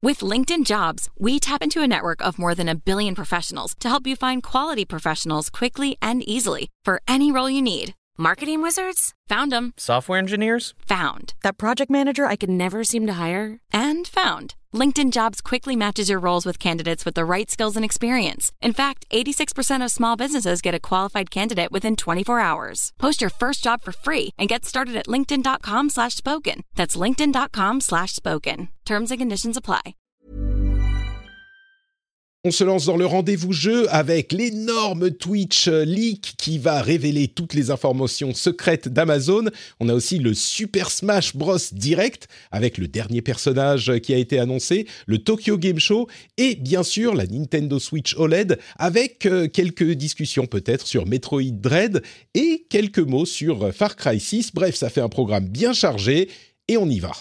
With LinkedIn Jobs, we tap into a network of more than 1 billion professionals to help you find quality professionals quickly and easily for any role you need. Marketing wizards? Found them. Software engineers? Found. That project manager I could never seem to hire? And found. LinkedIn Jobs quickly matches your roles with candidates with the right skills and experience. In fact, 86% of small businesses get a qualified candidate within 24 hours. Post your first job for free and get started at linkedin.com/spoken. That's linkedin.com/spoken. Terms and conditions apply. On se lance dans le rendez-vous jeu avec l'énorme Twitch leak qui va révéler toutes les informations secrètes d'Amazon. On a aussi le Super Smash Bros Direct avec le dernier personnage qui a été annoncé, le Tokyo Game Show et bien sûr la Nintendo Switch OLED avec quelques discussions peut-être sur Metroid Dread et quelques mots sur Far Cry 6. Bref, ça fait un programme bien chargé et on y va.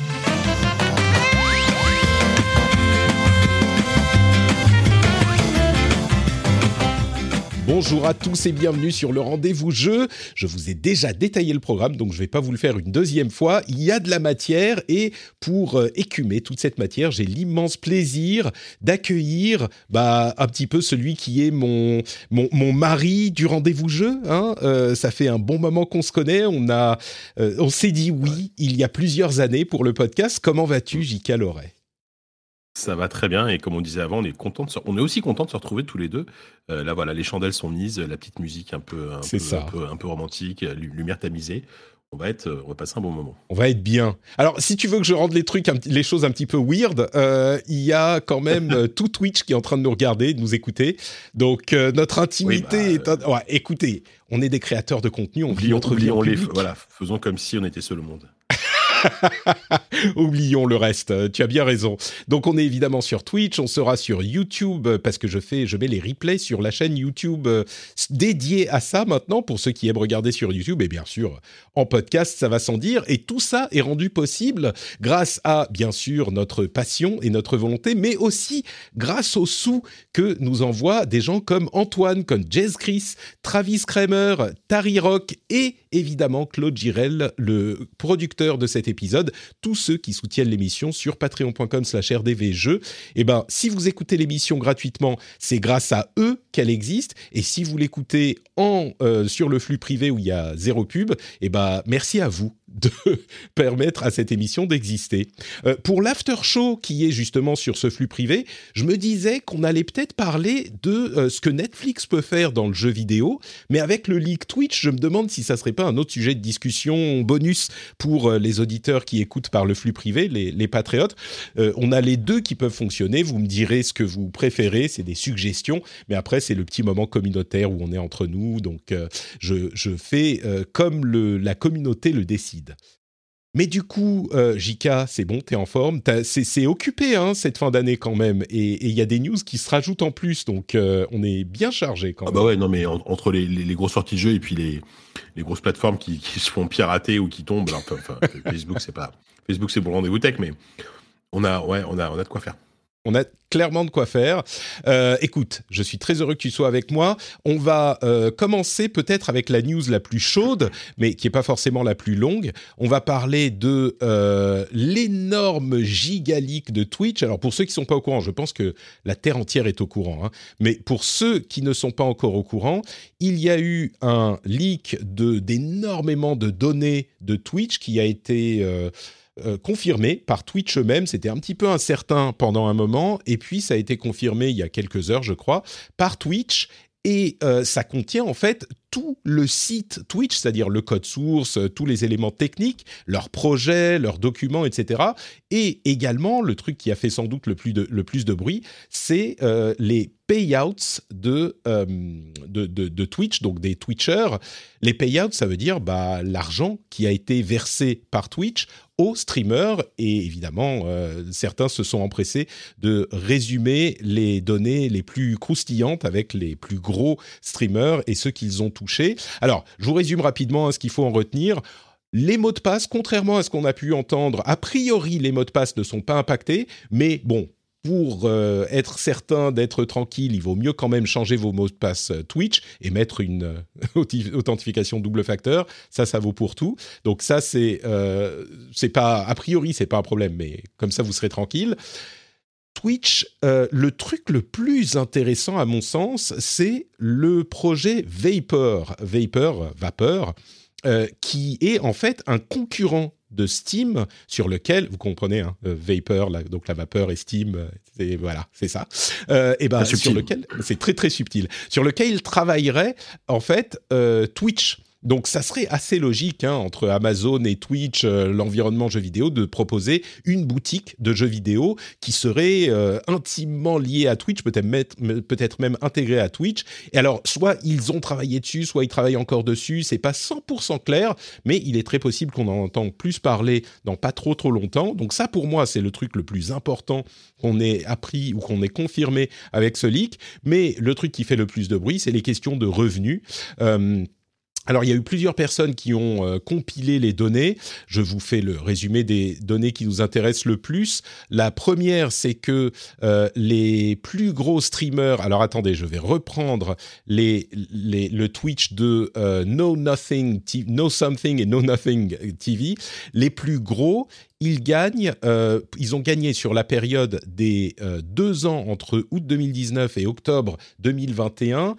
Bonjour à tous et bienvenue sur le Rendez-vous Jeu. Je vous ai déjà détaillé le programme, donc je ne vais pas vous le faire une deuxième fois. Il y a de la matière et pour écumer toute cette matière, j'ai l'immense plaisir d'accueillir un petit peu celui qui est mon mari du Rendez-vous Jeu. Ça fait un bon moment qu'on se connaît. On s'est dit oui il y a plusieurs années pour le podcast. Comment vas-tu, J.K. Loret ? Ça va très bien et comme on disait avant, on est aussi content de se retrouver tous les deux. Là voilà, les chandelles sont mises, la petite musique un peu romantique, lumière tamisée. On va passer un bon moment. On va être bien. Alors, si tu veux que je rende les choses un petit peu weird, il y a quand même tout Twitch qui est en train de nous regarder, de nous écouter. Donc, notre intimité écoutez, on est des créateurs de contenu, on vit notre vie en public. Voilà, faisons comme si on était seul au monde. Oublions le reste, tu as bien raison. Donc on est évidemment sur Twitch, on sera sur YouTube parce que je mets les replays sur la chaîne YouTube dédiée à ça maintenant pour ceux qui aiment regarder sur YouTube et bien sûr en podcast, ça va sans dire. Et tout ça est rendu possible grâce à bien sûr notre passion et notre volonté, mais aussi grâce aux sous que nous envoient des gens comme Antoine, comme Jez Chris, Travis Kramer, Tari Rock et évidemment Claude Girel, le producteur de cet épisode, tous ceux qui soutiennent l'émission sur patreon.com/rdvjeux. Et si vous écoutez l'émission gratuitement, c'est grâce à eux qu'elle existe. Et si vous l'écoutez sur le flux privé où il y a zéro pub, merci à vous de permettre à cette émission d'exister. Pour l'after show qui est justement sur ce flux privé, je me disais qu'on allait peut-être parler de ce que Netflix peut faire dans le jeu vidéo, mais avec le leak Twitch, je me demande si ça serait pas un autre sujet de discussion bonus pour les auditeurs qui écoutent par le flux privé, les patriotes. On a les deux qui peuvent fonctionner, vous me direz ce que vous préférez, c'est des suggestions, mais après c'est le petit moment communautaire où on est entre nous, donc je fais comme la communauté le décide. Mais du coup, JK, c'est bon, t'es en forme. C'est occupé cette fin d'année quand même. Et il y a des news qui se rajoutent en plus. Donc, on est bien chargé quand même. Ah bah ouais, non mais entre les grosses sorties de jeux et puis les grosses plateformes qui se font pirater ou qui tombent. Facebook, c'est pour le rendez-vous tech, mais on a de quoi faire. On a clairement de quoi faire. Écoute, je suis très heureux que tu sois avec moi. On va commencer peut-être avec la news la plus chaude, mais qui n'est pas forcément la plus longue. On va parler de l'énorme gigaleak de Twitch. Alors pour ceux qui ne sont pas au courant, je pense que la Terre entière est au courant. Mais pour ceux qui ne sont pas encore au courant, il y a eu un leak d'énormément de données de Twitch qui a été... confirmé par Twitch eux-mêmes. C'était un petit peu incertain pendant un moment et puis ça a été confirmé il y a quelques heures je crois par Twitch et ça contient en fait tout le site Twitch, c'est-à-dire le code source, tous les éléments techniques, leurs projets, leurs documents, etc. Et également, le truc qui a fait sans doute le plus de bruit, c'est les payouts de Twitch, donc des Twitchers. Les payouts, ça veut dire l'argent qui a été versé par Twitch aux streamers. Et évidemment, certains se sont empressés de résumer les données les plus croustillantes avec les plus gros streamers et ceux qu'ils ont touchés. Alors, je vous résume rapidement ce qu'il faut en retenir. Les mots de passe, contrairement à ce qu'on a pu entendre, a priori, les mots de passe ne sont pas impactés, mais bon, pour être certain d'être tranquille, il vaut mieux quand même changer vos mots de passe Twitch et mettre une authentification double facteur. Ça vaut pour tout. Donc ça, c'est pas, a priori, c'est pas un problème, mais comme ça, vous serez tranquille. Twitch, le truc le plus intéressant à mon sens, c'est le projet Vapor, qui est en fait un concurrent de Steam sur lequel, vous comprenez, hein, Vapor, donc la vapeur et Steam, c'est ça. Et ben sur lequel, c'est très très subtil, sur lequel il travaillerait en fait Twitch. Donc, ça serait assez logique entre Amazon et Twitch, l'environnement jeux vidéo, de proposer une boutique de jeux vidéo qui serait intimement liée à Twitch, peut-être même intégrée à Twitch. Et alors, soit ils ont travaillé dessus, soit ils travaillent encore dessus. C'est pas 100% clair, mais il est très possible qu'on en entende plus parler dans pas trop longtemps. Donc ça, pour moi, c'est le truc le plus important qu'on ait appris ou qu'on ait confirmé avec ce leak. Mais le truc qui fait le plus de bruit, c'est les questions de revenus. Alors, il y a eu plusieurs personnes qui ont compilé les données. Je vous fais le résumé des données qui nous intéressent le plus. La première, c'est que les plus gros streamers... Alors, attendez, je vais reprendre le Twitch de No Something et No Nothing TV. Les plus gros... ils ont gagné sur la période des 2 ans entre août 2019 et octobre 2021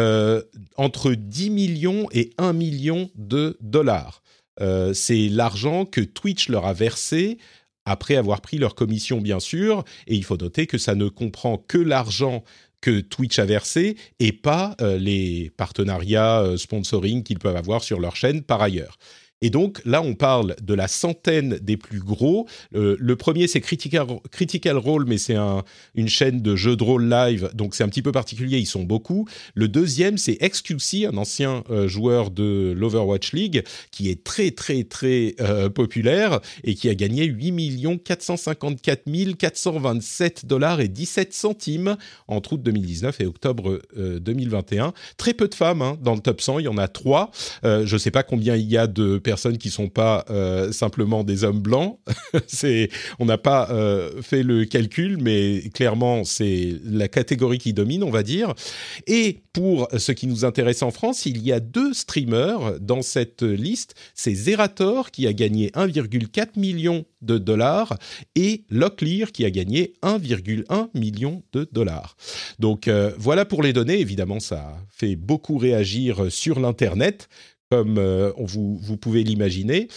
entre 10 millions et 1 million de dollars. C'est l'argent que Twitch leur a versé après avoir pris leur commission, bien sûr. Et il faut noter que ça ne comprend que l'argent que Twitch a versé et pas les partenariats sponsoring qu'ils peuvent avoir sur leur chaîne par ailleurs. Et donc, là, on parle de la centaine des plus gros. Le premier, c'est Critical Role, mais c'est une chaîne de jeux de rôle live, donc c'est un petit peu particulier, ils sont beaucoup. Le deuxième, c'est XQC, un ancien joueur de l'Overwatch League, qui est très, très, très populaire et qui a gagné 8 454 427 $ et 17 centimes entre août 2019 et octobre 2021. Très peu de femmes dans le top 100, il y en a 3. Je ne sais pas combien il y a de personnes qui sont pas simplement des hommes blancs. On n'a pas fait le calcul, mais clairement, c'est la catégorie qui domine, on va dire. Et pour ce qui nous intéresse en France, il y a 2 streamers dans cette liste. C'est Zerator qui a gagné 1,4 million de dollars et Locklear qui a gagné 1,1 million de dollars. Donc voilà pour les données. Évidemment, ça fait beaucoup réagir sur l'Internet, comme vous pouvez l'imaginer.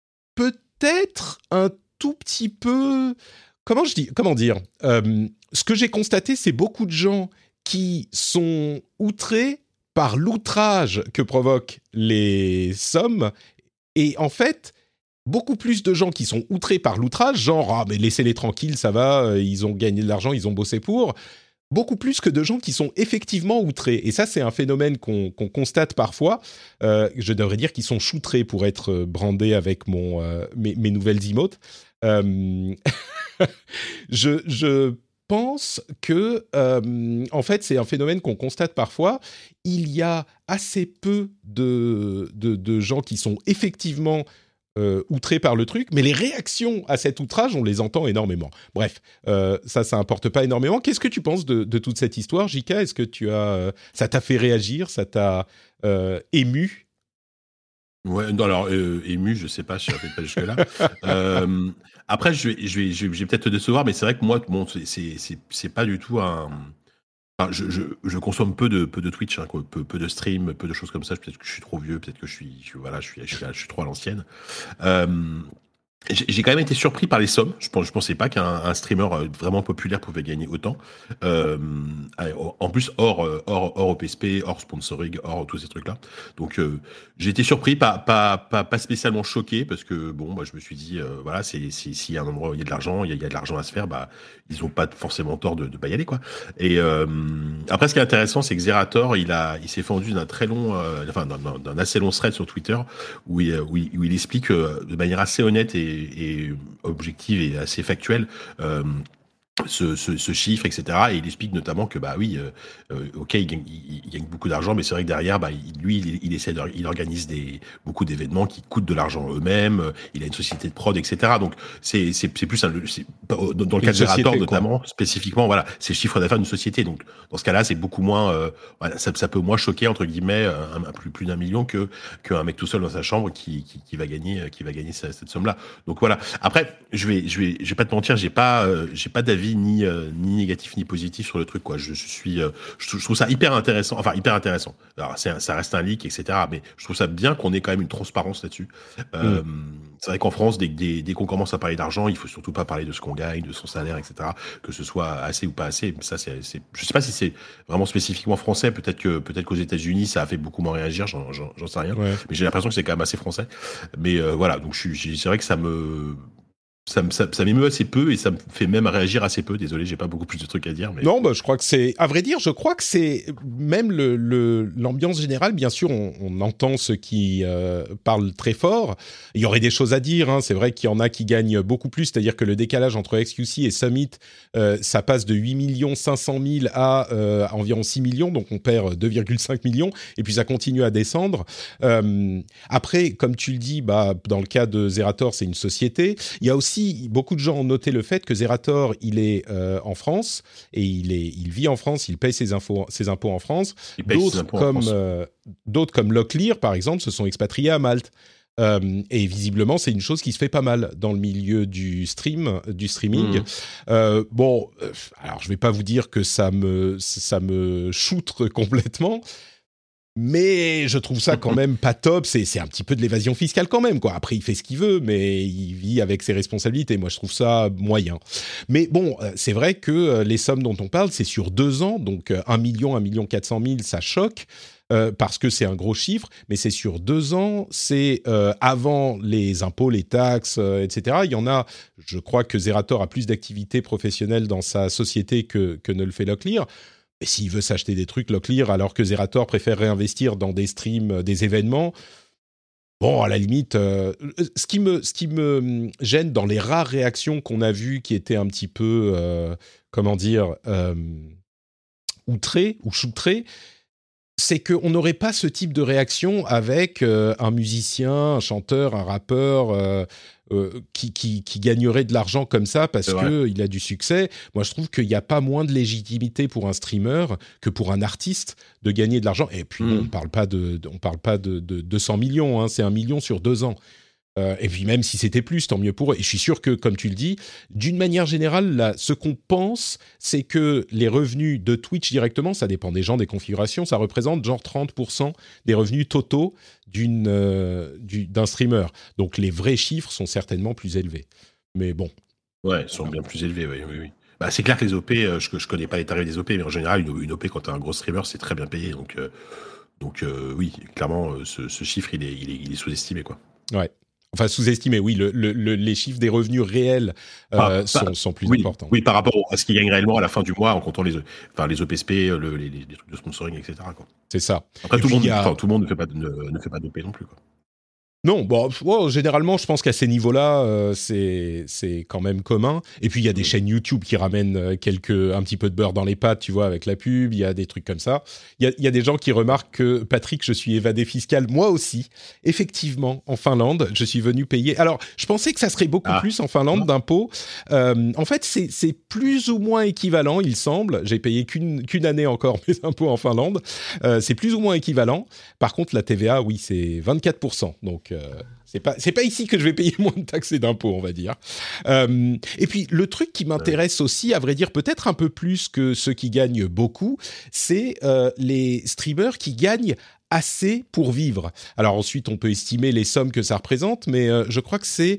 Peut-être un tout petit peu... Comment dire ce que j'ai constaté, c'est beaucoup de gens qui sont outrés par l'outrage que provoquent les sommes. Et en fait, beaucoup plus de gens qui sont outrés par l'outrage, genre « Ah, mais laissez-les tranquilles, ça va, ils ont gagné de l'argent, ils ont bossé pour », beaucoup plus que de gens qui sont effectivement outrés. Et ça, c'est un phénomène qu'on constate parfois. Je devrais dire qu'ils sont choutrés pour être brandés avec mes nouvelles emotes. Je pense que, en fait, c'est un phénomène qu'on constate parfois. Il y a assez peu de gens qui sont effectivement outrés par le truc, mais les réactions à cet outrage, on les entend énormément. Bref, ça importe pas énormément. Qu'est-ce que tu penses de toute cette histoire, Jika ? Est-ce que ça t'a fait réagir ? Ça t'a ému ? Ouais, non, alors ému, je sais pas, je ne suis pas jusque-là. Après, je vais peut-être te décevoir, mais c'est vrai que moi, bon, c'est pas du tout un... Enfin, je consomme peu de Twitch, peu de stream, peu de choses comme ça. Peut-être que je suis trop vieux, peut-être que je suis trop à l'ancienne. J'ai quand même été surpris par les sommes. Je pensais pas qu'un streamer vraiment populaire pouvait gagner autant. En plus, hors OPSP, hors sponsoring, hors tous ces trucs-là. Donc, j'ai été surpris, pas spécialement choqué, parce que bon, je me suis dit, voilà, s'il y a un endroit où il y a de l'argent, il y a de l'argent à se faire, ils ont pas forcément tort de pas y aller, quoi. Et après, ce qui est intéressant, c'est que Zerator, il s'est fendu d'un d'un assez long thread sur Twitter où il explique de manière assez honnête et objective et assez factuelle ce chiffre, etc. Et il explique notamment que ok, il gagne beaucoup d'argent, mais c'est vrai que derrière, il organise beaucoup d'événements qui coûtent de l'argent eux-mêmes. Il a une société de prod, etc. Donc c'est plus dans le cas de Zerator notamment, spécifiquement, voilà, c'est le chiffre d'affaires d'une société. Donc dans ce cas-là, c'est beaucoup moins, ça peut moins choquer entre guillemets plus d'1 million qu'un mec tout seul dans sa chambre qui va gagner cette somme-là. Donc voilà. Après, je vais pas te mentir, j'ai pas d'avis avis ni négatif ni positif sur le truc, quoi. Je trouve ça hyper intéressant. Enfin, hyper intéressant. Alors, ça reste un leak, etc. Mais je trouve ça bien qu'on ait quand même une transparence là-dessus. C'est vrai qu'en France, dès qu'on commence à parler d'argent, il faut surtout pas parler de ce qu'on gagne, de son salaire, etc. Que ce soit assez ou pas assez. Ça, je sais pas si c'est vraiment spécifiquement français. Peut-être qu'aux États-Unis, ça a fait beaucoup moins réagir. J'en sais rien. Ouais. Mais j'ai l'impression que c'est quand même assez français. Mais voilà. Donc, c'est vrai que ça m'émeut assez peu et ça me fait même réagir assez peu. Désolé, j'ai pas beaucoup plus de trucs à dire. Mais... Non, je crois que c'est... À vrai dire, je crois que c'est même l'ambiance générale. Bien sûr, on entend ceux qui parlent très fort. Il y aurait des choses à dire. Hein. C'est vrai qu'il y en a qui gagnent beaucoup plus. C'est-à-dire que le décalage entre XQC et Summit, ça passe de 8 500 000 à environ 6 millions. Donc, on perd 2,5 millions. Et puis, ça continue à descendre. Après, comme tu le dis, dans le cas de Zerator, c'est une société. Il y a aussi beaucoup de gens ont noté le fait que Zerator, il est en France et il vit en France, il paye ses impôts en France. D'autres comme Locklear, par exemple, se sont expatriés à Malte. Et visiblement, c'est une chose qui se fait pas mal dans le milieu du streaming. Alors je vais pas vous dire que ça me choutre complètement. Mais je trouve ça quand même pas top. C'est un petit peu de l'évasion fiscale quand même, quoi. Après, il fait ce qu'il veut, mais il vit avec ses responsabilités. Moi, je trouve ça moyen. Mais bon, c'est vrai que les sommes dont on parle, c'est sur 2 ans. Donc, 1 million, 1 400 000, ça choque. Parce que c'est un gros chiffre, mais c'est sur 2 ans, c'est avant les impôts, les taxes, etc. Il y en a, je crois que Zerator a plus d'activités professionnelles dans sa société que ne le fait Locklear. Et s'il veut s'acheter des trucs, Locklear, alors que Zerator préfère réinvestir dans des streams, des événements, bon, à la limite, ce qui me gêne dans les rares réactions qu'on a vues qui étaient un petit peu, outrées ou choutrées, c'est qu'on n'aurait pas ce type de réaction avec un musicien, un chanteur, un rappeur qui gagnerait de l'argent comme ça parce qu'il a du succès. Moi, je trouve qu'il n'y a pas moins de légitimité pour un streamer que pour un artiste de gagner de l'argent. Et puis, on ne parle pas de 200 millions, hein, c'est 1 million sur 2 ans. Et puis même si c'était plus, tant mieux pour eux. Et je suis sûr que, comme tu le dis, d'une manière générale, là, ce qu'on pense, c'est que les revenus de Twitch directement, ça dépend des gens, des configurations, ça représente genre 30% des revenus totaux d'un streamer. Donc les vrais chiffres sont certainement plus élevés. Mais bon. Ouais, ils sont bien plus élevés, oui. Bah, c'est clair que les OP, je connais pas les tarifs des OP, mais en général, une OP, quand tu as un gros streamer, c'est très bien payé. Donc oui, clairement, ce chiffre, il est sous-estimé, quoi. Ouais. Enfin, sous-estimé, oui. Les chiffres des revenus réels sont plus importants. Oui, par rapport à ce qu'ils gagnent réellement à la fin du mois, en comptant les OPSP, les trucs de sponsoring, etc., quoi. C'est ça. Après, tout le monde ne fait pas d'OP non plus, quoi. Non, généralement, je pense qu'à ces niveaux-là, c'est quand même commun. Et puis, il y a des chaînes YouTube qui ramènent un petit peu de beurre dans les pâtes, tu vois, avec la pub. Il y a des trucs comme ça. Il y a des gens qui remarquent que, Patrick, je suis évadé fiscal. Moi aussi. Effectivement, en Finlande, je suis venu payer. Alors, je pensais que ça serait beaucoup plus en Finlande d'impôts. En fait, c'est plus ou moins équivalent, il semble. J'ai payé qu'une année encore mes impôts en Finlande. C'est plus ou moins équivalent. Par contre, la TVA, oui, c'est 24%. Donc, c'est pas ici que je vais payer moins de taxes et d'impôts, on va dire. Et puis, le truc qui m'intéresse aussi, à vrai dire, peut-être un peu plus que ceux qui gagnent beaucoup, c'est les streamers qui gagnent assez pour vivre. Alors ensuite, on peut estimer les sommes que ça représente, mais je crois que c'est...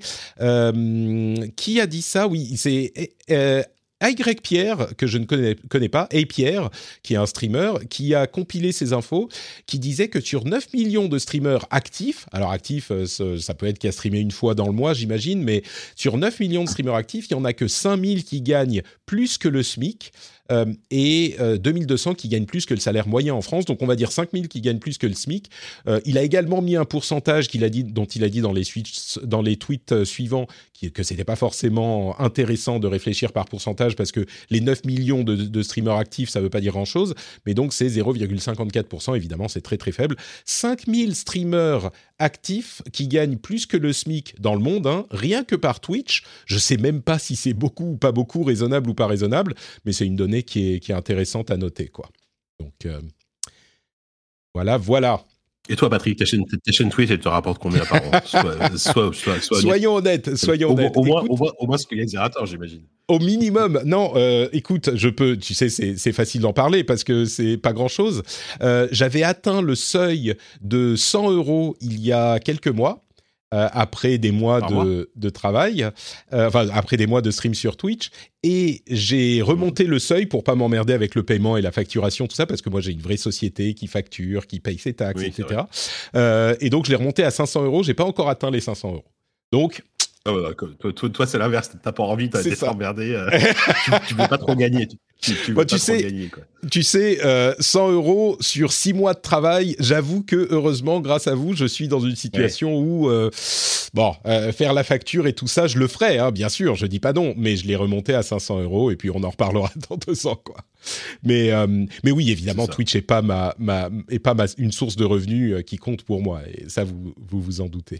qui a dit ça ? Oui, c'est... Pierre, que je ne connais pas, Pierre, qui est un streamer, qui a compilé ces infos, qui disait que sur 9 millions de streamers actifs, alors actifs, ça peut être qui a streamé une fois dans le mois, j'imagine, mais sur 9 millions de streamers actifs, il n'y en a que 5000 qui gagnent plus que le SMIC, et 2200 qui gagnent plus que le salaire moyen en France, donc on va dire 5000 qui gagnent plus que le SMIC. Il a également mis un pourcentage dont il a dit dans les tweets suivants que c'était pas forcément intéressant de réfléchir par pourcentage parce que les 9 millions de streamers actifs, ça veut pas dire grand-chose, mais donc c'est 0,54%, évidemment c'est très très faible. 5000 streamers actifs qui gagnent plus que le SMIC dans le monde, hein, rien que par Twitch. Je sais même pas si c'est beaucoup ou pas beaucoup, raisonnable ou pas raisonnable, mais c'est une donnée qui est intéressante à noter, quoi. Donc voilà. Et toi, Patrick, ta chaîne Twitch, elle te rapporte combien par an? Soyons honnêtes. Au moins, ce qu'il y a Zerator, j'imagine. Au minimum, non. Écoute, je peux. Tu sais, c'est facile d'en parler parce que c'est pas grand-chose. J'avais atteint le seuil de 100 € il y a quelques mois. Après des mois de travail, après des mois de stream sur Twitch, et j'ai remonté le seuil pour pas m'emmerder avec le paiement et la facturation, tout ça, parce que moi j'ai une vraie société qui facture, qui paye ses taxes, etc. Et donc je l'ai remonté à 500 €. J'ai pas encore atteint les 500 €. Donc toi, c'est l'inverse. T'as pas envie, t'as été emmerdé. Tu veux pas trop gagner. Tu veux pas trop gagner, quoi. Tu sais, 100 € sur 6 mois de travail, j'avoue que, heureusement, grâce à vous, je suis dans une situation où, faire la facture et tout ça, je le ferai, hein, bien sûr, je dis pas non, mais je l'ai remonté à 500 € et puis on en reparlera dans 2 ans, quoi. Mais oui, évidemment, Twitch est pas une source de revenus qui compte pour moi, et ça, vous en doutez.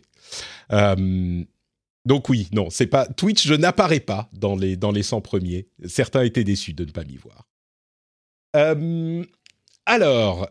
Donc oui, non, c'est pas Twitch, je n'apparais pas dans les 100 premiers. Certains étaient déçus de ne pas m'y voir. Alors,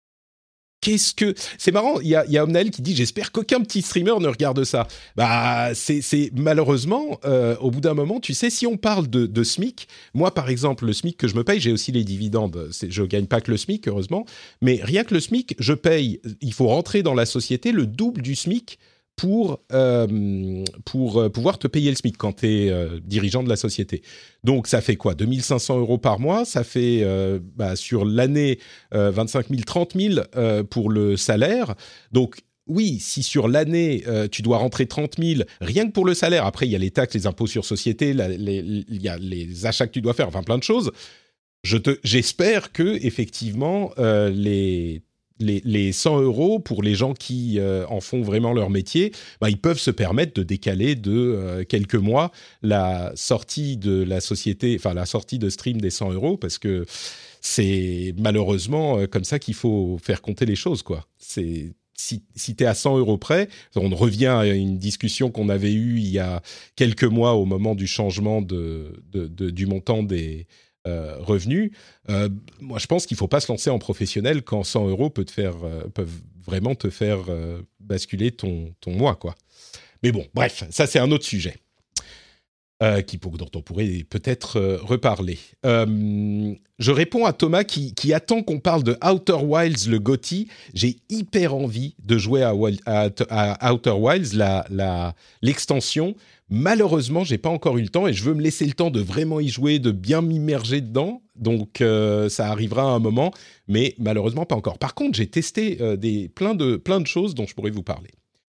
c'est marrant, il y a Omnael qui dit j'espère qu'aucun petit streamer ne regarde ça. Bah c'est malheureusement au bout d'un moment, tu sais, si on parle de SMIC, moi par exemple le SMIC que je me paye, j'ai aussi les dividendes, je gagne pas que le SMIC heureusement, mais rien que le SMIC, je paye, il faut rentrer dans la société le double du SMIC pour pouvoir te payer le SMIC quand tu es dirigeant de la société. Donc, ça fait quoi? 2 500 € par mois, ça fait sur l'année 25 000, 30 000 pour le salaire. Donc, oui, si sur l'année, tu dois rentrer 30 000, rien que pour le salaire, après, il y a les taxes, les impôts sur société, il y a les achats que tu dois faire, enfin plein de choses. J'espère que effectivement, les 100 € pour les gens qui en font vraiment leur métier, ils peuvent se permettre de décaler de quelques mois la sortie de la société, enfin la sortie de stream des 100 € parce que c'est malheureusement comme ça qu'il faut faire compter les choses, quoi. Si tu es à 100 € près, on revient à une discussion qu'on avait eue il y a quelques mois au moment du changement du montant des revenus. Moi, je pense qu'il ne faut pas se lancer en professionnel quand 100 € peuvent vraiment te faire basculer ton mois, quoi. Mais bon, bref, ça c'est un autre sujet dont on pourrait peut-être reparler. Je réponds à Thomas qui attend qu'on parle de Outer Wilds, le GOTY. J'ai hyper envie de jouer à Outer Wilds, l'extension. Malheureusement, j'ai pas encore eu le temps et je veux me laisser le temps de vraiment y jouer, de bien m'immerger dedans. Donc, ça arrivera à un moment, mais malheureusement pas encore. Par contre, j'ai testé plein de choses dont je pourrais vous parler.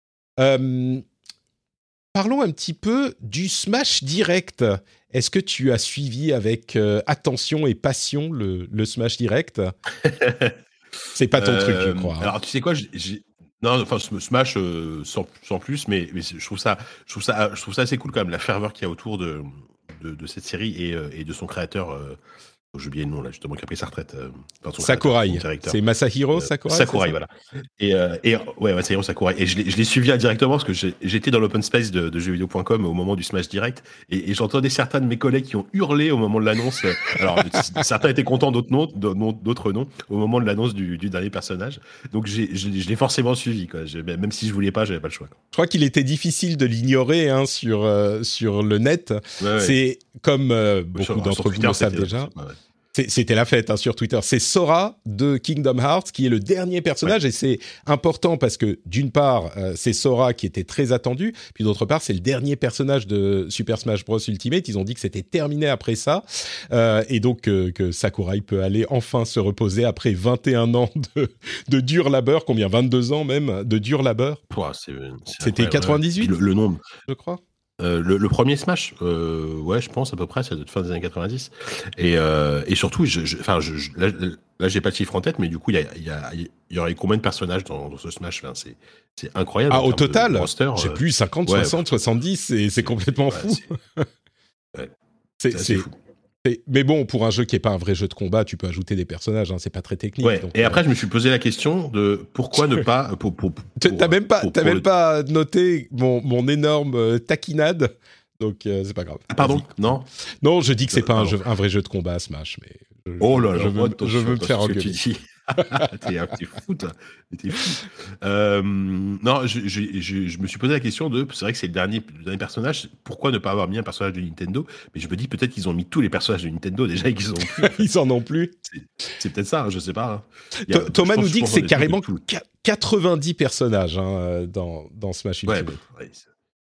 Parlons un petit peu du Smash Direct. Est-ce que tu as suivi avec attention et passion le Smash Direct? C'est pas ton truc, je crois. Alors, tu sais quoi, non, enfin Smash sans plus, mais je trouve ça assez cool quand même, la ferveur qu'il y a autour de cette série et de son créateur. J'ai oublié le nom là, justement, qui a pris sa retraite. Sakurai. C'est Masahiro Sakurai. Sakurai, voilà. Masahiro Sakurai. Et je l'ai suivi indirectement parce que j'étais dans l'open space de jeuxvideo.com au moment du Smash Direct et j'entendais certains de mes collègues qui ont hurlé au moment de l'annonce. Alors, certains étaient contents, d'autres non, au moment de l'annonce du dernier personnage. Donc, je l'ai forcément suivi, quoi. Même si je voulais pas, j'avais pas le choix, quoi. Je crois qu'il était difficile de l'ignorer sur le net. Ouais. C'est comme beaucoup d'entre vous le savent déjà. C'était la fête sur Twitter. C'est Sora de Kingdom Hearts qui est le dernier personnage et c'est important parce que d'une part, c'est Sora qui était très attendu, puis d'autre part, c'est le dernier personnage de Super Smash Bros Ultimate. Ils ont dit que c'était terminé après ça et donc que Sakurai peut aller enfin se reposer après 21 ans de dur labeur, 22 ans même de dur labeur. C'était 98 le nombre, je crois. Le premier Smash, je pense à peu près, c'est de fin des années 90. Et surtout, là, j'ai pas le chiffre en tête, mais du coup, il y aurait combien de personnages dans ce Smash? Enfin, c'est incroyable. Au total, j'ai plus 50, 60, 70, et c'est complètement fou. C'est fou. Mais bon, pour un jeu qui n'est pas un vrai jeu de combat, tu peux ajouter des personnages, hein, c'est pas très technique. Ouais. Donc, et après, je me suis posé la question de pourquoi ne pas. T'as même pas noté mon énorme taquinade, donc c'est pas grave. Ah, pardon, non. Non, je dis que c'est pas un vrai jeu de combat, Smash, mais je veux me faire engueuler. T'es fou, toi. T'es fou. Non, je me suis posé la question de. C'est vrai que c'est le dernier personnage. Pourquoi ne pas avoir mis un personnage de Nintendo? Mais je me dis peut-être qu'ils ont mis tous les personnages de Nintendo déjà et qu'ils en ont plus. Ils en ont plus. C'est peut-être ça, hein, je sais pas. Thomas nous dit que c'est carrément 90 personnages dans Smash Ultimate. Ouais.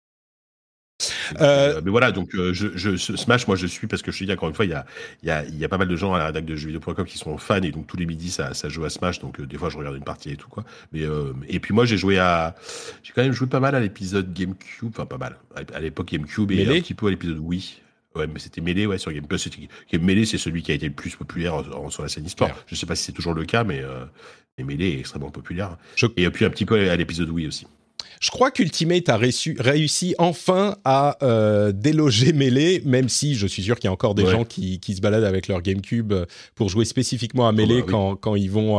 Mais voilà, donc Smash, moi je suis parce que je te dis encore une fois, il y a pas mal de gens à la rédac de jeuxvideo.com qui sont fans et donc tous les midis ça joue à Smash, donc des fois je regarde une partie et tout quoi. Mais et puis moi j'ai quand même joué pas mal à l'épisode GameCube, enfin pas mal à l'époque GameCube et Melee, un petit peu à l'épisode Wii. Ouais, mais c'était Melee, ouais, sur GameCube. Melee, c'est celui qui a été le plus populaire sur la scène histoire. Je sais pas si c'est toujours le cas, mais Melee est extrêmement populaire. Et puis un petit peu à l'épisode Wii aussi. Je crois qu'Ultimate a réussi enfin à déloger Melee, même si je suis sûr qu'il y a encore des gens qui se baladent avec leur GameCube pour jouer spécifiquement à Melee quand ils vont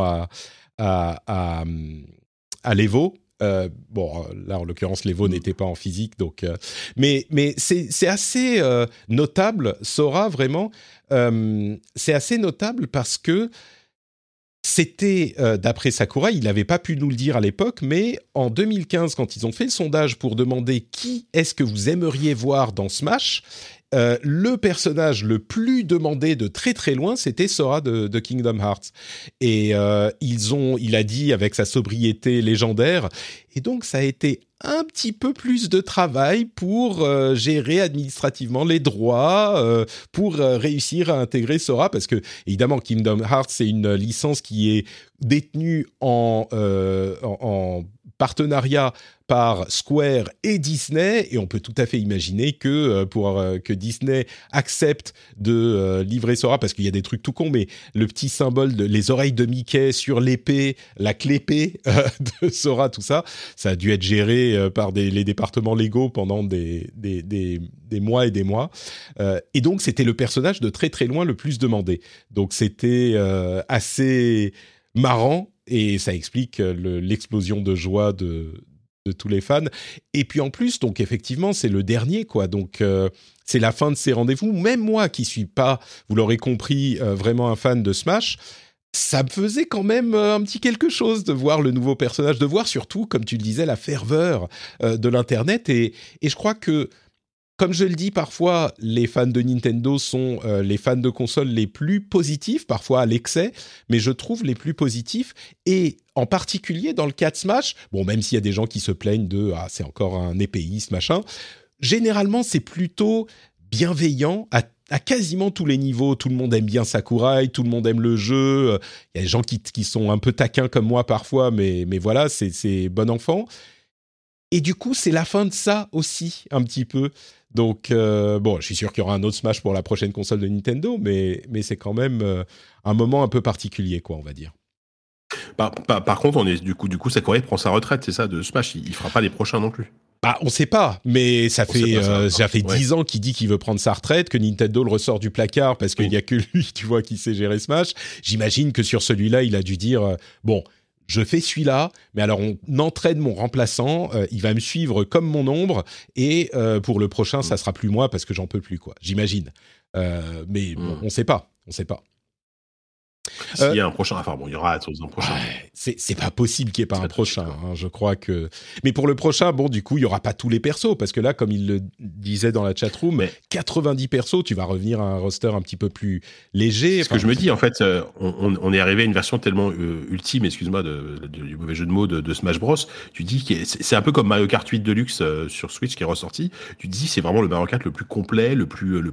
à l'Evo. Bon, là, en l'occurrence, l'Evo n'était pas en physique, donc... mais c'est assez notable, Sora, vraiment. C'est assez notable parce que c'était, d'après Sakurai, il n'avait pas pu nous le dire à l'époque, mais en 2015, quand ils ont fait le sondage pour demander qui est-ce que vous aimeriez voir dans Smash, le personnage le plus demandé de très très loin, c'était Sora de Kingdom Hearts. Et il a dit avec sa sobriété légendaire, et donc ça a été un petit peu plus de travail pour gérer administrativement les droits, pour réussir à intégrer Sora, parce que évidemment Kingdom Hearts c'est une licence qui est détenue en partenariat par Square et Disney, et on peut tout à fait imaginer que pour que Disney accepte de livrer Sora, parce qu'il y a des trucs tout cons, mais le petit symbole les oreilles de Mickey sur l'épée, la clépée de Sora, tout ça, ça a dû être géré par les départements légaux pendant des mois et des mois. Et donc, c'était le personnage de très très loin le plus demandé. Donc, c'était assez marrant, et ça explique l'explosion de joie de tous les fans. Et puis en plus, donc effectivement, c'est le dernier, quoi. Donc c'est la fin de ces rendez-vous. Même moi, qui suis pas, vous l'aurez compris, vraiment un fan de Smash, ça me faisait quand même un petit quelque chose de voir le nouveau personnage, de voir surtout, comme tu le disais, la ferveur de l'internet. Et je crois que, comme je le dis parfois, les fans de Nintendo sont les fans de consoles les plus positifs, parfois à l'excès, mais je trouve les plus positifs. Et en particulier dans le cas de Smash, bon, même s'il y a des gens qui se plaignent de « Ah, c'est encore un épéiste, machin », généralement, c'est plutôt bienveillant à quasiment tous les niveaux. Tout le monde aime bien Sakurai, tout le monde aime le jeu. Il y a des gens qui sont un peu taquins comme moi parfois, mais voilà, c'est bon enfant. Et du coup, c'est la fin de ça aussi, un petit peu. Donc, bon, je suis sûr qu'il y aura un autre Smash pour la prochaine console de Nintendo, mais c'est quand même un moment un peu particulier, quoi, on va dire. Par contre, du coup, Sakurai prend sa retraite, c'est ça, de Smash. Il fera pas les prochains non plus. Bah, on sait pas, mais ça fait 10 ans qu'il dit qu'il veut prendre sa retraite, que Nintendo le ressort du placard parce qu'il y a que lui, tu vois, qui sait gérer Smash. J'imagine que sur celui-là, il a dû dire bon, je fais celui-là, mais alors on entraîne mon remplaçant, il va me suivre comme mon ombre, et pour le prochain, ça sera plus moi parce que j'en peux plus, quoi. J'imagine. Mais bon, on sait pas. S'il y a un prochain, enfin bon, il y aura un prochain. C'est pas possible qu'il n'y ait pas un prochain, hein, je crois que... Mais pour le prochain, bon, du coup, il n'y aura pas tous les persos, parce que là, comme il le disait dans la chatroom, 90 persos, tu vas revenir à un roster un petit peu plus léger. Ce que je me dis, en fait, on est arrivé à une version tellement ultime, excuse-moi du mauvais jeu de mots, de Smash Bros. Tu dis que c'est un peu comme Mario Kart 8 Deluxe sur Switch qui est ressorti. Tu te dis c'est vraiment le Mario Kart le plus complet, avec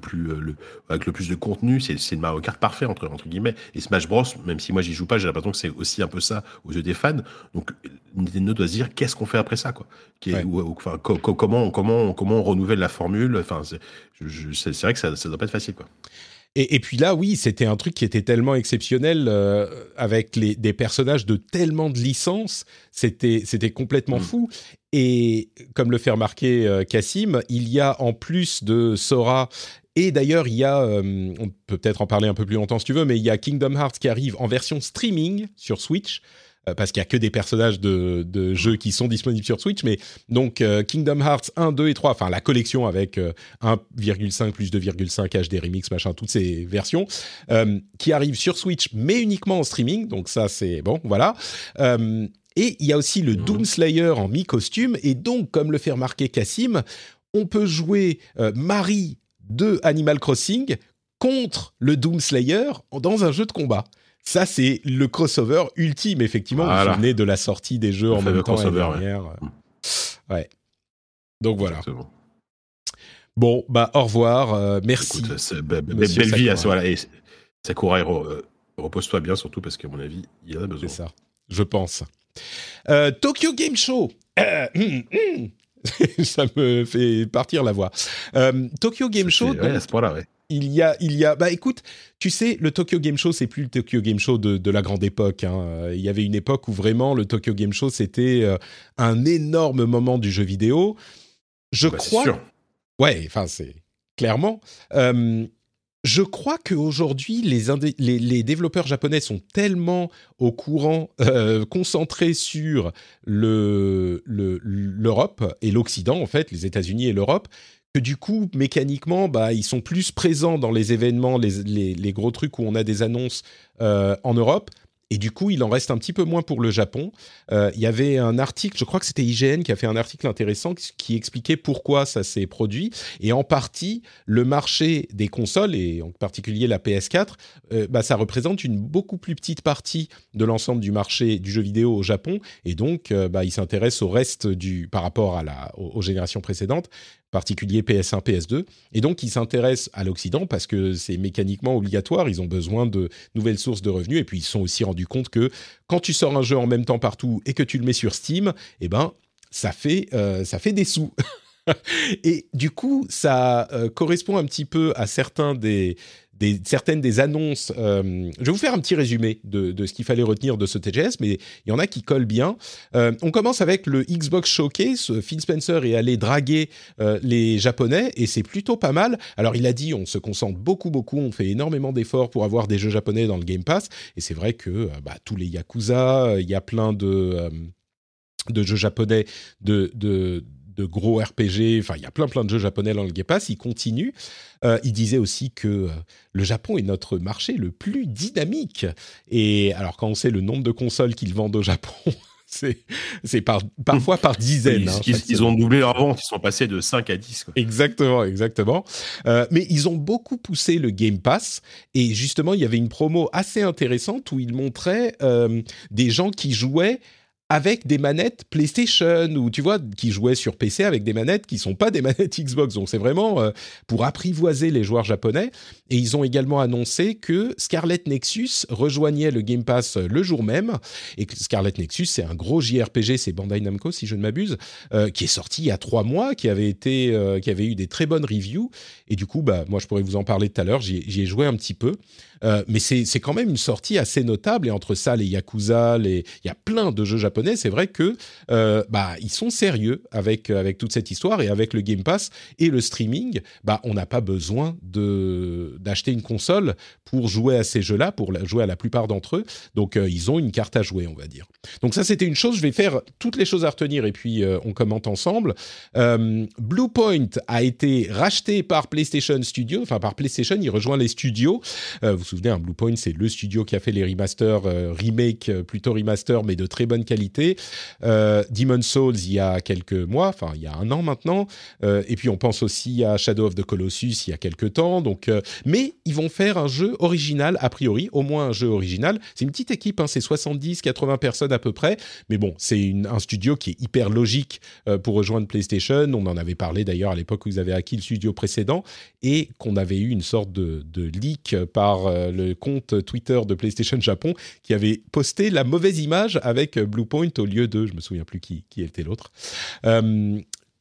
le plus de contenu. C'est le Mario Kart parfait, entre guillemets. Et Smash Bros, même si moi j'y joue pas, j'ai l'impression que c'est aussi un peu ça aux yeux des fans. Donc Nintendo doit se dire qu'est-ce qu'on fait après ça, quoi. Comment on renouvelle la formule. Enfin, c'est vrai que ça doit pas être facile, quoi. Et puis là, oui, c'était un truc qui était tellement exceptionnel avec des personnages de tellement de licences, c'était complètement fou. Et comme le fait remarquer Cassim, il y a en plus de Sora. Et d'ailleurs, il y a, on peut peut-être en parler un peu plus longtemps si tu veux, mais il y a Kingdom Hearts qui arrive en version streaming sur Switch. parce qu'il y a que des personnages de jeux qui sont disponibles sur Switch, mais donc Kingdom Hearts 1, 2 et 3, enfin la collection avec 1,5 plus 2,5 HD Remix, machin, toutes ces versions, qui arrivent sur Switch, mais uniquement en streaming, donc ça c'est bon, voilà. Et il y a aussi le Doom Slayer en mi-costume, et donc, comme le fait remarquer Cassim, on peut jouer Marie de Animal Crossing contre le Doom Slayer dans un jeu de combat. Ça, c'est le crossover ultime, effectivement. Voilà. Vous vous souvenez de la sortie des jeux en même temps l'année dernière. Ouais. Donc voilà. Exactement. Bon, bah au revoir. Merci. Écoute, belle vie à ce voilà. Et Sakurai, repose-toi bien, surtout parce qu'à mon avis, il en a besoin. C'est ça, je pense. Tokyo Game Show. Ça me fait partir la voix. Tokyo Game Show. Ouais, à ce point-là, ouais. Il y a. Bah écoute, tu sais, le Tokyo Game Show, c'est plus le Tokyo Game Show de la grande époque. Hein. Il y avait une époque où vraiment le Tokyo Game Show, c'était un énorme moment du jeu vidéo. Je crois. C'est sûr. Ouais, enfin c'est clairement. Je crois qu'aujourd'hui, les développeurs japonais sont tellement au courant, concentrés sur l'Europe et l'Occident, en fait, les États-Unis et l'Europe, que du coup, mécaniquement, bah, ils sont plus présents dans les événements, les gros trucs où on a des annonces en Europe. Et du coup, il en reste un petit peu moins pour le Japon. Il y avait un article, je crois que c'était IGN qui a fait un article intéressant qui expliquait pourquoi ça s'est produit. Et en partie, le marché des consoles, et en particulier la PS4, bah, ça représente une beaucoup plus petite partie de l'ensemble du marché du jeu vidéo au Japon. Et donc, bah, il s'intéresse au reste par rapport aux générations précédentes, en particulier PS1, PS2. Et donc, ils s'intéressent à l'Occident parce que c'est mécaniquement obligatoire. Ils ont besoin de nouvelles sources de revenus. Et puis, ils se sont aussi rendus compte que quand tu sors un jeu en même temps partout et que tu le mets sur Steam, eh ben, ça fait des sous. Et du coup, ça correspond un petit peu à certaines des annonces. Je vais vous faire un petit résumé de ce qu'il fallait retenir de ce TGS, mais il y en a qui collent bien. On commence avec le Xbox Showcase. Phil Spencer est allé draguer les Japonais et c'est plutôt pas mal. Alors il a dit, on se concentre beaucoup, on fait énormément d'efforts pour avoir des jeux japonais dans le Game Pass. Et c'est vrai que tous les Yakuza, il y a plein de jeux japonais, de gros RPG, enfin il y a plein de jeux japonais dans le Game Pass, il continue. Il disait aussi que le Japon est notre marché le plus dynamique. Et alors quand on sait le nombre de consoles qu'ils vendent au Japon, c'est parfois par dizaines. Ils ont doublé leur vente, ils sont passés de 5 à 10. Quoi. Exactement. Mais ils ont beaucoup poussé le Game Pass. Et justement, il y avait une promo assez intéressante où ils montraient des gens qui jouaient avec des manettes PlayStation ou tu vois qui jouaient sur PC avec des manettes qui sont pas des manettes Xbox. Donc c'est vraiment pour apprivoiser les joueurs japonais. Et ils ont également annoncé que Scarlet Nexus rejoignait le Game Pass le jour même. Et que Scarlet Nexus, c'est un gros JRPG, c'est Bandai Namco si je ne m'abuse, qui est sorti il y a 3 mois, qui avait eu des très bonnes reviews. Et du coup, bah moi je pourrais vous en parler tout à l'heure. J'y ai joué un petit peu. Mais c'est quand même une sortie assez notable. Et entre ça, les Yakuza, il y a plein de jeux japonais. C'est vrai que ils sont sérieux avec toute cette histoire et avec le Game Pass et le streaming. Bah, on n'a pas besoin d'acheter une console pour jouer à ces jeux-là, pour jouer à la plupart d'entre eux. Donc, ils ont une carte à jouer, on va dire. Donc ça, c'était une chose. Je vais faire toutes les choses à retenir et puis on commente ensemble. Bluepoint a été racheté par PlayStation Studios. Enfin, par PlayStation, il rejoint les studios. Vous vous souvenez, Bluepoint, c'est le studio qui a fait les remasters, plutôt remaster, mais de très bonne qualité. Demon's Souls il y a quelques mois, enfin il y a 1 an maintenant, et puis on pense aussi à Shadow of the Colossus il y a quelques temps, donc, mais ils vont faire un jeu original, a priori, au moins un jeu original. C'est une petite équipe, hein, c'est 70-80 personnes à peu près, mais bon, c'est un studio qui est hyper logique pour rejoindre PlayStation. On en avait parlé d'ailleurs à l'époque où ils avaient acquis le studio précédent, et qu'on avait eu une sorte de leak par le compte Twitter de PlayStation Japon, qui avait posté la mauvaise image avec Bluepoint au lieu de, je me souviens plus qui était l'autre.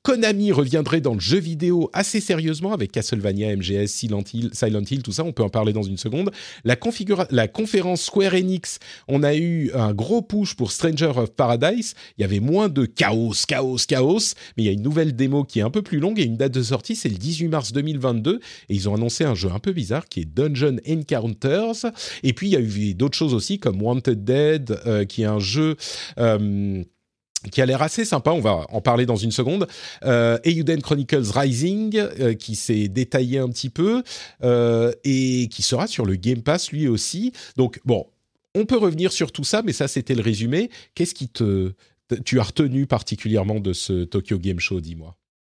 Konami reviendrait dans le jeu vidéo assez sérieusement avec Castlevania, MGS, Silent Hill, tout ça, on peut en parler dans une seconde. La conférence Square Enix, on a eu un gros push pour Stranger of Paradise. Il y avait moins de chaos, mais il y a une nouvelle démo qui est un peu plus longue et une date de sortie, c'est le 18 mars 2022. Et ils ont annoncé un jeu un peu bizarre qui est Dungeon Encounters. Et puis, il y a eu d'autres choses aussi comme Wanted Dead, qui est un jeu... qui a l'air assez sympa, on va en parler dans une seconde. Eiyuden Chronicles Rising, qui s'est détaillé un petit peu, et qui sera sur le Game Pass lui aussi. Donc bon, on peut revenir sur tout ça, mais ça c'était le résumé. Qu'est-ce qui tu as retenu particulièrement de ce Tokyo Game Show, dis-moi?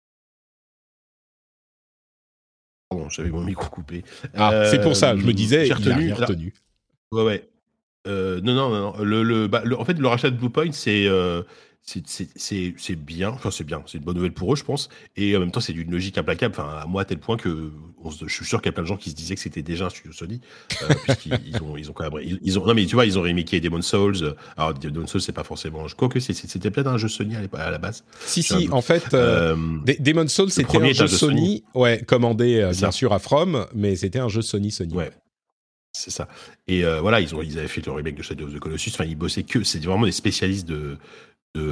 Pardon, j'avais mon micro coupé. C'est pour ça, je me disais, j'ai il a rien retenu. Ouais. Non. En fait, le rachat de Bluepoint, c'est bien. Enfin, c'est bien. C'est une bonne nouvelle pour eux, je pense. Et en même temps, c'est d'une logique implacable. Enfin, à moi, à tel point que je suis sûr qu'il y a plein de gens qui se disaient que c'était déjà un studio Sony, puisqu'ils ont quand même. Non, mais tu vois, ils ont remaké Demon's Souls. Alors, Demon's Souls, c'est pas forcément. Je crois que c'était peut-être un jeu Sony à la base. Si. En fait, Demon's Souls, c'était un jeu Sony, commandé bien sûr à From, mais c'était un jeu Sony. Ouais. C'est ça. Et voilà, ils avaient fait le remake de Shadow of the Colossus. Enfin, ils bossaient c'est vraiment des spécialistes du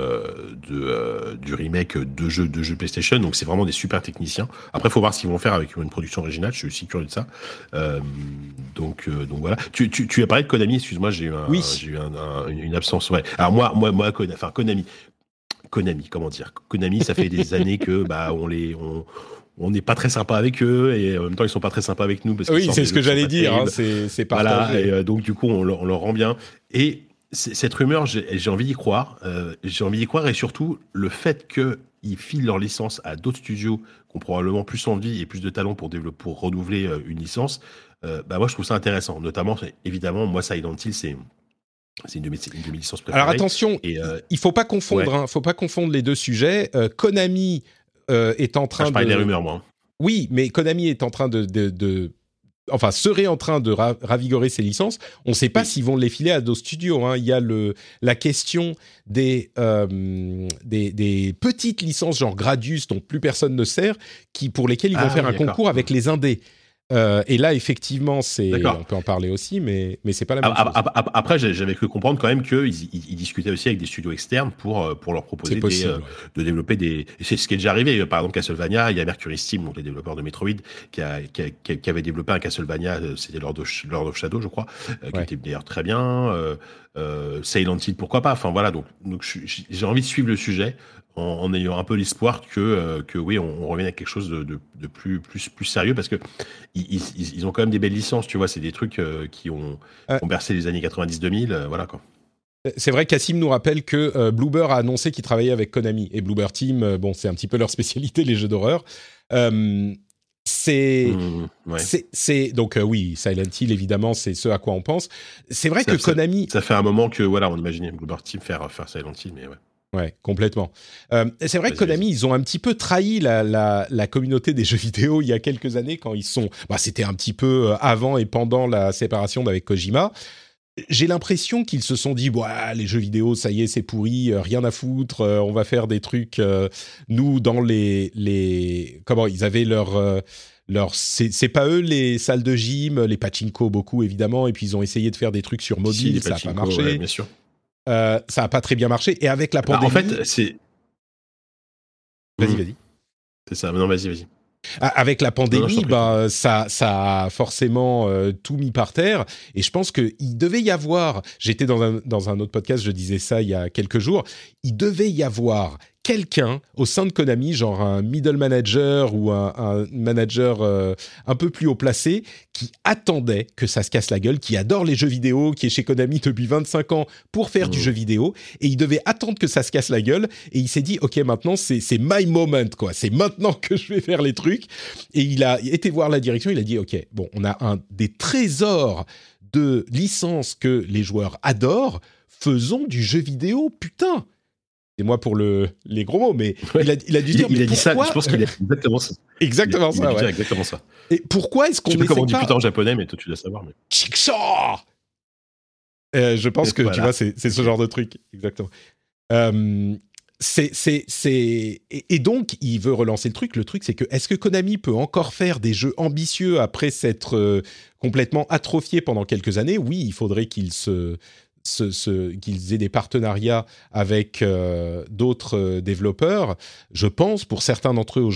remake de jeux PlayStation. Donc, c'est vraiment des super techniciens. Après, il faut voir ce qu'ils vont faire avec une production originale. Je suis aussi curieux de ça. Donc voilà. Tu as parlé de Konami. Excuse-moi, j'ai eu une absence. Ouais. Alors moi, Konami, comment dire? Konami, ça fait des années que on n'est pas très sympa avec eux et en même temps ils sont pas très sympas avec nous parce oui, c'est ce que j'allais dire, hein, c'est partagé. Voilà, et donc du coup on leur rend bien. Et cette rumeur, j'ai envie d'y croire. Et surtout le fait qu'ils filent leur licence à d'autres studios qui ont probablement plus envie et plus de talent pour renouveler une licence. Moi je trouve ça intéressant. Notamment, évidemment, moi Silent Hill c'est une de mes licences préférées. Alors attention, il faut pas confondre, faut pas confondre les deux sujets. Konami est en train je parlais des rumeurs, moi. Oui, mais Konami est en train serait en train de ravigorer ses licences. On ne sait pas s'ils vont les filer à d'autres studios. Hein. Il y a la question des petites licences genre Gradius dont plus personne ne sert, pour lesquelles ils vont faire un concours avec les indés. Et là, effectivement, on peut en parler aussi, mais c'est pas la même chose. Après, j'avais cru comprendre quand même qu'ils discutaient aussi avec des studios externes pour leur proposer de développer des. C'est ce qui est déjà arrivé. Par exemple, Castlevania, il y a Mercury Steam, donc les développeurs de Metroid, qui avait développé un Castlevania, c'était Lord of Shadow, je crois, qui était d'ailleurs très bien. Silent Hill, pourquoi pas. Enfin voilà, donc j'ai envie de suivre le sujet. En ayant un peu l'espoir que oui, on revienne à quelque chose de plus sérieux parce que ils ont quand même des belles licences, tu vois, c'est des trucs qui ont bercé les années 90-2000, voilà quoi. C'est vrai, Cassim nous rappelle que Bloober a annoncé qu'il travaillait avec Konami et Bloober Team, c'est un petit peu leur spécialité, les jeux d'horreur. Donc oui, Silent Hill évidemment, c'est ce à quoi on pense. C'est vrai que Konami, ça fait un moment que voilà, on imaginait Bloober Team faire Silent Hill, mais ouais. Ouais, complètement. C'est vrai que Konami, ils ont un petit peu trahi la communauté des jeux vidéo il y a quelques années quand ils sont... c'était un petit peu avant et pendant la séparation d'avec Kojima. J'ai l'impression qu'ils se sont dit les jeux vidéo, ça y est, c'est pourri, rien à foutre, on va faire des trucs... nous, dans comment ils avaient c'est pas eux les salles de gym, les pachinko beaucoup évidemment, et puis ils ont essayé de faire des trucs sur mobile, ça n'a pas marché. Ouais, bien sûr. Ça n'a pas très bien marché. Et avec la pandémie... En fait, c'est... Vas-y. C'est ça. Non, vas-y. Avec la pandémie, ça a forcément tout mis par terre. Et je pense qu'il devait y avoir... J'étais dans un autre podcast, je disais ça il y a quelques jours. Il devait y avoir quelqu'un au sein de Konami, genre un middle manager ou un manager un peu plus haut placé, qui attendait que ça se casse la gueule, qui adore les jeux vidéo, qui est chez Konami depuis 25 ans pour faire du jeu vidéo, et il devait attendre que ça se casse la gueule, et il s'est dit, ok, maintenant c'est my moment, quoi, c'est maintenant que je vais faire les trucs, et il a été voir la direction, il a dit, ok, bon, on a des trésors de licences que les joueurs adorent, faisons du jeu vidéo, putain. C'est moi pour les gros mots, mais il a dû dire. Il a dit ça. Je pense qu'il a dit exactement ça. Exactement ça. Il a dit exactement ça. Et pourquoi est-ce qu'on essaie pas... Je sais pas comment on dit putain en japonais, mais toi tu dois savoir. Mais... Chikshaw. Je pense que tu vois, c'est ce genre de truc, exactement. Et donc, il veut relancer le truc. Le truc, c'est que est-ce que Konami peut encore faire des jeux ambitieux après s'être complètement atrophié pendant quelques années? Oui, il faudrait qu'ils qu'ils aient des partenariats avec d'autres développeurs. Je pense, pour certains d'entre eux,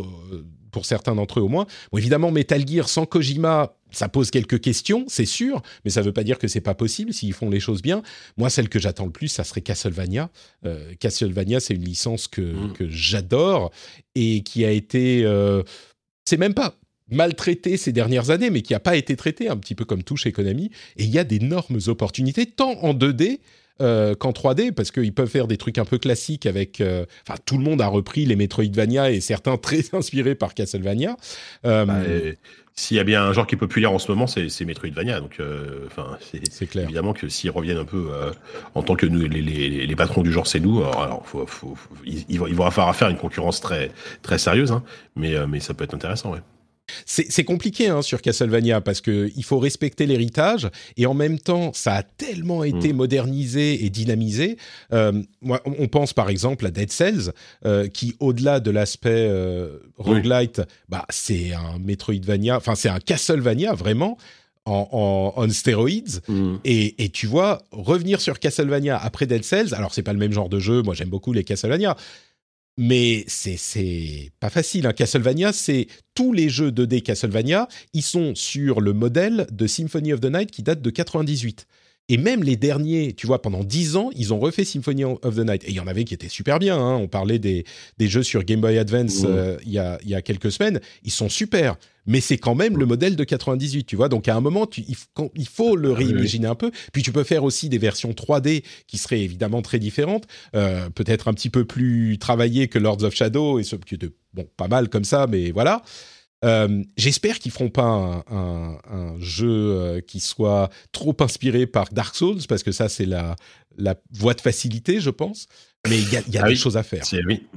au moins. Bon, évidemment, Metal Gear sans Kojima, ça pose quelques questions, c'est sûr, mais ça ne veut pas dire que c'est pas possible s'ils font les choses bien. Moi, celle que j'attends le plus, ça serait Castlevania. Castlevania, c'est une licence que j'adore et qui a été... c'est même pas maltraitée ces dernières années, mais qui n'a pas été traitée, un petit peu comme tout chez Konami. Et il y a d'énormes opportunités, tant en 2D qu'en 3D, parce qu'ils peuvent faire des trucs un peu classiques avec... Enfin, tout le monde a repris les Metroidvania et certains très inspirés par Castlevania. S'il y a bien un genre qui est populaire en ce moment, c'est Metroidvania. Donc, c'est clair. Évidemment que s'ils reviennent un peu en tant que nous, les patrons du genre, c'est nous. Alors il va falloir faire une concurrence très, très sérieuse, hein, mais ça peut être intéressant, ouais. C'est compliqué sur Castlevania parce qu'il faut respecter l'héritage et en même temps, ça a tellement été modernisé et dynamisé. Moi, on pense par exemple à Dead Cells qui, au-delà de l'aspect roguelite, c'est un Metroidvania, enfin c'est un Castlevania vraiment on stéroïdes. Et tu vois, revenir sur Castlevania après Dead Cells, alors c'est pas le même genre de jeu, moi j'aime beaucoup les Castlevania, mais c'est pas facile. Castlevania, c'est tous les jeux 2D Castlevania, ils sont sur le modèle de Symphony of the Night qui date de 98. Et même les derniers, tu vois, pendant 10 ans, ils ont refait Symphony of the Night. Et il y en avait qui étaient super bien. On parlait des jeux sur Game Boy Advance il y a quelques semaines. Ils sont super. Mais c'est quand même le modèle de 98, tu vois. Donc, à un moment, il faut le réimaginer un peu. Puis, tu peux faire aussi des versions 3D qui seraient évidemment très différentes. Peut-être un petit peu plus travaillées que Lords of Shadow. Bon, pas mal comme ça, mais voilà. J'espère qu'ils feront pas un jeu qui soit trop inspiré par Dark Souls, parce que ça, c'est la voie de facilité, je pense. Mais il y a des choses à faire. Oui.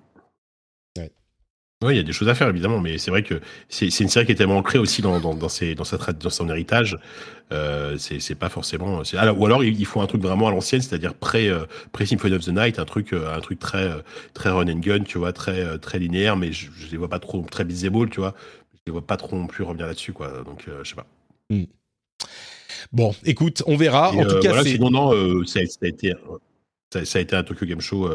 Oui, il y a des choses à faire, évidemment, mais c'est vrai que c'est une série qui est tellement ancrée aussi dans son héritage. C'est pas forcément... ou alors, il faut un truc vraiment à l'ancienne, c'est-à-dire pré-Symphony of the Night, un truc très, très run and gun, tu vois, très, très linéaire, mais je les vois pas trop, très beat'em, tu vois. Je les vois pas trop non plus revenir là-dessus, quoi. Donc, je sais pas. Bon, écoute, on verra. En tout cas, voilà, sinon, non, ça a été un Tokyo Game Show...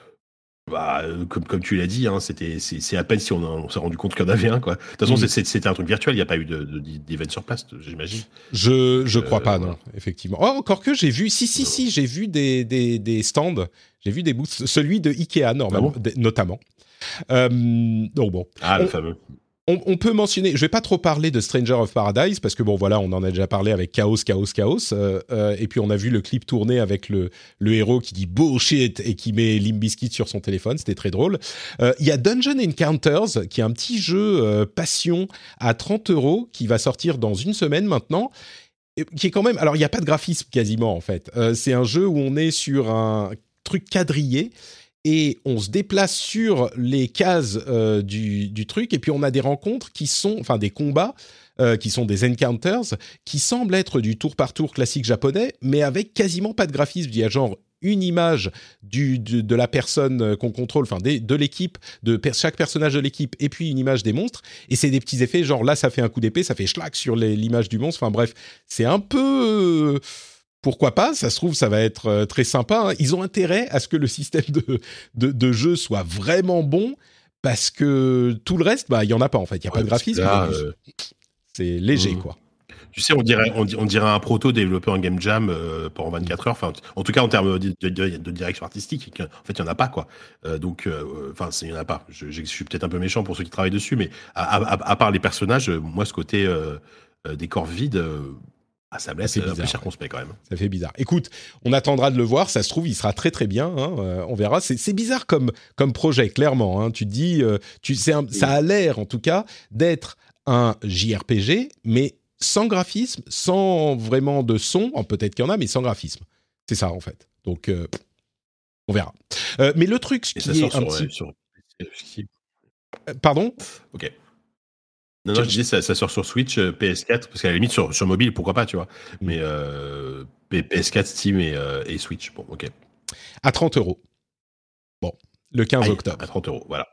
comme tu l'as dit, c'est à peine si on s'est rendu compte qu'il y en avait un, quoi. De toute façon, c'était un truc virtuel, il n'y a pas eu d'event sur place, j'imagine. Je crois pas, non, effectivement. Oh, encore que j'ai vu, si, j'ai vu des stands, j'ai vu des booths, celui de Ikea, notamment. Donc bon. Le fameux. On peut mentionner, je vais pas trop parler de Stranger of Paradise parce que bon voilà, on en a déjà parlé avec Chaos, et puis on a vu le clip tourner avec le héros qui dit bullshit et qui met Limp Bizkit sur son téléphone, c'était très drôle. Il y a Dungeon Encounters qui est un petit jeu passion à 30 € qui va sortir dans une semaine maintenant. Qui est quand même, alors il y a pas de graphisme quasiment en fait. C'est un jeu où on est sur un truc quadrillé. Et on se déplace sur les cases du truc, et puis on a des rencontres des combats qui sont des encounters, qui semblent être du tour par tour classique japonais, mais avec quasiment pas de graphisme. Il y a genre une image de la personne qu'on contrôle, de l'équipe, de chaque personnage de l'équipe, et puis une image des monstres, et c'est des petits effets, genre là ça fait un coup d'épée, ça fait schlack sur l'image du monstre, bref, c'est un peu... Pourquoi pas ? Ça se trouve, ça va être très sympa. Ils ont intérêt à ce que le système de jeu soit vraiment bon, parce que tout le reste, il y en a pas en fait. Il y a pas de graphisme. Là, c'est léger, quoi. Tu sais, on dirait un proto développé en Game Jam pendant 24 heures. Enfin, en tout cas, en termes de direction artistique, en fait, il y en a pas, quoi. Donc, il y en a pas. Je suis peut-être un peu méchant pour ceux qui travaillent dessus, mais à part les personnages, moi, ce côté décor vide. Ça me laisse un peu circonspect quand même. Ça fait bizarre. Écoute, on attendra de le voir. Ça se trouve, il sera très très bien. On verra. C'est bizarre comme projet, clairement. Tu te dis, ça a l'air en tout cas d'être un JRPG, mais sans graphisme, sans vraiment de son. Peut-être qu'il y en a, mais sans graphisme. C'est ça en fait. Donc, on verra. Mais le truc qui est un petit... Pardon ? Ok. Non, je disais, ça sort sur Switch, PS4, parce qu'à la limite, sur mobile, pourquoi pas, tu vois. Mais PS4, Steam et Switch, bon, ok. À 30 €. Bon, Le 15 octobre. À 30 €, voilà.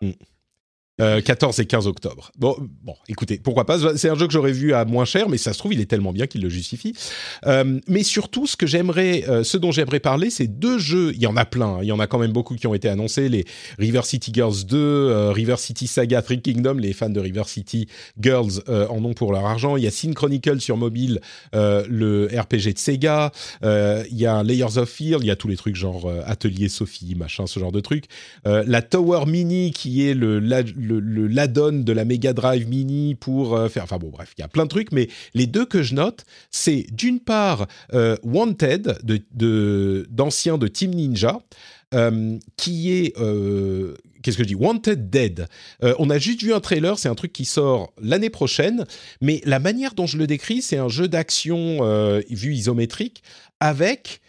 14 et 15 octobre. Bon, écoutez, pourquoi pas. C'est un jeu que j'aurais vu à moins cher, mais ça se trouve, il est tellement bien qu'il le justifie. Mais surtout, ce dont j'aimerais parler, c'est 2 jeux. Il y en a plein. Il y en a quand même beaucoup qui ont été annoncés. Les River City Girls 2, River City Saga Three Kingdom. Les fans de River City Girls en ont pour leur argent. Il y a Sin Chronicle sur mobile, le RPG de Sega. Il y a Layers of Fear. Il y a tous les trucs genre Atelier Sophie, machin, ce genre de trucs. La Tower Mini, qui est l'add-on de la Mega Drive Mini pour faire... Enfin bon, bref, il y a plein de trucs, mais les 2 que je note, c'est d'une part Wanted, d'anciens de Team Ninja, qui est... qu'est-ce que je dis ? Wanted Dead. On a juste vu un trailer, c'est un truc qui sort l'année prochaine, mais la manière dont je le décris, c'est un jeu d'action vue isométrique avec...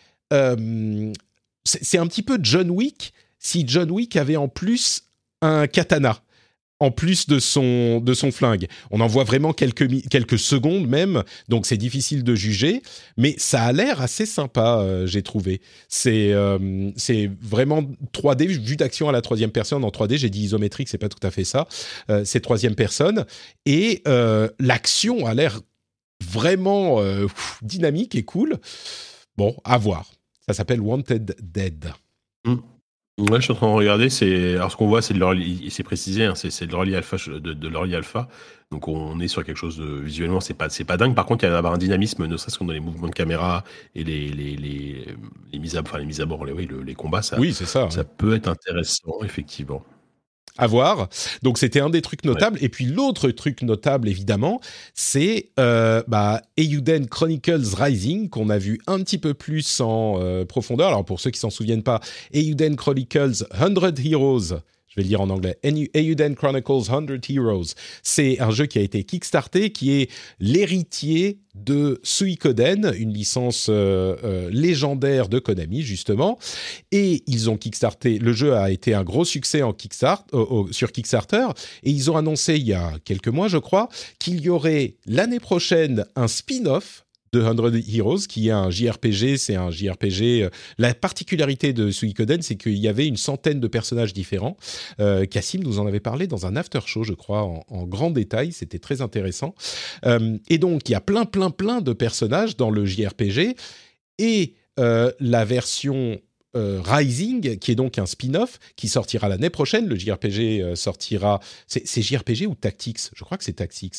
c'est un petit peu John Wick, si John Wick avait en plus un katana, en plus de son flingue. On en voit vraiment quelques secondes même, donc c'est difficile de juger, mais ça a l'air assez sympa, j'ai trouvé. C'est vraiment 3D, vue d'action à la troisième personne en 3D, j'ai dit isométrique, c'est pas tout à fait ça, c'est troisième personne, et l'action a l'air vraiment dynamique et cool. Bon, à voir. Ça s'appelle Wanted Dead. Ouais, je suis en train de regarder. Alors ce qu'on voit, c'est de l'early, c'est précisé, hein, c'est de l'early alpha, de l'early alpha. Donc on est sur quelque chose de visuellement, c'est pas dingue. Par contre, il y a avoir un dynamisme, ne serait-ce que dans les mouvements de caméra et les mises à bord, les combats. Oui, c'est ça. Ça peut être intéressant, effectivement. À voir. Donc c'était un des trucs notables. Ouais. Et puis l'autre truc notable, évidemment, c'est Eiyuden Chronicles Rising, qu'on a vu un petit peu plus en profondeur. Alors pour ceux qui s'en souviennent pas, Eiyuden Chronicles 100 Heroes, je vais le lire en anglais, Eiyuden Chronicles 100 Heroes, c'est un jeu qui a été kickstarté, qui est l'héritier de Suikoden, une licence légendaire de Konami, justement. Et ils ont kickstarté, le jeu a été un gros succès sur Kickstarter, et ils ont annoncé il y a quelques mois, je crois, qu'il y aurait l'année prochaine un spin-off de 100 Heroes, qui est un JRPG, c'est un JRPG... La particularité de Suikoden, c'est qu'il y avait une centaine de personnages différents. Cassim nous en avait parlé dans un after show, je crois, en grand détail. C'était très intéressant. Et donc, il y a plein de personnages dans le JRPG. Et la version... Rising, qui est donc un spin-off, qui sortira l'année prochaine. Le JRPG sortira... C'est JRPG ou Tactics ? Je crois que c'est Tactics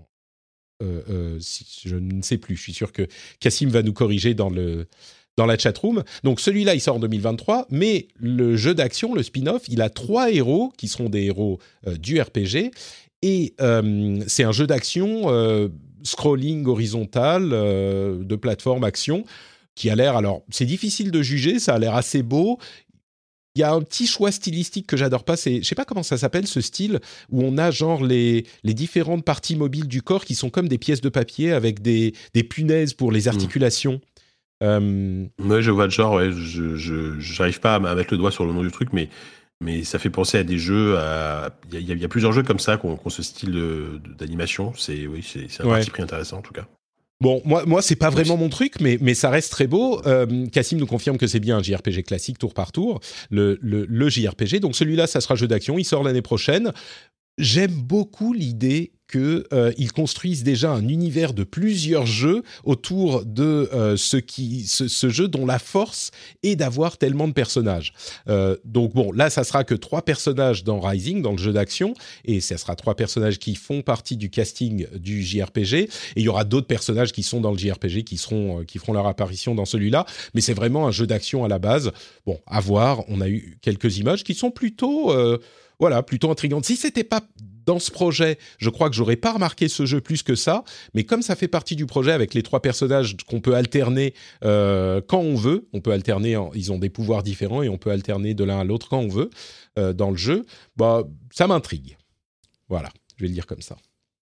je ne sais plus, je suis sûr que Cassim va nous corriger dans la chatroom. Donc celui-là, il sort en 2023, mais le jeu d'action, le spin-off, il a 3 héros qui seront des héros du RPG, et c'est un jeu d'action scrolling horizontal de plateforme action, qui a l'air, alors c'est difficile de juger, ça a l'air assez beau. Il y a un petit choix stylistique que j'adore pas, je sais pas comment ça s'appelle, ce style où on a genre les différentes parties mobiles du corps qui sont comme des pièces de papier avec des punaises pour les articulations. Ouais, je vois le genre, ouais, j'arrive pas à mettre le doigt sur le nom du truc, mais ça fait penser à des jeux, il y a plusieurs jeux comme ça qui ont ce style d'animation, c'est un parti pris intéressant en tout cas. Bon, moi, c'est pas vraiment mon truc, mais ça reste très beau. Cassim nous confirme que c'est bien un JRPG classique, tour par tour, le JRPG. Donc celui-là, ça sera jeu d'action. Il sort l'année prochaine. J'aime beaucoup l'idée qu'ils construisent déjà un univers de plusieurs jeux autour de ce jeu dont la force est d'avoir tellement de personnages. Donc bon, là, ça sera que 3 personnages dans Rising, dans le jeu d'action, et ça sera 3 personnages qui font partie du casting du JRPG, et il y aura d'autres personnages qui sont dans le JRPG qui feront leur apparition dans celui-là, mais c'est vraiment un jeu d'action à la base. Bon, à voir, on a eu quelques images qui sont plutôt intrigantes. Si c'était pas dans ce projet, je crois que j'aurais pas remarqué ce jeu plus que ça, mais comme ça fait partie du projet avec les 3 personnages qu'on peut alterner quand on veut, ils ont des pouvoirs différents et on peut alterner de l'un à l'autre quand on veut dans le jeu, ça m'intrigue. Voilà, je vais le dire comme ça.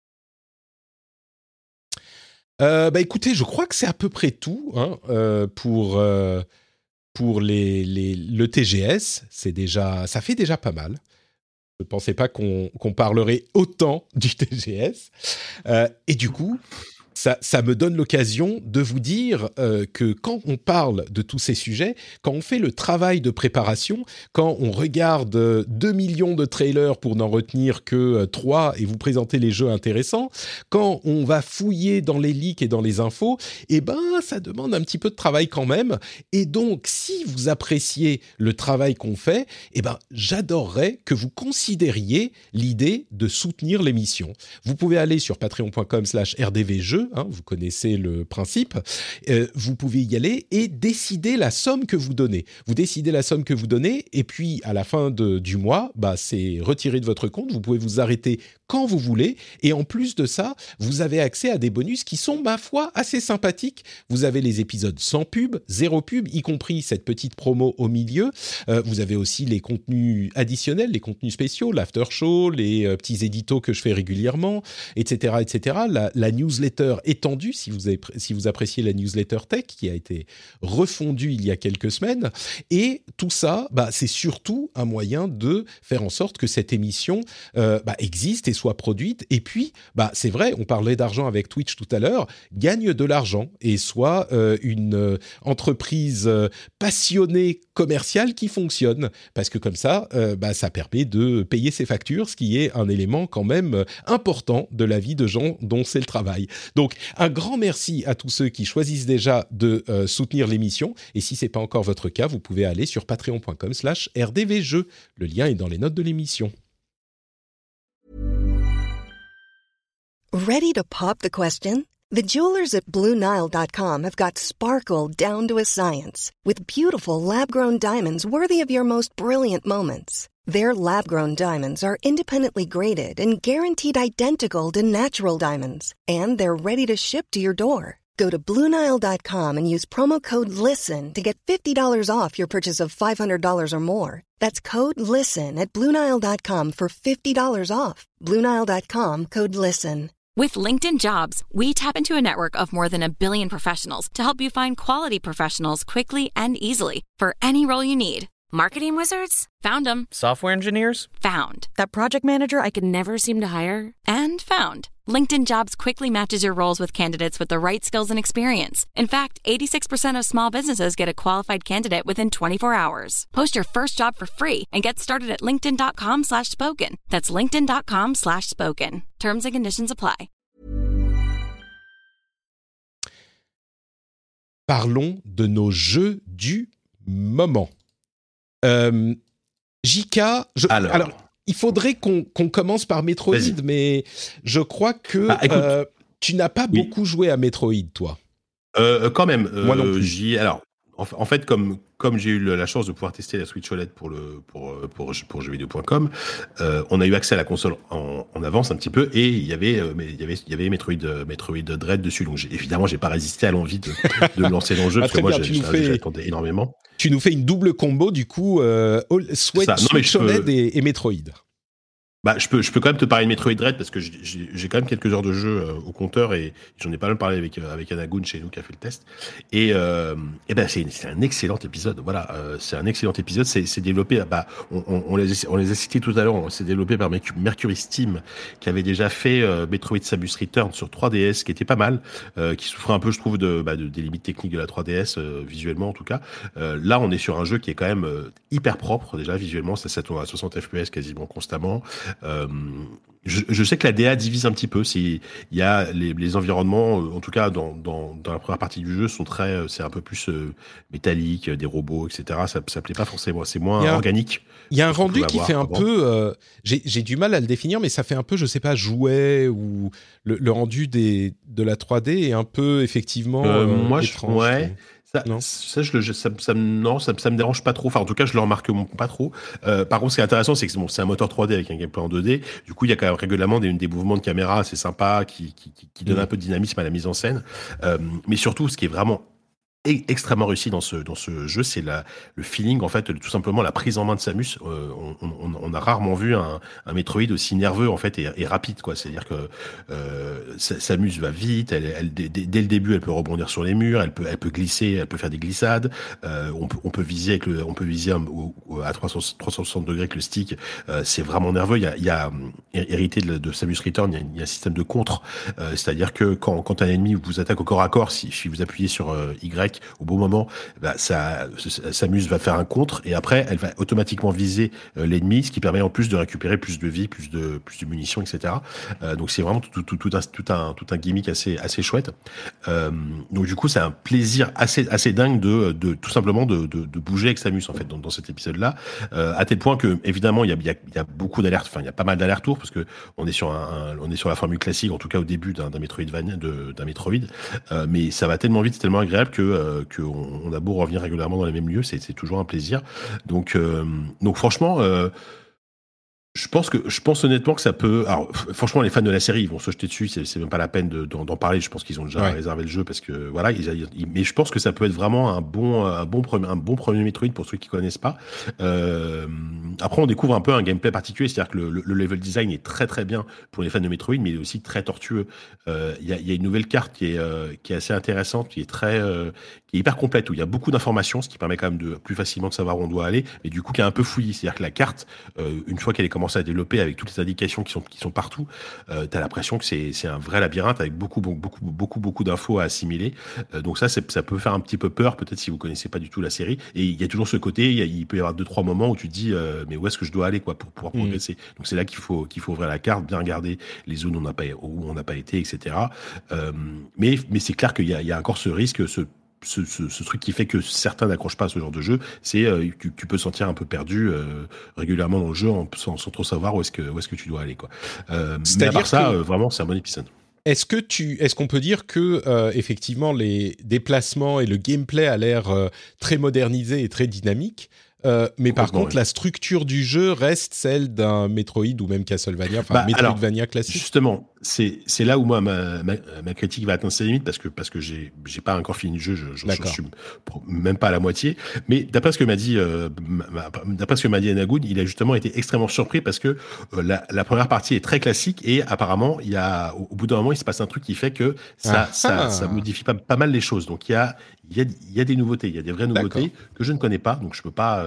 Écoutez, je crois que c'est à peu près tout pour le TGS. Ça fait déjà pas mal. Je ne pensais pas qu'on parlerait autant du TGS. Et du coup, ça me donne l'occasion de vous dire que quand on parle de tous ces sujets, quand on fait le travail de préparation, quand on regarde 2 millions de trailers pour n'en retenir que 3 et vous présenter les jeux intéressants, quand on va fouiller dans les leaks et dans les infos, ça demande un petit peu de travail quand même. Et donc, si vous appréciez le travail qu'on fait, j'adorerais que vous considériez l'idée de soutenir l'émission. Vous pouvez aller sur patreon.com/rdvjeux, vous connaissez le principe. Vous pouvez y aller et décider la somme que vous donnez. Vous décidez la somme que vous donnez et puis à la fin du mois, c'est retiré de votre compte. Vous pouvez vous arrêter quand vous voulez et en plus de ça, vous avez accès à des bonus qui sont, ma foi, assez sympathiques. Vous avez les épisodes sans pub, 0 pub, y compris cette petite promo au milieu. Vous avez aussi les contenus additionnels, les contenus spéciaux, l'after show, les petits éditos que je fais régulièrement, etc., etc. La newsletter étendue, si vous appréciez la newsletter tech, qui a été refondue il y a quelques semaines. Et tout ça, c'est surtout un moyen de faire en sorte que cette émission existe et soit produite. Et puis, c'est vrai, on parlait d'argent avec Twitch tout à l'heure, gagne de l'argent et soit une entreprise passionnée commerciale qui fonctionne. Parce que comme ça, ça permet de payer ses factures, ce qui est un élément quand même important de la vie de gens dont c'est le travail. Donc, un grand merci à tous ceux qui choisissent déjà de soutenir l'émission. Et si ce n'est pas encore votre cas, vous pouvez aller sur patreon.com/rdvjeux. Le lien est dans les notes de l'émission. Ready to pop the question? The jewelers at BlueNile.com have got sparkle down to a science with beautiful lab-grown diamonds worthy of your most brilliant moments. Their lab-grown diamonds are independently graded and guaranteed identical to natural diamonds, and they're ready to ship to your door. Go to BlueNile.com and use promo code LISTEN to get $50 off your purchase of $500 or more. That's code LISTEN at BlueNile.com for $50 off. BlueNile.com, code LISTEN. With LinkedIn Jobs, we tap into a network of more than 1 billion professionals to help you find quality professionals quickly and easily for any role you need. Marketing wizards? Found them. Software engineers? Found. That project manager I could never seem to hire? And found. LinkedIn Jobs quickly matches your roles with candidates with the right skills and experience. In fact, 86% of small businesses get a qualified candidate within 24 hours. Post your first job for free and get started at linkedin.com/spoken. That's linkedin.com/spoken. Terms and conditions apply. Parlons de nos jeux du moment. JK, alors, il faudrait qu'on commence par Metroid, mais je crois que tu n'as pas beaucoup joué à Metroid, toi. Quand même. Moi non plus. Alors, en fait, comme j'ai eu la chance de pouvoir tester la Switch OLED pour jeuxvideo.com, on a eu accès à la console en avance un petit peu et il y avait Metroid Dread dessus. Donc évidemment, j'ai pas résisté à l'envie de me lancer dans le jeu parce que moi j'attendais énormément. Tu nous fais une double combo du coup, Switch OLED et Metroid. Je peux quand même te parler de Metroid Dread parce que j'ai quand même quelques heures de jeu au compteur et j'en ai pas mal parlé avec Anagoun chez nous qui a fait le test et c'est un excellent épisode. Voilà, c'est un excellent épisode. C'est développé, on les a cités tout à l'heure. C'est développé par Mercury Steam qui avait déjà fait Metroid Samus Return sur 3DS qui était pas mal, qui souffrait un peu, je trouve, des limites techniques de la 3DS visuellement en tout cas. Là, on est sur un jeu qui est quand même hyper propre déjà visuellement. Ça tourne à 60 FPS quasiment constamment. Je sais que la DA divise un petit peu. Il y a les environnements, en tout cas dans la première partie du jeu, c'est un peu plus métallique, des robots, etc. Ça plaît pas forcément. C'est moins organique. Il y a un rendu qui fait un peu. J'ai du mal à le définir, mais ça fait un peu, je sais pas, jouet ou le rendu de la 3D est un peu effectivement étrange. Ouais. Ça me dérange pas trop. Enfin, en tout cas, je le remarque pas trop. Par contre, ce qui est intéressant, c'est que c'est un moteur 3D avec un gameplay en 2D. Du coup, il y a quand même régulièrement des mouvements de caméra assez sympas qui donnent un peu de dynamisme à la mise en scène. Mais surtout, ce qui est vraiment extrêmement réussi dans ce jeu, c'est le feeling, en fait, tout simplement la prise en main de Samus. On a rarement vu un Metroid aussi nerveux, en fait, et rapide, quoi. C'est-à-dire que Samus va vite, dès le début, elle peut rebondir sur les murs, elle peut glisser, elle peut faire des glissades. On peut viser à 360 degrés avec le stick. C'est vraiment nerveux. Il y a hérité de Samus Return, il y a un système de contre, c'est-à-dire que quand un ennemi vous attaque au corps à corps, si vous appuyez sur Y au bon moment, Samus va faire un contre et après elle va automatiquement viser l'ennemi, ce qui permet en plus de récupérer plus de vie, plus de munitions, etc. Donc c'est vraiment tout un gimmick assez chouette. Donc du coup c'est un plaisir assez dingue de tout simplement de bouger avec Samus, en fait, dans cet épisode-là, à tel point que évidemment il y a beaucoup d'alertes, enfin il y a pas mal d'allers-retours parce que on est sur la formule classique, en tout cas au début d'un Metroidvania, d'un Metroid, mais ça va tellement vite, c'est tellement agréable que on a beau revenir régulièrement dans les mêmes lieux, c'est toujours un plaisir. Donc franchement, je pense honnêtement que ça peut. Alors, franchement, les fans de la série, ils vont se jeter dessus. C'est même pas la peine d'en parler. Je pense qu'ils ont déjà réservé le jeu parce que voilà. Mais je pense que ça peut être vraiment un bon premier Metroid pour ceux qui connaissent pas. Après, on découvre un peu un gameplay particulier, c'est-à-dire que le level design est très très bien pour les fans de Metroid, mais il est aussi très tortueux. Il y a une nouvelle carte qui est assez intéressante, qui est hyper complète, où il y a beaucoup d'informations, ce qui permet quand même de plus facilement de savoir où on doit aller, mais du coup qui est un peu fouillis. C'est-à-dire que la carte, une fois qu'elle est commencé à développer avec toutes les indications qui sont partout, t'as l'impression que c'est un vrai labyrinthe avec beaucoup d'infos à assimiler. Donc ça peut faire un petit peu peur, peut-être si vous connaissez pas du tout la série. Et il y a toujours ce côté, il peut y avoir 2-3 moments où tu te dis mais où est-ce que je dois aller, quoi, pour pouvoir progresser. Donc c'est là qu'il faut ouvrir la carte, bien regarder les zones où on n'a pas été, etc. Mais c'est clair qu'il y a encore ce risque, ce truc qui fait que certains n'accrochent pas à ce genre de jeu, c'est tu peux te sentir un peu perdu régulièrement dans le jeu sans trop savoir où est-ce que tu dois aller, quoi. Mais à part ça, vraiment, c'est un bon épisode. Est-ce qu'on peut dire que effectivement les déplacements et le gameplay a l'air très modernisé et très dynamique, mais par contre la structure du jeu reste celle d'un Metroid ou même Castlevania, Metroidvania classique? Justement, c'est là où moi ma critique va atteindre ses limites parce que j'ai pas encore fini le jeu, je suis même pas à la moitié. Mais d'après ce que m'a dit Anagoud, il a justement été extrêmement surpris parce que la première partie est très classique et apparemment au bout d'un moment il se passe un truc qui fait que ça modifie pas mal les choses. Donc il y a des nouveautés, il y a des vraies nouveautés que je ne connais pas, donc je peux pas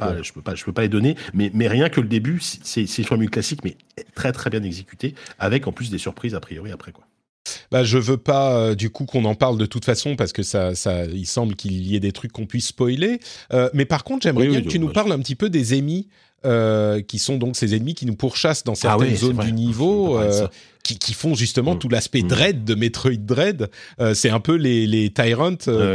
les donner. Mais rien que le début, c'est une formule classique, mais très très bien exécutée, avec en plus des surprises a priori après, quoi. Je veux pas du coup qu'on en parle de toute façon parce que ça il semble qu'il y ait des trucs qu'on puisse spoiler. Mais par contre, j'aimerais bien que tu nous parles un petit peu des ennemis qui sont donc ces ennemis qui nous pourchassent dans certaines zones du niveau, qui font justement tout l'aspect Dread de Metroid Dread. C'est un peu les Tyrants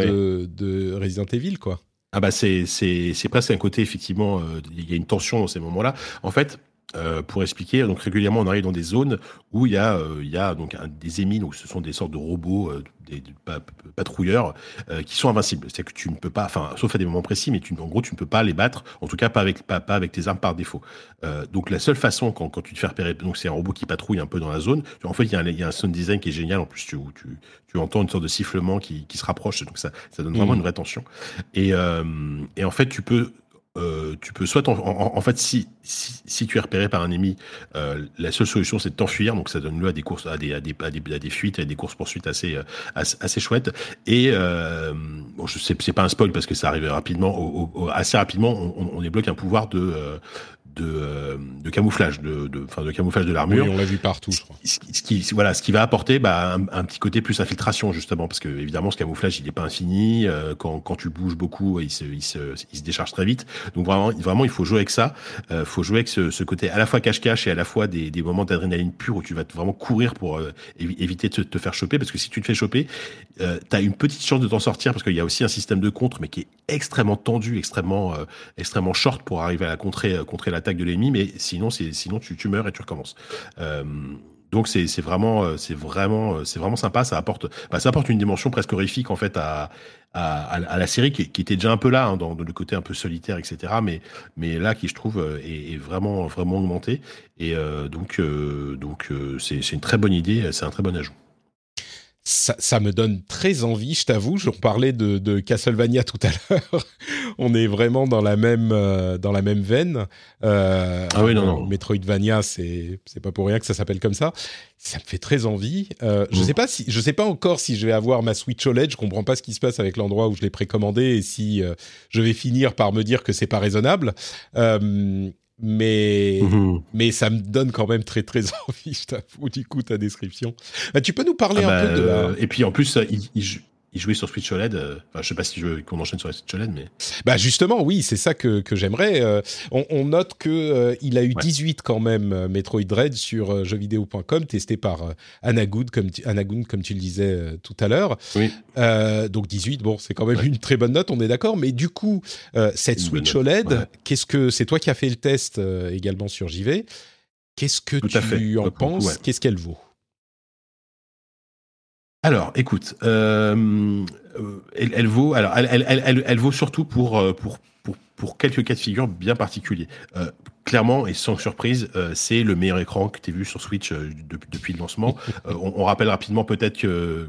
de Resident Evil, quoi. Ah bah c'est presque un côté, effectivement, il y a une tension dans ces moments-là. En fait, pour expliquer, donc régulièrement on arrive dans des zones où il y a donc des ennemis, donc ce sont des sortes de robots, des patrouilleurs qui sont invincibles. C'est-à-dire que tu ne peux pas, enfin sauf à des moments précis, mais en gros tu ne peux pas les battre, en tout cas pas avec tes armes par défaut. Donc la seule façon quand tu te fais repérer, donc c'est un robot qui patrouille un peu dans la zone. En fait il y a un sound design qui est génial, en plus tu entends une sorte de sifflement qui se rapproche, donc ça donne vraiment une vraie tension. Et en fait tu peux soit en fait si tu es repéré par un ennemi, la seule solution c'est de t'enfuir, donc ça donne lieu à des courses, à des fuites, à des courses poursuites assez chouettes. Et bon, c'est pas un spoil parce que ça arrive rapidement, assez rapidement on débloque un pouvoir de camouflage, de camouflage de l'armure. Oui, on l'a vu partout, je crois. Ce qui va apporter un petit côté plus infiltration, justement, parce que évidemment ce camouflage il n'est pas infini. Quand tu bouges beaucoup, il se décharge très vite. Donc vraiment il faut jouer avec ça. Faut jouer avec ce côté à la fois cache-cache et à la fois des moments d'adrénaline pure où tu vas vraiment courir pour éviter de te faire choper, parce que si tu te fais choper, t'as une petite chance de t'en sortir, parce qu'il y a aussi un système de contre, mais qui est extrêmement tendu, extrêmement short pour arriver à contrer l'attaque de l'ennemi, mais sinon tu meurs et tu recommences. Donc c'est vraiment sympa. Ça apporte une dimension presque horrifique en fait à la série qui était déjà un peu là, hein, dans le côté un peu solitaire, etc. Mais là qui je trouve est vraiment vraiment augmenté. Et donc c'est une très bonne idée, c'est un très bon ajout. Ça me donne très envie, je t'avoue. Je parlais de Castlevania tout à l'heure. On est vraiment dans la même veine. Ah oui, non. Metroidvania, c'est pas pour rien que ça s'appelle comme ça. Ça me fait très envie. Je sais pas encore si je vais avoir ma Switch OLED. Je comprends pas ce qui se passe avec l'endroit où je l'ai précommandé et si je vais finir par me dire que c'est pas raisonnable. Mais ça me donne quand même très très envie, je t'avoue, du coup, ta description. Tu peux nous parler un peu de la... Et puis en plus, il jouait sur Switch OLED. Je sais pas si je veux qu'on enchaîne sur la Switch OLED, mais... Bah justement, oui, c'est ça que j'aimerais. On note que il a eu 18 quand même, Metroid Dread sur jeuxvideo.com, testé par Anagoon, comme tu le disais tout à l'heure. Oui. Donc 18, bon, c'est quand même une très bonne note, on est d'accord. Mais du coup, cette Switch OLED, qu'est-ce que... C'est toi qui as fait le test également sur JV. Qu'est-ce que tu en penses ? Qu'est-ce qu'elle vaut ? Alors, écoute, elle vaut. Alors, elle vaut surtout pour quelques cas de figure bien particuliers. Clairement et sans surprise, c'est le meilleur écran que tu aies vu sur Switch depuis le lancement. On rappelle rapidement peut-être que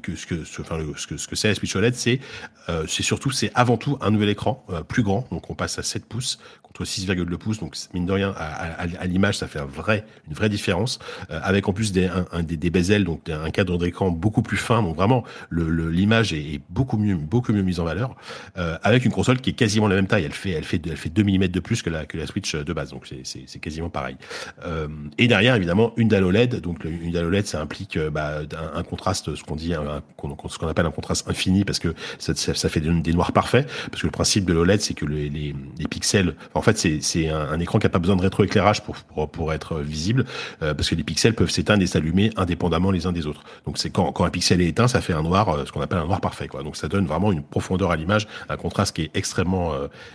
ce que c'est la Switch OLED, c'est avant tout un nouvel écran plus grand. Donc on passe à 7 pouces contre 6,2 pouces. Donc mine de rien, à l'image, ça fait une vraie différence. Avec en plus des bezels, donc un cadre d'écran beaucoup plus fin. Donc vraiment, l'image est beaucoup mieux mise en valeur. Avec une console qui est quasiment la même taille. Elle fait 2 mm de plus que la Switch de base. Donc c'est quasiment pareil. Et derrière, évidemment, une dalle OLED. Donc une dalle OLED, ça implique un contraste, ce qu'on appelle un contraste infini, parce que ça fait des noirs parfaits. Parce que le principe de l'OLED, c'est que les pixels, en fait, c'est un écran qui a pas besoin de rétroéclairage pour être visible, parce que les pixels peuvent s'éteindre et s'allumer indépendamment les uns des autres. Donc c'est quand un pixel est éteint, ça fait un noir, ce qu'on appelle un noir parfait, quoi. Donc ça donne vraiment une profondeur à l'image, un contraste qui est extrêmement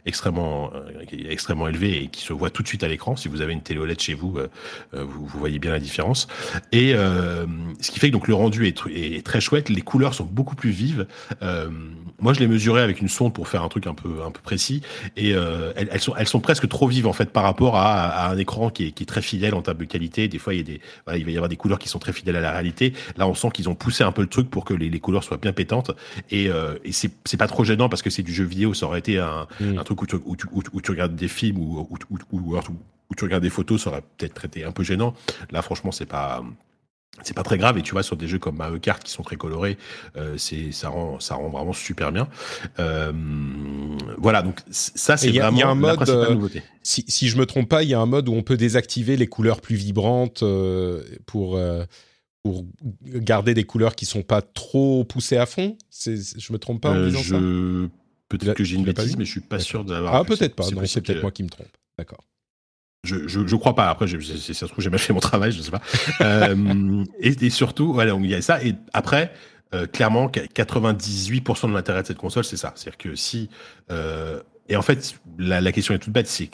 élevé et qui se voit tout de suite à l'écran. Si vous avez une télé OLED chez vous, vous voyez bien la différence. Et ce qui fait que donc le rendu est très chouette. Les couleurs sont beaucoup plus vives. Moi, je l'ai mesuré avec une sonde pour faire un truc un peu précis. Et elles sont presque trop vives en fait par rapport à un écran qui est très fidèle en termes de qualité. Des fois, il va y avoir des couleurs qui sont très fidèles à la réalité. Là, on sent qu'ils ont poussé un peu le truc pour que les couleurs soient bien pétantes. Et c'est pas trop gênant parce que c'est du jeu vidéo. Ça aurait été un truc où tu regardes des films ou tu regardes des photos, ça aurait peut-être été un peu gênant. Là, franchement, c'est pas très grave. Et tu vois, sur des jeux comme Mario Kart qui sont très colorés, ça rend vraiment super bien. Voilà, donc ça, c'est vraiment la principale nouveauté. Si je me trompe pas, il y a un mode où on peut désactiver les couleurs plus vibrantes pour garder des couleurs qui sont pas trop poussées à fond. Je me trompe pas en disant ça. Peut-être que j'ai une bêtise, mais je suis pas sûr d'avoir. Ah, peut-être pas. Non, c'est peut-être moi qui me trompe. D'accord. Je crois pas. Après, si ça se trouve, j'ai mal fait mon travail, je sais pas. Et surtout, voilà, il y a ça. Et après, clairement, 98% de l'intérêt de cette console, c'est ça. C'est-à-dire que et en fait, la question est toute bête, c'est que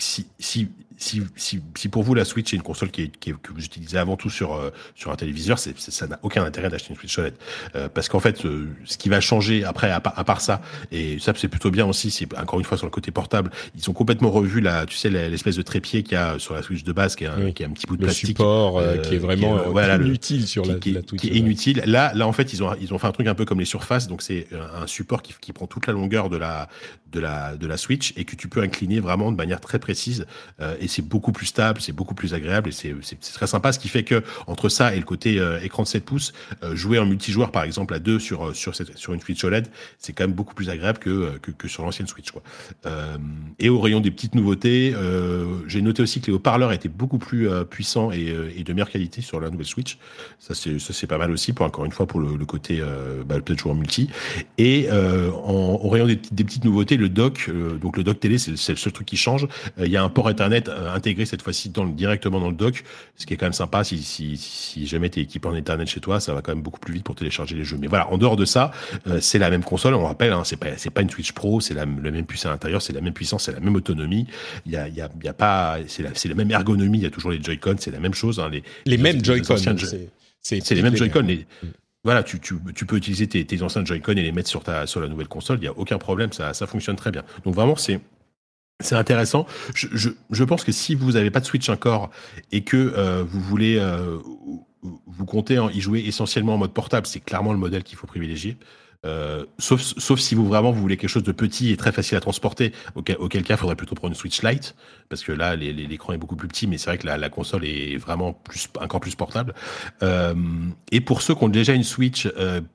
si pour vous la Switch est une console que vous utilisez avant tout sur un téléviseur, ça n'a aucun intérêt d'acheter une Switch OLED, parce qu'en fait ce qui va changer après à part ça, et ça c'est plutôt bien aussi, c'est encore une fois sur le côté portable, ils ont complètement revu l'espèce de trépied qu'il y a sur la Switch de base, qui est un petit bout de plastique, support qui est vraiment inutile sur la Switch, qui est inutile. Là en fait ils ont fait un truc un peu comme les Surface, donc c'est un support qui prend toute la longueur de la Switch et que tu peux incliner vraiment de manière très précise, et c'est beaucoup plus stable, c'est beaucoup plus agréable, et c'est très sympa, ce qui fait que entre ça et le côté écran de 7 pouces, jouer en multijoueur par exemple à 2 sur une Switch OLED, c'est quand même beaucoup plus agréable que sur l'ancienne Switch, quoi. Et au rayon des petites nouveautés, j'ai noté aussi que les haut-parleurs étaient beaucoup plus puissants et de meilleure qualité sur la nouvelle Switch. Ça c'est pas mal aussi, encore une fois pour le côté peut-être jouer en multi. Et au rayon des petites nouveautés, le dock, donc le dock télé, c'est le seul truc qui change. Il y a un port Ethernet intégré cette fois-ci directement dans le dock, ce qui est quand même sympa. Si jamais t'es équipé en Ethernet chez toi, ça va quand même beaucoup plus vite pour télécharger les jeux. Mais voilà, en dehors de ça, c'est la même console. On rappelle, c'est pas une Switch Pro, c'est le même puce à l'intérieur, c'est la même puissance, c'est la même autonomie. Il y a pas, c'est la même ergonomie. Il y a toujours les Joy-Con, c'est la même chose. Les mêmes Joy-Con. C'est les mêmes Joy-Con. Voilà, tu peux utiliser tes anciens Joy-Con et les mettre sur la nouvelle console. Il y a aucun problème, ça fonctionne très bien. Donc vraiment, c'est intéressant. Je pense que si vous n'avez pas de Switch encore et que vous voulez vous comptez y jouer essentiellement en mode portable, c'est clairement le modèle qu'il faut privilégier. Sauf si vous voulez quelque chose de petit et très facile à transporter, auquel cas il faudrait plutôt prendre une Switch Lite, parce que là l'écran est beaucoup plus petit, mais c'est vrai que la console est vraiment encore plus portable. Et pour ceux qui ont déjà une Switch,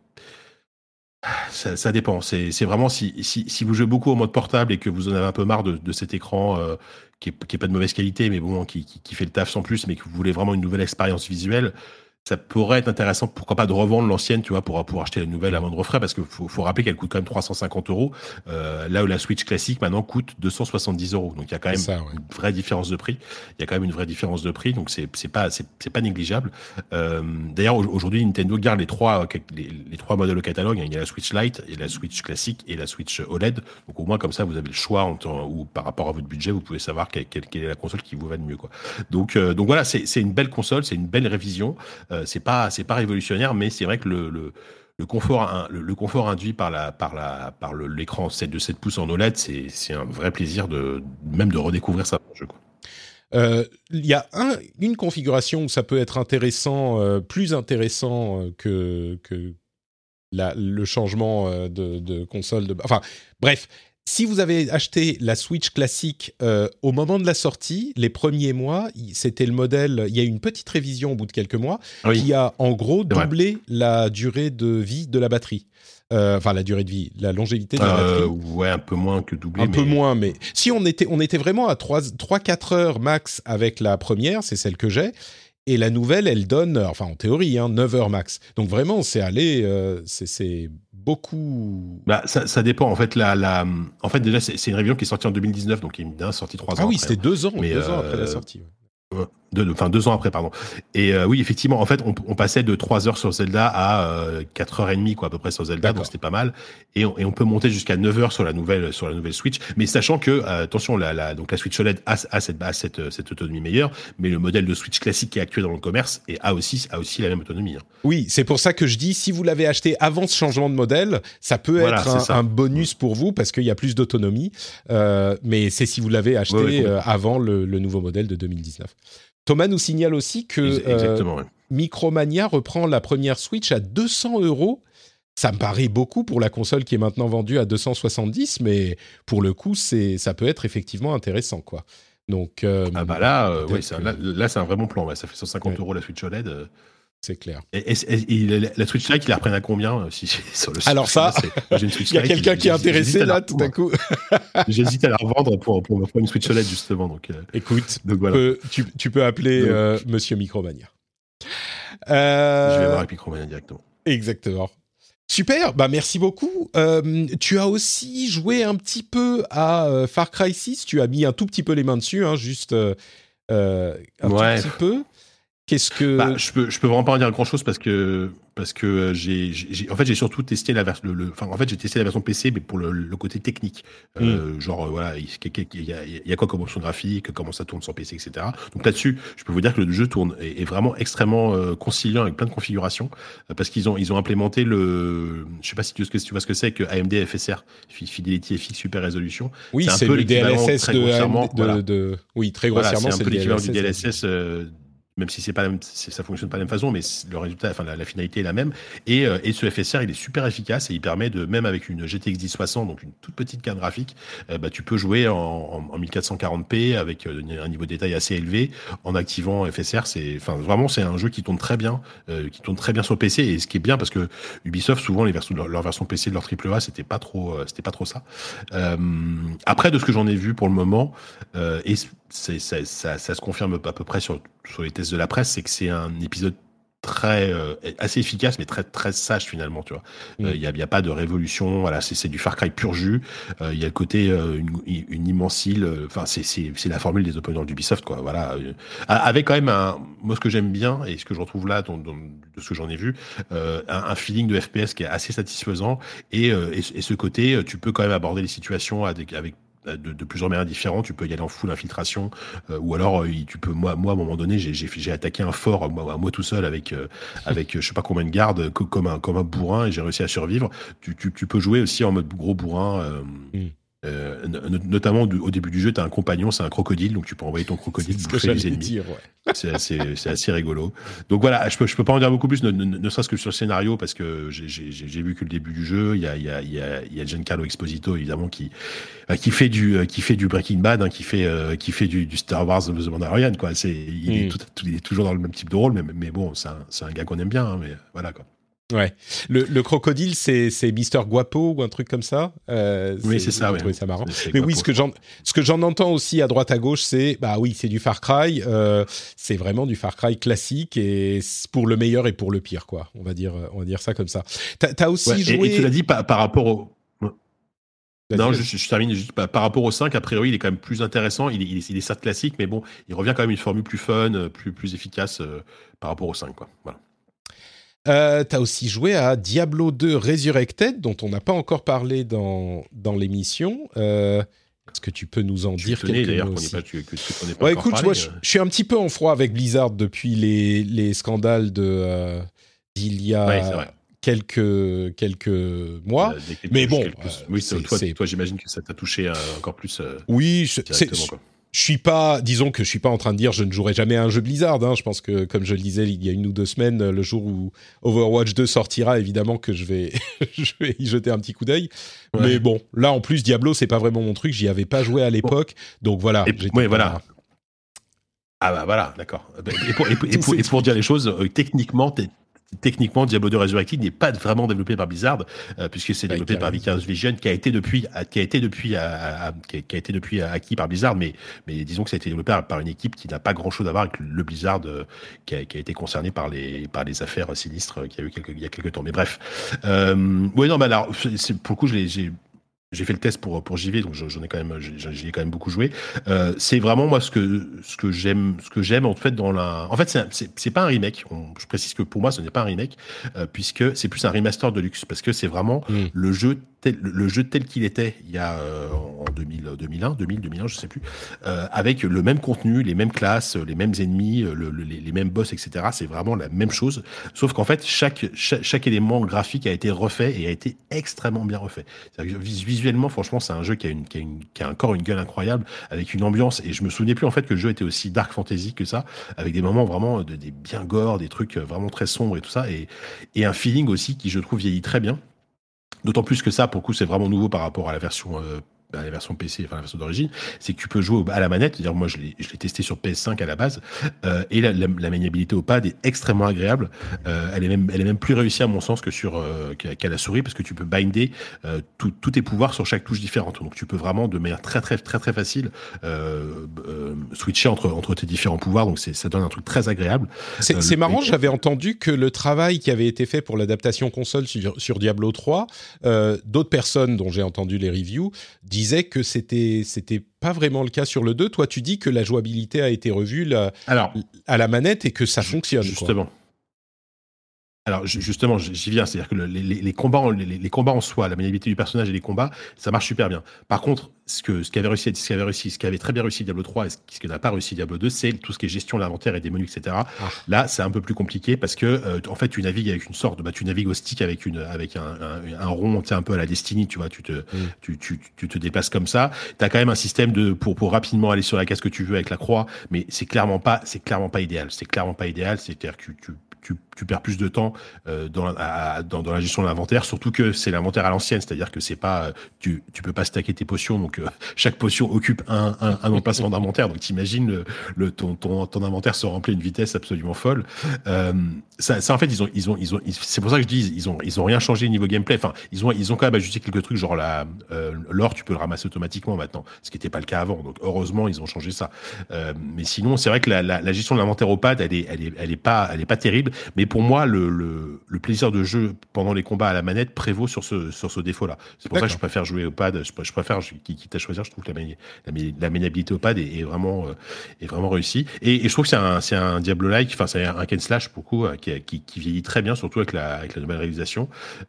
ça dépend. C'est vraiment si vous jouez beaucoup en mode portable et que vous en avez un peu marre de cet écran qui est pas de mauvaise qualité, mais bon, qui fait le taf sans plus, mais que vous voulez vraiment une nouvelle expérience visuelle, ça pourrait être intéressant, pourquoi pas, de revendre l'ancienne, tu vois, pour acheter la nouvelle à moindre frais, parce que faut rappeler qu'elle coûte quand même 350 €, là où la Switch classique maintenant coûte 270 €. Donc il y a quand même une vraie différence de prix. Donc c'est pas négligeable. D'ailleurs aujourd'hui Nintendo garde les trois modèles au catalogue. Il y a la Switch Lite, il y a la Switch classique et la Switch OLED. Donc au moins comme ça vous avez le choix ou par rapport à votre budget vous pouvez savoir quelle est la console qui vous va le mieux, quoi. Donc voilà, c'est une belle console, c'est une belle révision. C'est pas révolutionnaire, mais c'est vrai que le confort induit par l'écran de 7 pouces en OLED, c'est un vrai plaisir de redécouvrir ça dans le jeu, quoi. Il y a une configuration où ça peut être intéressant, plus intéressant que le changement de console. Enfin, bref. Si vous avez acheté la Switch classique au moment de la sortie, les premiers mois, c'était le modèle. Il y a eu une petite révision au bout de quelques mois qui a en gros doublé la durée de vie de la batterie. Enfin, la durée de vie, la longévité de la batterie. Ouais, un peu moins que doublé. Peu moins, mais si on était vraiment à 3-4 heures max avec la première, c'est celle que j'ai. Et la nouvelle, elle donne, enfin en théorie, 9 heures max. Donc vraiment, c'est beaucoup. Bah, ça dépend. En fait, en fait déjà, c'est une révision qui est sortie en 2019, donc qui est sortie 3 ans. Ah oui, après, c'était 2 ans, 2 ans après la sortie. 2 ans après, pardon. Et oui, effectivement, en fait, on passait de 3 heures sur Zelda à 4h30, quoi, à peu près sur Zelda, donc c'était pas mal. Et on peut monter jusqu'à 9 heures sur la nouvelle Switch. Mais sachant que, attention, donc la Switch OLED a cette autonomie meilleure, mais le modèle de Switch classique qui est actuel dans le commerce a aussi la même autonomie. Hein. Oui, c'est pour ça que je dis, si vous l'avez acheté avant ce changement de modèle, ça peut être un bonus pour vous parce qu'il y a plus d'autonomie. Mais c'est si vous l'avez acheté avant le nouveau modèle de 2019. Thomas nous signale aussi que Micromania reprend la première Switch à 200 €. Ça me paraît beaucoup pour la console qui est maintenant vendue à 270, mais pour le coup, ça peut être effectivement intéressant, quoi. Donc, là, c'est un vrai bon plan. Ouais. Ça fait 150 € la Switch OLED. C'est clair. Et la Switch Lite, il la reprenne à combien sur le Alors ça, il y a quelqu'un qui est intéressé là, tout à coup. J'hésite à la revendre pour une Switch OLED, justement. Donc, écoute, voilà. tu peux appeler Monsieur Micromania. Je vais voir avec Micromania directement. Exactement. Super, bah merci beaucoup. Tu as aussi joué un petit peu à Far Cry 6. Tu as mis un tout petit peu les mains dessus, hein, juste tout petit peu. Qu'est-ce que je peux vraiment pas en dire grand chose parce que j'ai surtout testé j'ai testé la version PC mais pour le côté technique, voilà, il y a quoi comme option graphique, comment ça tourne sur PC, etc. Donc là-dessus je peux vous dire que le jeu est vraiment extrêmement conciliant avec plein de configurations, parce qu'ils ont implémenté je sais pas si tu vois ce que c'est que AMD FSR, Fidelity FX Super Resolution. Oui, c'est un peu le DLSS oui, très grossièrement, c'est un peu l'équivalent du DLSS. Même si ça fonctionne pas de la même façon, mais le résultat, la finalité est la même. Et ce FSR, il est super efficace et il permet même avec une GTX 1060, donc une toute petite carte graphique, tu peux jouer en 1440p avec un niveau de détail assez élevé en activant FSR. Vraiment, c'est un jeu qui tourne très bien, sur PC. Et ce qui est bien, parce que Ubisoft, souvent, leur version PC de leur AAA, c'était pas trop ça. Après, de ce que j'en ai vu pour le moment, et ça se confirme à peu près sur les tests de la presse, c'est que c'est un épisode assez efficace, mais très très sage finalement, tu vois. Il y a pas de révolution, voilà, c'est du Far Cry pur jus. Il y a le côté une immense île, c'est la formule des open world d'Ubisoft, quoi. Voilà, avec quand même moi ce que j'aime bien et ce que je retrouve là de ce que j'en ai vu, un feeling de FPS qui est assez satisfaisant et ce côté, tu peux quand même aborder les situations avec de plusieurs manières différentes. Tu peux y aller en full infiltration, ou alors tu peux, moi à un moment donné j'ai attaqué un fort moi tout seul avec je sais pas combien de gardes comme un bourrin, et j'ai réussi à survivre. Tu peux jouer aussi en mode gros bourrin, Notamment au début du jeu, tu as un compagnon, c'est un crocodile, donc tu peux envoyer ton crocodile bouffer les ennemis. Dire, ouais. C'est assez rigolo. Donc voilà, je peux pas en dire beaucoup plus, ne serait-ce que sur le scénario, parce que j'ai vu que le début du jeu. Il y a Giancarlo Esposito, évidemment, qui fait du Breaking Bad, hein, qui fait du Star Wars The Mandalorian, quoi. Il est toujours dans le même type de rôle, mais bon, c'est un gars qu'on aime bien, hein, mais voilà, quoi. Ouais. Le crocodile, c'est Mister Guapo ou un truc comme ça. Oui, c'est ça. J'ai trouvé ça marrant. Mais oui, ce que j'en entends aussi à droite à gauche, c'est c'est du Far Cry. C'est vraiment du Far Cry classique et pour le meilleur et pour le pire, quoi. On va dire ça comme ça. T'as aussi joué. Et tu l'as dit par rapport au. Non, je termine juste par rapport au 5. A priori, il est quand même plus intéressant. Il est certes classique, mais bon, il revient quand même une formule plus fun, plus efficace par rapport au 5, quoi. Voilà. T'as aussi joué à Diablo 2 Resurrected, dont on n'a pas encore parlé dans l'émission. Est-ce que tu peux nous en dire quelques mots aussi? Écoute, moi, je suis un petit peu en froid avec Blizzard depuis les scandales d'il y a quelques mois. Mais bon, toi, j'imagine que ça t'a touché encore plus. Oui, directement, je suis pas en train de dire je ne jouerai jamais à un jeu Blizzard, hein. Je pense que, comme je le disais il y a 1 ou 2 semaines, le jour où Overwatch 2 sortira, évidemment que je vais y jeter un petit coup d'œil. Ouais. Mais bon, là en plus Diablo, c'est pas vraiment mon truc, j'y avais pas joué à l'époque, donc voilà. Voilà. Ah bah voilà, d'accord. Et pour dire les choses, techniquement, Diablo 2 Resurrected n'est pas vraiment développé par Blizzard, puisque c'est développé par Vicarious Vision, qui a été depuis acquis par Blizzard, mais disons que ça a été développé par une équipe qui n'a pas grand chose à voir avec le Blizzard qui a été concerné par les affaires sinistres qu'il y a eu il y a quelques temps. Mais bref, alors pour le coup, j'ai fait le test pour JV, donc j'y ai quand même beaucoup joué. C'est vraiment moi ce que j'aime en fait en fait c'est pas un remake. Je précise que pour moi ce n'est pas un remake puisque c'est plus un remaster de luxe, parce que c'est vraiment le jeu tel qu'il était il y a en 2001, je sais plus, avec le même contenu, les mêmes classes, les mêmes ennemis, les mêmes boss, etc. C'est vraiment la même chose, sauf qu'en fait chaque élément graphique a été refait et a été extrêmement bien refait. C'est-à-dire que visuellement, franchement, c'est un jeu qui a encore une gueule incroyable, avec une ambiance, et je me souvenais plus en fait que le jeu était aussi dark fantasy que ça, avec des moments vraiment des bien gore, des trucs vraiment très sombres et tout ça, et un feeling aussi qui, je trouve, vieillit très bien. D'autant plus que ça, pour le coup, c'est vraiment nouveau par rapport à la version PC, enfin la version d'origine, c'est que tu peux jouer à la manette. C'est-à-dire, moi, je l'ai testé sur PS5 à la base, et la maniabilité au pad est extrêmement agréable. Elle est même plus réussie à mon sens qu'à la souris, parce que tu peux binder tous tes pouvoirs sur chaque touche différente. Donc, tu peux vraiment de manière très très très très facile switcher entre tes différents pouvoirs. Donc, ça donne un truc très agréable. C'est marrant. J'avais entendu que le travail qui avait été fait pour l'adaptation console sur Diablo 3, d'autres personnes dont j'ai entendu les reviews disait que c'était pas vraiment le cas sur le 2. Toi, tu dis que la jouabilité a été revue à la manette et que ça fonctionne. Justement. Quoi. Alors justement, j'y viens, c'est-à-dire que les combats en soi, la maniabilité du personnage et les combats, ça marche super bien. Par contre, ce qui avait très bien réussi Diablo 3 et ce qui n'a pas réussi Diablo 2, c'est tout ce qui est gestion de l'inventaire et des menus, etc. Là, c'est un peu plus compliqué parce que en fait, tu navigues avec une sorte, tu navigues au stick avec un rond, tu sais, un peu à la Destiny, tu vois, tu te déplaces comme ça. T'as quand même un système pour rapidement aller sur la case que tu veux avec la croix, mais c'est clairement pas idéal. C'est-à-dire que tu perds plus de temps dans la gestion de l'inventaire, surtout que c'est l'inventaire à l'ancienne, c'est-à-dire que c'est pas tu peux pas stacker tes potions, donc chaque potion occupe un emplacement d'inventaire, donc t'imagines ton inventaire se remplit à une vitesse absolument folle. Ça en fait c'est pour ça que je dis ils ont rien changé niveau gameplay. Enfin ils ont quand même ajusté quelques trucs, genre l'or tu peux le ramasser automatiquement maintenant, ce qui n'était pas le cas avant, donc heureusement ils ont changé ça. Mais sinon c'est vrai que la gestion de l'inventaire au pad elle est pas terrible. Mais pour moi, le plaisir de jeu pendant les combats à la manette prévaut sur ce défaut-là. C'est pour ça que je préfère jouer au pad. Je préfère, quitte à choisir, je trouve que la maniabilité au pad est vraiment réussie. Et je trouve que c'est un Diablo-like, enfin c'est un hack and slash pour le coup, qui vieillit très bien, surtout avec la nouvelle réalisation.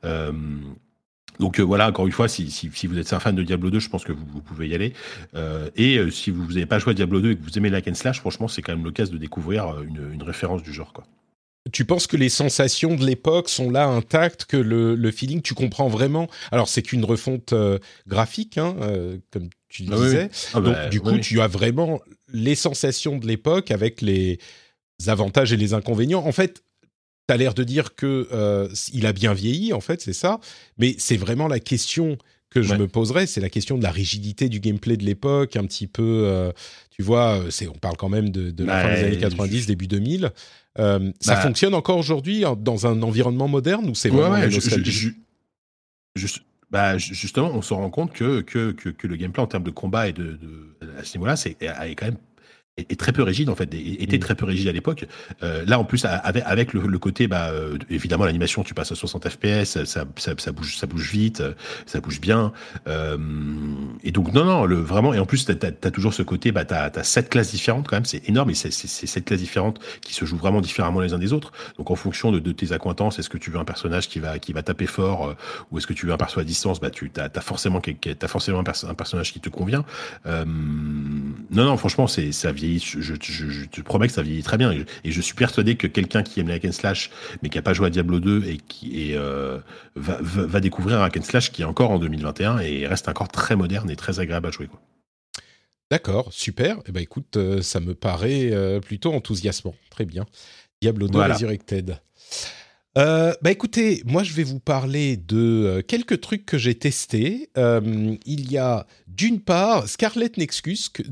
Donc voilà, encore une fois, si vous êtes un fan de Diablo 2, je pense que vous pouvez y aller. Et si vous n'avez pas joué à Diablo 2 et que vous aimez le hack and slash, franchement, c'est quand même l'occasion de découvrir une référence du genre, quoi. tu penses que les sensations de l'époque sont là intactes, que le feeling, tu comprends vraiment. Alors, c'est qu'une refonte graphique, hein, comme tu le disais. Oui. Donc, du coup, tu as vraiment les sensations de l'époque avec les avantages et les inconvénients. En fait, tu as l'air de dire que il a bien vieilli, en fait, c'est ça. Mais c'est vraiment la question que je me poserais, c'est la question de la rigidité du gameplay de l'époque, un petit peu, tu vois, on parle quand même de la fin des années 90, début 2000. Ça fonctionne encore aujourd'hui dans un environnement moderne ou c'est vraiment la nostalgie? Justement, on se rend compte que le gameplay en termes de combat et à ce niveau-là, est quand même est très peu rigide en fait, était très peu rigide à l'époque. Là en plus avec le côté évidemment l'animation, tu passes à 60 fps, ça bouge vite, ça bouge bien, et donc vraiment, et en plus t'as toujours ce côté, t'as 7 classes différentes quand même, c'est énorme, et c'est 7 classes différentes qui se jouent vraiment différemment les uns des autres. Donc en fonction de tes accointances, est-ce que tu veux un personnage qui va taper fort, ou est-ce que tu veux un perso à distance, t'as forcément un personnage qui te convient. Non, franchement, ça vieillit. Je te promets que ça vieillit très bien, et je suis persuadé que quelqu'un qui aime les hack and slash mais qui a pas joué à Diablo 2 et qui va découvrir un hack and slash qui est encore en 2021 et reste encore très moderne et très agréable à jouer, quoi. D'accord, super. Eh ben écoute, ça me paraît plutôt enthousiasmant. Très bien. Diablo 2 Resurrected. Écoutez, moi je vais vous parler de quelques trucs que j'ai testés. Il y a d'une part Scarlet Nexus que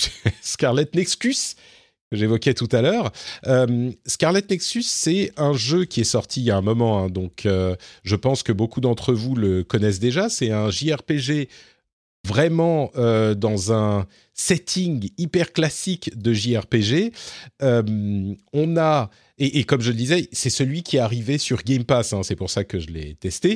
j'évoquais tout à l'heure. Scarlet Nexus, c'est un jeu qui est sorti il y a un moment, hein, donc je pense que beaucoup d'entre vous le connaissent déjà. C'est un JRPG vraiment dans un setting hyper classique de JRPG. On a... Et comme je le disais, c'est celui qui est arrivé sur Game Pass, hein, c'est pour ça que je l'ai testé.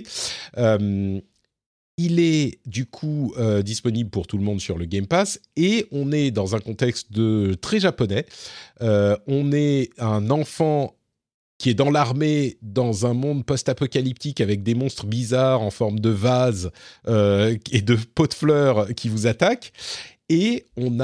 Il est du coup disponible pour tout le monde sur le Game Pass, et on est dans un contexte très japonais. On est un enfant qui est dans l'armée, dans un monde post-apocalyptique avec des monstres bizarres en forme de vase et de pots de fleurs qui vous attaquent. Et on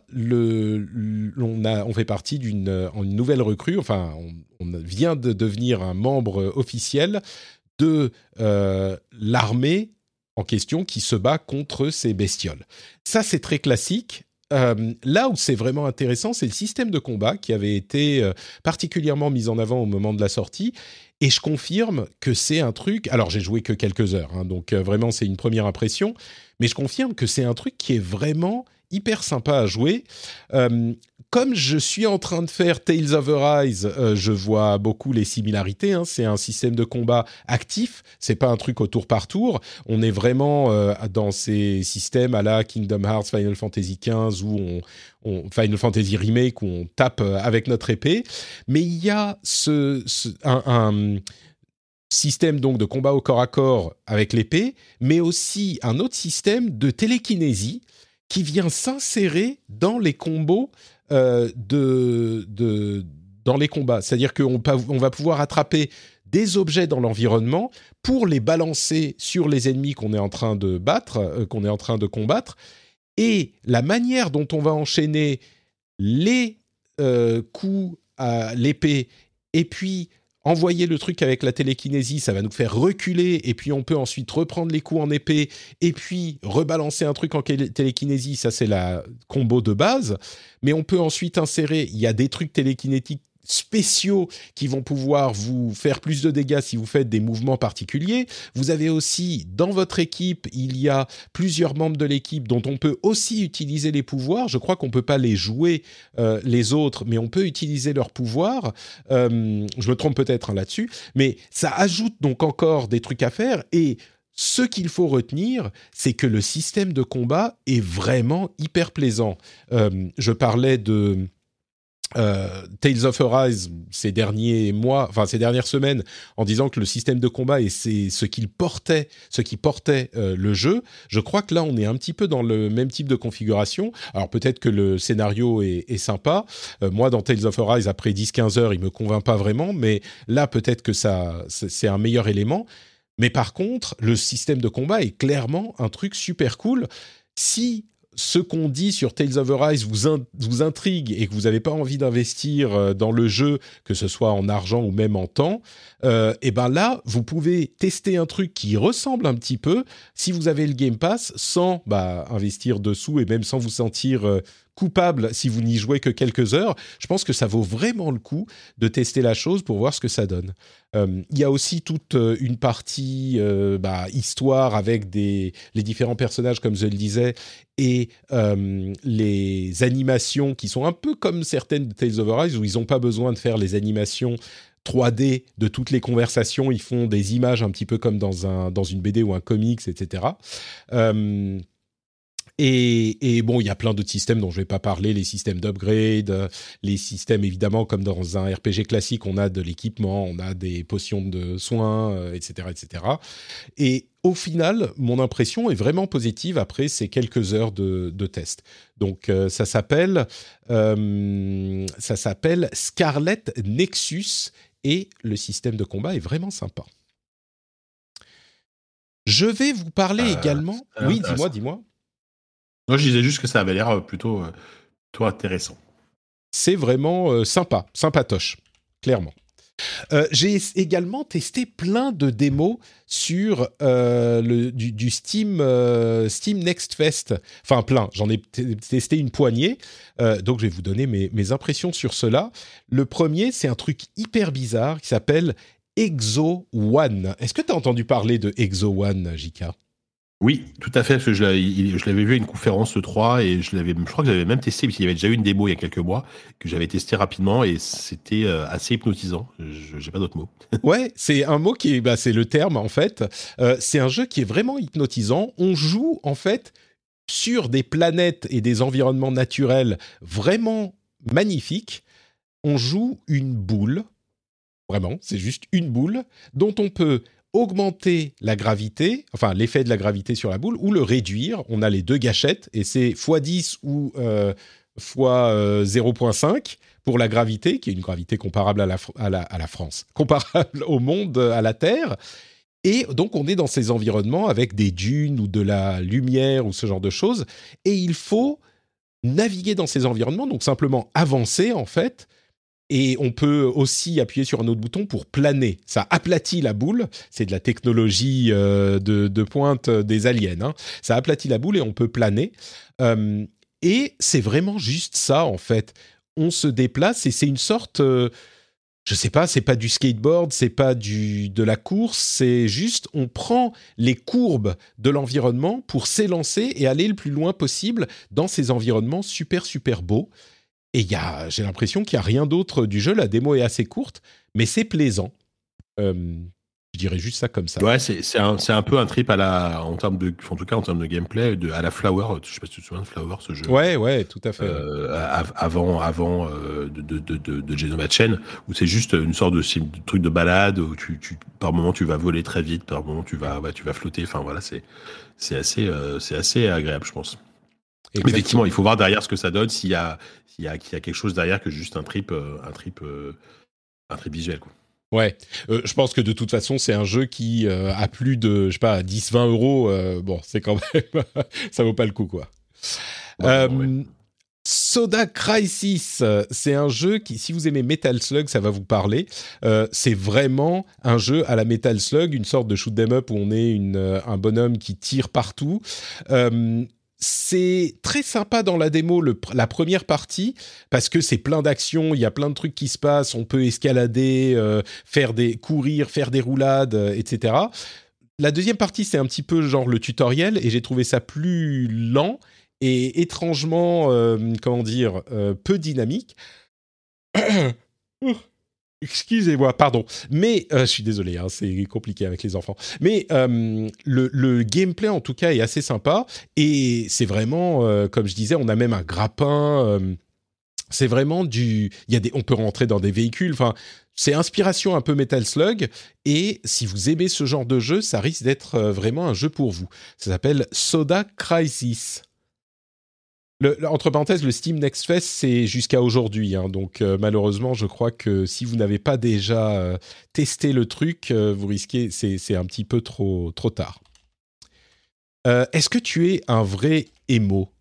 fait partie d'une nouvelle recrue. Enfin, on vient de devenir un membre officiel de l'armée en question qui se bat contre ces bestioles. Ça, c'est très classique. Là où c'est vraiment intéressant, c'est le système de combat qui avait été particulièrement mis en avant au moment de la sortie. Et je confirme que c'est un truc... Alors, j'ai joué que quelques heures, hein, donc vraiment, c'est une première impression. Mais je confirme que c'est un truc qui est vraiment hyper sympa à jouer. Comme je suis en train de faire Tales of Arise, je vois beaucoup les similarités, hein. C'est un système de combat actif, c'est pas un truc au tour par tour. On est vraiment dans ces systèmes à la Kingdom Hearts, Final Fantasy XV ou Final Fantasy Remake où on tape avec notre épée. Mais il y a un système donc de combat au corps à corps avec l'épée, mais aussi un autre système de télékinésie qui vient s'insérer dans les combos dans les combats. C'est-à-dire qu'on va pouvoir attraper des objets dans l'environnement pour les balancer sur les ennemis qu'on est en train de combattre. Et la manière dont on va enchaîner les coups à l'épée et puis envoyer le truc avec la télékinésie, ça va nous faire reculer, et puis on peut ensuite reprendre les coups en épée, et puis rebalancer un truc en télékinésie, ça c'est la combo de base, mais on peut ensuite insérer, il y a des trucs télékinétiques spéciaux qui vont pouvoir vous faire plus de dégâts si vous faites des mouvements particuliers. Vous avez aussi, dans votre équipe, il y a plusieurs membres de l'équipe dont on peut aussi utiliser les pouvoirs. Je crois qu'on ne peut pas les jouer les autres, mais on peut utiliser leurs pouvoirs. Je me trompe peut-être là-dessus, mais ça ajoute donc encore des trucs à faire. Et ce qu'il faut retenir, c'est que le système de combat est vraiment hyper plaisant. Je parlais de Tales of Arise ces dernières semaines, en disant que le système de combat et c'est ce qui portait le jeu. Je crois que là on est un petit peu dans le même type de configuration. Alors peut-être que le scénario est sympa. Moi dans Tales of Arise, après 10-15 heures, il me convainc pas vraiment, mais là peut-être que c'est un meilleur élément. Mais par contre, le système de combat est clairement un truc super cool. Si ce qu'on dit sur Tales of Arise vous intrigue et que vous n'avez pas envie d'investir dans le jeu, que ce soit en argent ou même en temps, et ben là, vous pouvez tester un truc qui ressemble un petit peu, si vous avez le Game Pass, sans investir dessous et même sans vous sentir coupable si vous n'y jouez que quelques heures. Je pense que ça vaut vraiment le coup de tester la chose pour voir ce que ça donne. Il y a aussi toute une partie histoire avec les différents personnages, comme je le disais, et les animations qui sont un peu comme certaines de Tales of Arise, où ils n'ont pas besoin de faire les animations 3D de toutes les conversations. Ils font des images un petit peu comme dans une BD ou un comics, etc. Et bon, il y a plein d'autres systèmes dont je ne vais pas parler, les systèmes d'upgrade, les systèmes évidemment comme dans un RPG classique, on a de l'équipement, on a des potions de soins, etc., etc. Et au final, mon impression est vraiment positive après ces quelques heures de test. Donc ça s'appelle Scarlet Nexus et le système de combat est vraiment sympa. Je vais vous parler également... Oui, dis-moi. Moi, je disais juste que ça avait l'air plutôt intéressant. C'est vraiment sympatoche, clairement. J'ai également testé plein de démos sur du Steam Next Fest. Enfin, plein. J'en ai testé une poignée. Donc, je vais vous donner mes impressions sur cela. Le premier, c'est un truc hyper bizarre qui s'appelle Exo One. Est-ce que tu as entendu parler de Exo One, Jika ? Oui, tout à fait, parce que je l'avais vu à une conférence E3 et je crois que j'avais même testé, parce qu'il y avait déjà eu une démo il y a quelques mois, que j'avais testé rapidement et c'était assez hypnotisant. J'ai pas d'autres mots. Ouais, c'est un mot c'est le terme en fait. C'est un jeu qui est vraiment hypnotisant. On joue en fait sur des planètes et des environnements naturels vraiment magnifiques. On joue une boule, vraiment, c'est juste une boule, dont on peut augmenter la gravité, enfin l'effet de la gravité sur la boule, ou le réduire. On a les deux gâchettes, et c'est x10 ou x 0.5 pour la gravité, qui est une gravité comparable à la France, comparable au monde, à la Terre. Et donc on est dans ces environnements avec des dunes ou de la lumière ou ce genre de choses, et il faut naviguer dans ces environnements, donc simplement avancer en fait. Et on peut aussi appuyer sur un autre bouton pour planer. Ça aplatit la boule. C'est de la technologie de pointe des aliens. Hein. Ça aplatit la boule et on peut planer. Et c'est vraiment juste ça, en fait. On se déplace et c'est une sorte... je sais pas, c'est pas du skateboard, c'est pas de la course. C'est juste, on prend les courbes de l'environnement pour s'élancer et aller le plus loin possible dans ces environnements super, super beaux. Et j'ai l'impression qu'il n'y a rien d'autre du jeu. La démo est assez courte, mais c'est plaisant. Je dirais juste ça comme ça. Ouais, c'est un peu un trip en tout cas en termes de gameplay, à la Flower. Je sais pas si tu te souviens de Flower, ce jeu. Ouais, tout à fait. Avant de Genoma Chain, où c'est juste une sorte de truc de balade où par moment tu vas voler très vite, par moment tu vas flotter. Enfin voilà, c'est assez agréable, je pense. Mais effectivement, il faut voir derrière ce que ça donne, s'il y a quelque chose derrière que juste un trip visuel, quoi. Ouais, je pense que de toute façon, c'est un jeu qui a plus de, je sais pas, 10-20 euros. Bon, c'est quand même, ça vaut pas le coup, quoi. Ouais. Soda Crisis, c'est un jeu qui, si vous aimez Metal Slug, ça va vous parler. C'est vraiment un jeu à la Metal Slug, une sorte de shoot 'em up où on est un bonhomme qui tire partout. C'est très sympa dans la démo, la première partie, parce que c'est plein d'actions, il y a plein de trucs qui se passent, on peut escalader, courir, faire des roulades, etc. La deuxième partie, c'est un petit peu genre le tutoriel, et j'ai trouvé ça plus lent et étrangement, peu dynamique. Excusez-moi, pardon. Mais je suis désolé, hein, c'est compliqué avec les enfants. Mais le gameplay, en tout cas, est assez sympa. Et c'est vraiment, comme je disais, on a même un grappin. C'est vraiment on peut rentrer dans des véhicules. Enfin, c'est inspiration un peu Metal Slug. Et si vous aimez ce genre de jeu, ça risque d'être vraiment un jeu pour vous. Ça s'appelle Soda Crisis. Entre parenthèses, le Steam Next Fest, c'est jusqu'à aujourd'hui. Hein, donc, malheureusement, je crois que si vous n'avez pas déjà testé le truc, vous risquez... C'est un petit peu trop tard. Est-ce que tu es un vrai émo,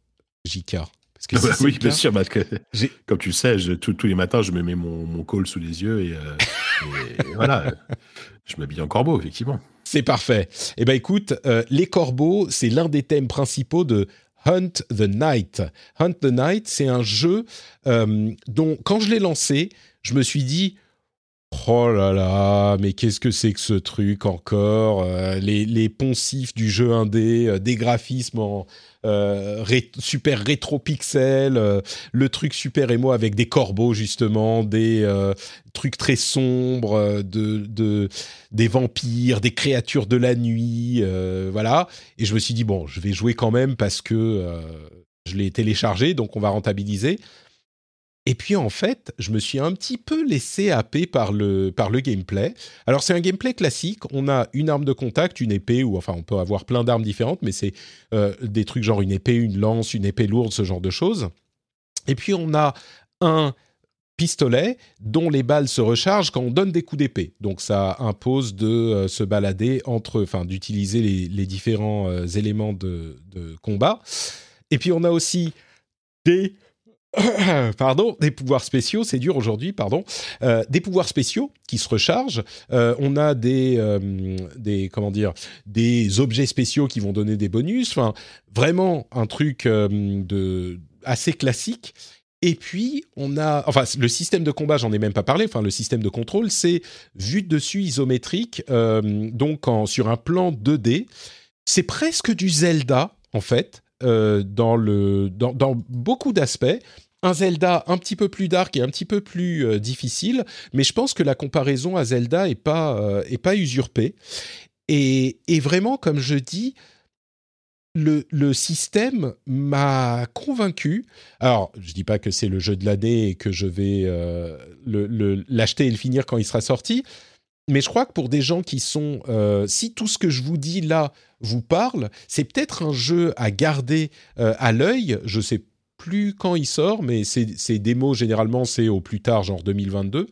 JK. Parce que si oui, bien sûr, parce que comme tu le sais, tous les matins, je me mets mon col sous les yeux et voilà, je m'habille en corbeau, effectivement. C'est parfait. Eh ben écoute, les corbeaux, c'est l'un des thèmes principaux de Hunt the Night. Hunt the Night, c'est un jeu dont, quand je l'ai lancé, je me suis dit « Oh là là, mais qu'est-ce que c'est que ce truc encore ?» Les poncifs du jeu indé, des graphismes en super rétro-pixel, le truc super émo avec des corbeaux justement, des trucs très sombres, des vampires, des créatures de la nuit, voilà. Et je me suis dit, bon, je vais jouer quand même parce que je l'ai téléchargé, donc on va rentabiliser. Et puis en fait, je me suis un petit peu laissé happer par le gameplay. Alors c'est un gameplay classique, on a une arme de contact, une épée, ou enfin on peut avoir plein d'armes différentes, mais c'est des trucs genre une épée, une lance, une épée lourde, ce genre de choses. Et puis on a un pistolet dont les balles se rechargent quand on donne des coups d'épée. Donc ça impose de se balader d'utiliser les différents éléments de combat. Et puis on a aussi des pouvoirs spéciaux, c'est dur aujourd'hui, des pouvoirs spéciaux qui se rechargent. On a des objets spéciaux qui vont donner des bonus. Enfin, vraiment un truc assez classique. Et puis, le système de combat, j'en ai même pas parlé, le système de contrôle, c'est vue de dessus isométrique, sur un plan 2D. C'est presque du Zelda, en fait, dans beaucoup d'aspects. Un Zelda un petit peu plus dark et un petit peu plus difficile, mais je pense que la comparaison à Zelda est pas usurpée. Et vraiment, comme je dis, le système m'a convaincu. Alors, je dis pas que c'est le jeu de l'année et que je vais l'acheter et le finir quand il sera sorti, mais je crois que pour des gens qui sont... si tout ce que je vous dis là vous parle, c'est peut-être un jeu à garder à l'œil. Je sais plus quand il sort, mais ces démos, généralement, c'est au plus tard, genre 2022.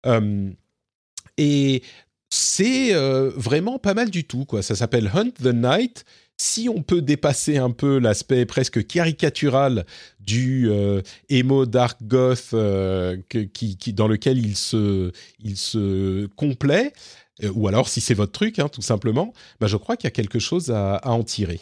Et c'est vraiment pas mal du tout, quoi. Ça s'appelle Hunt the Night. Si on peut dépasser un peu l'aspect presque caricatural du emo dark goth dans lequel il se complaît, ou alors si c'est votre truc, tout simplement, je crois qu'il y a quelque chose à en tirer.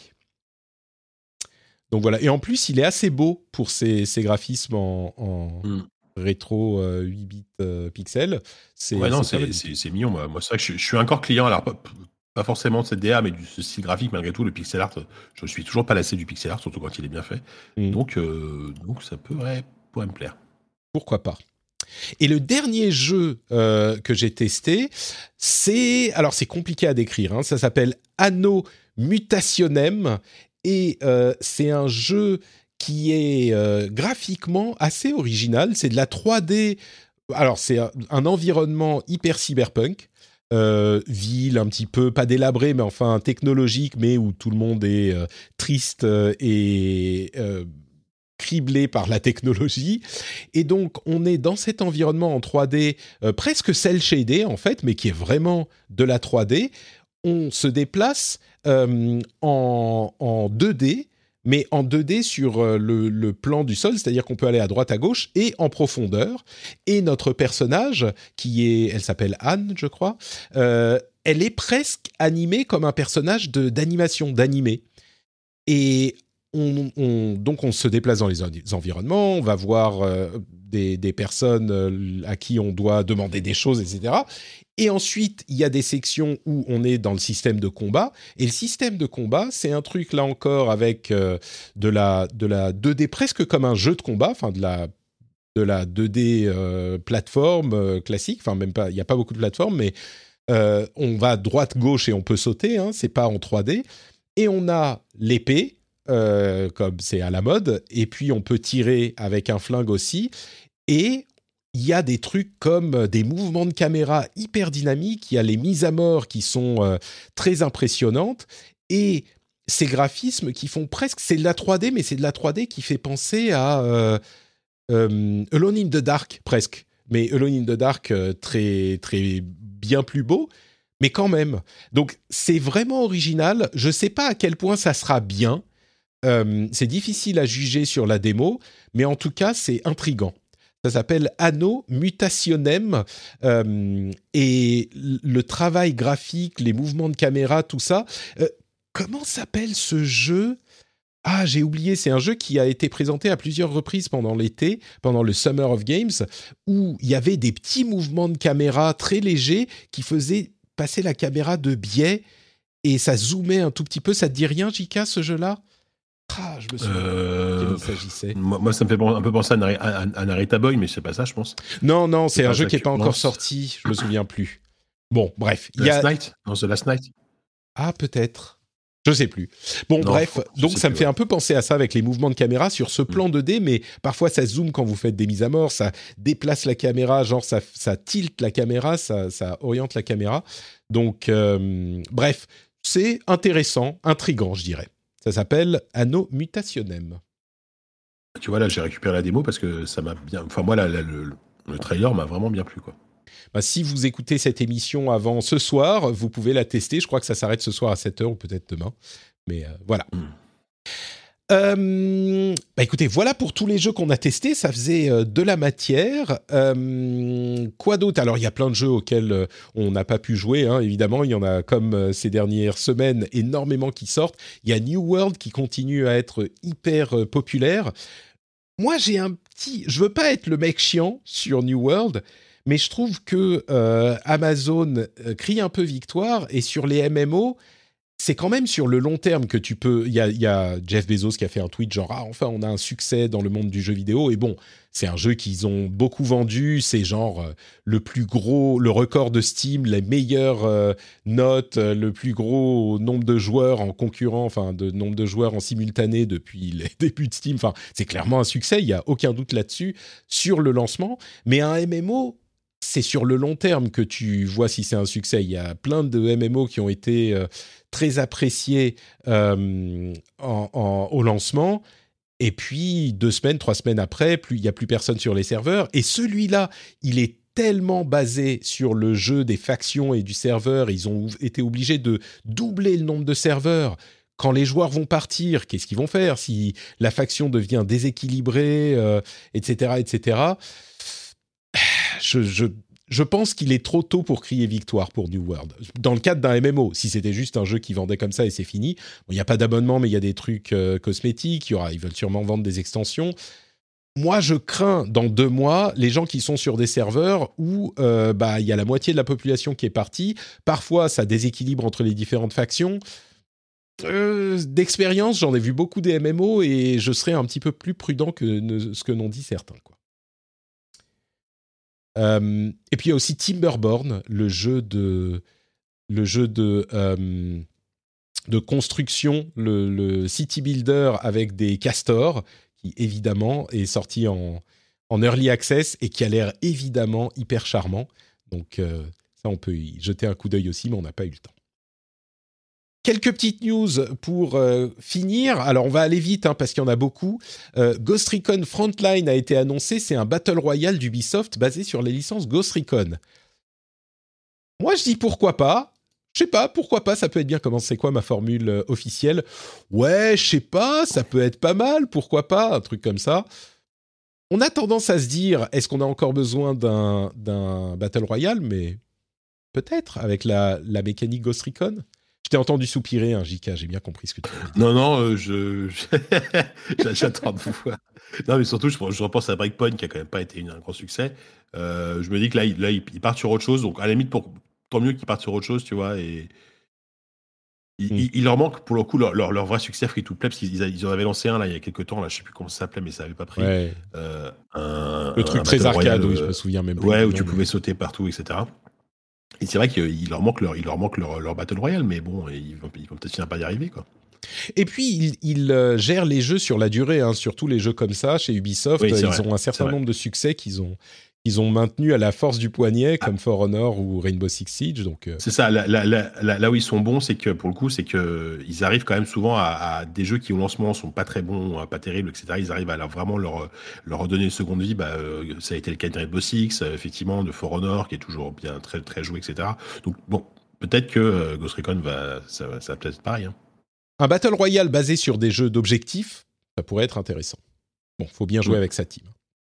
Donc voilà, et en plus, il est assez beau pour ses graphismes en rétro 8 bits pixels. C'est mignon. Moi c'est vrai que je suis encore client, alors pas forcément de cette DA, mais ce style graphique, malgré tout, le pixel art, je ne suis toujours pas lassé du pixel art, surtout quand il est bien fait. Donc ça pourrait me plaire. Pourquoi pas. Et le dernier jeu que j'ai testé, c'est compliqué à décrire, ça s'appelle Anno Mutationem, et c'est un jeu qui est graphiquement assez original. C'est de la 3D. Alors, c'est un environnement hyper cyberpunk. Ville un petit peu, pas délabrée, mais enfin technologique, mais où tout le monde est triste et criblé par la technologie. Et donc, on est dans cet environnement en 3D, presque cel shaded en fait, mais qui est vraiment de la 3D. On se déplace en 2D, mais en 2D sur le plan du sol, c'est-à-dire qu'on peut aller à droite, à gauche, et en profondeur. Et notre personnage, elle s'appelle Anne, je crois, elle est presque animée comme un personnage d'animé. Et donc on se déplace dans les environnements, on va voir des personnes à qui on doit demander des choses, etc. Et ensuite, il y a des sections où on est dans le système de combat. Et le système de combat, c'est un truc, là encore, avec de la 2D presque comme un jeu de combat, enfin de la 2D plateforme classique. Enfin, même pas, il n'y a pas beaucoup de plateformes, mais on va droite-gauche et on peut sauter, c'est pas en 3D. Et on a l'épée, comme c'est à la mode. Et puis, on peut tirer avec un flingue aussi. Et il y a des trucs comme des mouvements de caméra hyper dynamiques, il y a les mises à mort qui sont très impressionnantes, et ces graphismes qui font presque... C'est de la 3D, mais c'est de la 3D qui fait penser à Alone in the Dark, presque. Mais Alone in the Dark, très, très bien plus beau, mais quand même. Donc, c'est vraiment original. Je ne sais pas à quel point ça sera bien, c'est difficile à juger sur la démo, mais en tout cas, c'est intriguant. Ça s'appelle Anno Mutationem et le travail graphique, les mouvements de caméra, tout ça. Comment s'appelle ce jeu ? Ah, j'ai oublié, c'est un jeu qui a été présenté à plusieurs reprises pendant l'été, pendant le Summer of Games, où il y avait des petits mouvements de caméra très légers qui faisaient passer la caméra de biais et ça zoomait un tout petit peu. Ça te dit rien, Jika, ce jeu-là ? Ah, je me souviens de il s'agissait. Moi, ça me fait un peu penser à Narita Boy, mais c'est pas ça, je pense. Non, c'est un jeu qui n'est pas encore sorti, je me souviens plus. Bon, bref. Last Night ? Non, The Last Night ? Ah, peut-être. Je sais plus. Bon, non, bref, donc ça me fait un peu penser à ça avec les mouvements de caméra sur ce plan 2D, mais parfois ça zoome quand vous faites des mises à mort, ça déplace la caméra, genre ça tilte la caméra, ça oriente la caméra. Donc, bref, c'est intéressant, intriguant, je dirais. Ça s'appelle Anno Mutationem. Tu vois, là, j'ai récupéré la démo parce que ça m'a bien... Enfin, moi, le trailer m'a vraiment bien plu, quoi. Bah, si vous écoutez cette émission avant ce soir, vous pouvez la tester. Je crois que ça s'arrête ce soir à 7h ou peut-être demain. Mais voilà. Bah écoutez, voilà pour tous les jeux qu'on a testés. Ça faisait de la matière. Quoi d'autre ? Alors, il y a plein de jeux auxquels on n'a pas pu jouer, hein, évidemment. Il y en a, comme ces dernières semaines, énormément qui sortent. Il y a New World qui continue à être hyper populaire. Moi, j'ai un petit... Je veux pas être le mec chiant sur New World, mais je trouve que Amazon crie un peu victoire, et sur les MMO, c'est quand même sur le long terme que tu peux... Il y a Jeff Bezos qui a fait un tweet genre « Ah, enfin, on a un succès dans le monde du jeu vidéo », et bon, c'est un jeu qu'ils ont beaucoup vendu, c'est genre le plus gros, le record de Steam, les meilleures notes, le plus gros nombre de joueurs en concurrent, enfin, de nombre de joueurs en simultané depuis les débuts de Steam, enfin, c'est clairement un succès, il n'y a aucun doute là-dessus, sur le lancement, mais un MMO... c'est sur le long terme que tu vois si c'est un succès. Il y a plein de MMO qui ont été très appréciés au lancement. Et puis, 2 semaines, 3 semaines après, il n'y a plus personne sur les serveurs. Et celui-là, il est tellement basé sur le jeu des factions et du serveur. Ils ont été obligés de doubler le nombre de serveurs. Quand les joueurs vont partir, qu'est-ce qu'ils vont faire si la faction devient déséquilibrée, etc., etc. Je pense qu'il est trop tôt pour crier victoire pour New World. Dans le cadre d'un MMO, si c'était juste un jeu qui vendait comme ça et c'est fini, il n'y a pas d'abonnement, mais il y a des trucs cosmétiques, ils veulent sûrement vendre des extensions. Moi, je crains, dans 2 mois, les gens qui sont sur des serveurs où il y a la moitié de la population qui est partie. Parfois, ça déséquilibre entre les différentes factions. D'expérience, j'en ai vu beaucoup des MMO et je serais un petit peu plus prudent que ce que n'ont dit certains, quoi. Et puis il y a aussi Timberborn, le jeu de construction, le city builder avec des castors, qui évidemment est sorti en early access et qui a l'air évidemment hyper charmant. Donc ça, on peut y jeter un coup d'œil aussi, mais on n'a pas eu le temps. Quelques petites news pour finir. Alors, on va aller vite parce qu'il y en a beaucoup. Ghost Recon Frontline a été annoncé. C'est un Battle Royale d'Ubisoft basé sur les licences Ghost Recon. Moi, je dis pourquoi pas. Je sais pas, pourquoi pas, ça peut être bien. Comment c'est quoi ma formule officielle ? Ouais, je sais pas, ça peut être pas mal, pourquoi pas, un truc comme ça. On a tendance à se dire, est-ce qu'on a encore besoin d'un Battle Royale ? Mais peut-être, avec la mécanique Ghost Recon. Je t'ai entendu soupirer, JK, j'ai bien compris ce que tu veux dire. Non, j'attends de vous voir. Non, mais surtout, je repense à Breakpoint, qui a quand même pas été un grand succès. Je me dis que là, ils partent sur autre chose. Donc, à la limite, tant mieux qu'ils partent sur autre chose, tu vois. Et il leur manque, pour le coup, leur vrai succès free-to-play, parce qu'ils en avaient lancé un, là, il y a quelques temps. Là, je sais plus comment ça s'appelait, mais ça avait pas pris. Ouais. Le truc très arcade, oui, je me souviens même plus. Ouais, où tu pouvais sauter partout, etc. Et c'est vrai qu'il leur manque leur Battle Royale, mais bon, ils vont peut-être finir par y arriver, quoi. Et puis, ils gèrent les jeux sur la durée, surtout les jeux comme ça, chez Ubisoft. Oui, ils ont un certain nombre de succès qu'ils ont maintenus à la force du poignet, comme For Honor ou Rainbow Six Siege. Donc, c'est ça, là où ils sont bons, c'est que, pour le coup, c'est qu'ils arrivent quand même souvent à des jeux qui, au lancement, sont pas très bons, pas terribles, etc. Ils arrivent à vraiment leur redonner une seconde vie. Ça a été le cas de Rainbow Six, effectivement, de For Honor, qui est toujours bien, très, très joué, etc. Donc, bon, peut-être que Ghost Recon ça va peut-être pareil, un Battle Royale basé sur des jeux d'objectifs, ça pourrait être intéressant. Bon, faut bien jouer avec sa team.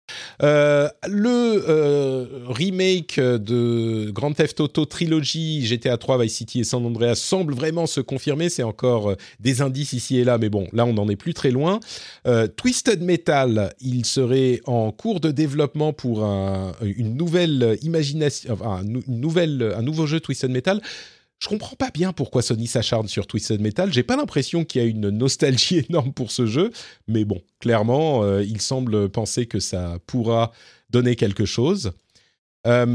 Remake de Grand Theft Auto Trilogy, GTA 3, Vice City et San Andreas semble vraiment se confirmer. C'est encore des indices ici et là, mais bon, là on n'en est plus très loin. Twisted Metal, il serait en cours de développement pour une nouvelle imagination, enfin, un nouveau jeu Twisted Metal. Je comprends pas bien pourquoi Sony s'acharne sur Twisted Metal. J'ai pas l'impression qu'il y a une nostalgie énorme pour ce jeu, mais bon, clairement, il semble penser que ça pourra donner quelque chose. T'as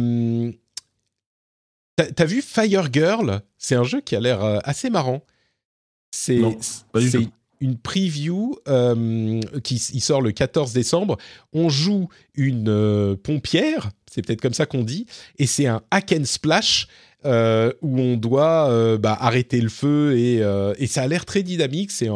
vu Fire Girl ? C'est un jeu qui a l'air assez marrant. C'est une preview qui sort le 14 décembre. On joue une pompière, c'est peut-être comme ça qu'on dit, et c'est un hack and splash. Où on doit arrêter le feu et ça a l'air très dynamique. C'est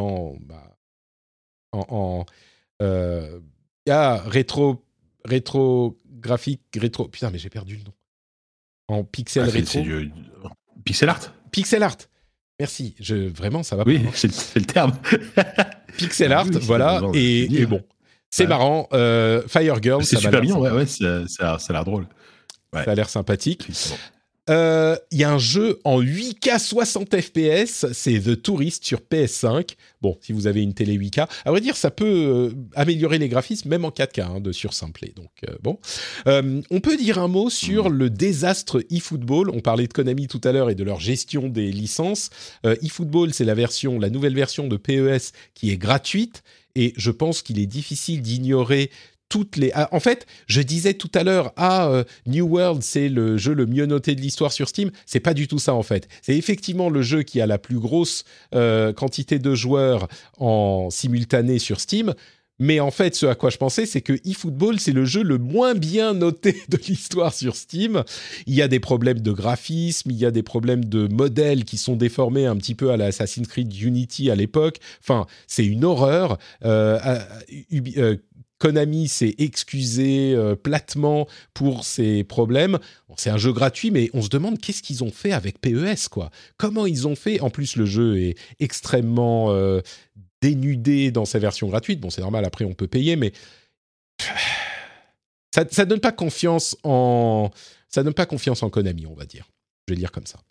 rétrographique, putain mais j'ai perdu le nom. En pixel rétro. C'est du pixel art. Pixel art. Merci. Vraiment ça va. Oui, c'est le terme. Pixel art, voilà. Et bon, c'est marrant. Fire Girl. C'est super mignon. Ouais, ça a l'air drôle. Ouais. Ça a l'air sympathique. Il y a un jeu en 8K 60 FPS, c'est The Tourist sur PS5. Bon, si vous avez une télé 8K, à vrai dire, ça peut améliorer les graphismes, même en 4K, de sursimpler. Donc, bon. On peut dire un mot sur le désastre eFootball. On parlait de Konami tout à l'heure et de leur gestion des licences. eFootball, c'est la nouvelle version de PES qui est gratuite. Et je pense qu'il est difficile d'ignorer en fait, je disais tout à l'heure, New World, c'est le jeu le mieux noté de l'histoire sur Steam. C'est pas du tout ça, en fait. C'est effectivement le jeu qui a la plus grosse quantité de joueurs en simultané sur Steam. Mais en fait, ce à quoi je pensais, c'est que eFootball, c'est le jeu le moins bien noté de l'histoire sur Steam. Il y a des problèmes de graphisme, il y a des problèmes de modèles qui sont déformés un petit peu à la Assassin's Creed Unity à l'époque. Enfin, c'est une horreur. Konami s'est excusé platement pour ces problèmes. Bon, c'est un jeu gratuit, mais on se demande qu'est-ce qu'ils ont fait avec PES, quoi. Comment ils ont fait ? En plus, le jeu est extrêmement dénudé dans sa version gratuite. Bon, c'est normal, après, on peut payer, mais ça donne pas confiance en Konami, on va dire. Je vais le dire comme ça.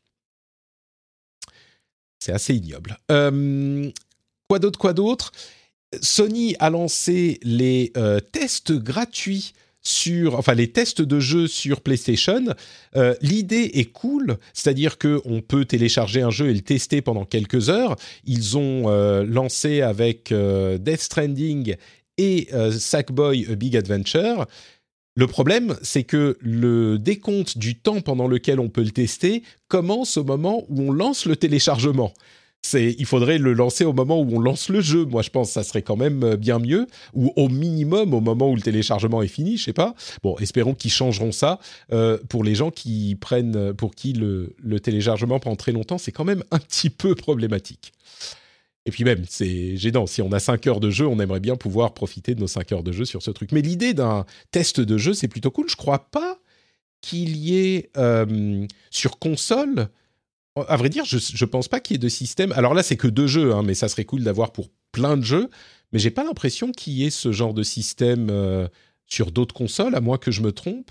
C'est assez ignoble. Quoi d'autre ? Sony a lancé les tests gratuits les tests de jeux sur PlayStation. L'idée est cool, c'est-à-dire qu'on peut télécharger un jeu et le tester pendant quelques heures. Ils ont lancé avec Death Stranding et Sackboy A Big Adventure. Le problème, c'est que le décompte du temps pendant lequel on peut le tester commence au moment où on lance le téléchargement. Il faudrait le lancer au moment où on lance le jeu. Moi, je pense que ça serait quand même bien mieux. Ou au minimum, au moment où le téléchargement est fini, je sais pas. Bon, espérons qu'ils changeront ça. Pour les gens pour qui le téléchargement prend très longtemps, c'est quand même un petit peu problématique. Et puis même, c'est gênant. Si on a 5 heures de jeu, on aimerait bien pouvoir profiter de nos 5 heures de jeu sur ce truc. Mais l'idée d'un test de jeu, c'est plutôt cool. Je crois pas qu'il y ait sur console... À vrai dire, je pense pas qu'il y ait de système. Alors là, c'est que 2 jeux, mais ça serait cool d'avoir pour plein de jeux. Mais j'ai pas l'impression qu'il y ait ce genre de système sur d'autres consoles, à moins que je me trompe.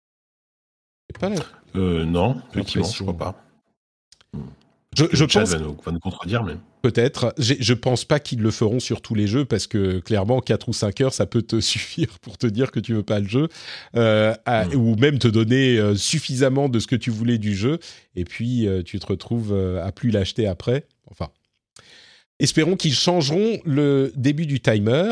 Non, effectivement, je crois pas. Je pense va nous contredire, mais peut-être. Je pense pas qu'ils le feront sur tous les jeux parce que clairement 4 ou 5 heures, ça peut te suffire pour te dire que tu veux pas le jeu, ou même te donner suffisamment de ce que tu voulais du jeu, et puis tu te retrouves à plus l'acheter après. Enfin, espérons qu'ils changeront le début du timer.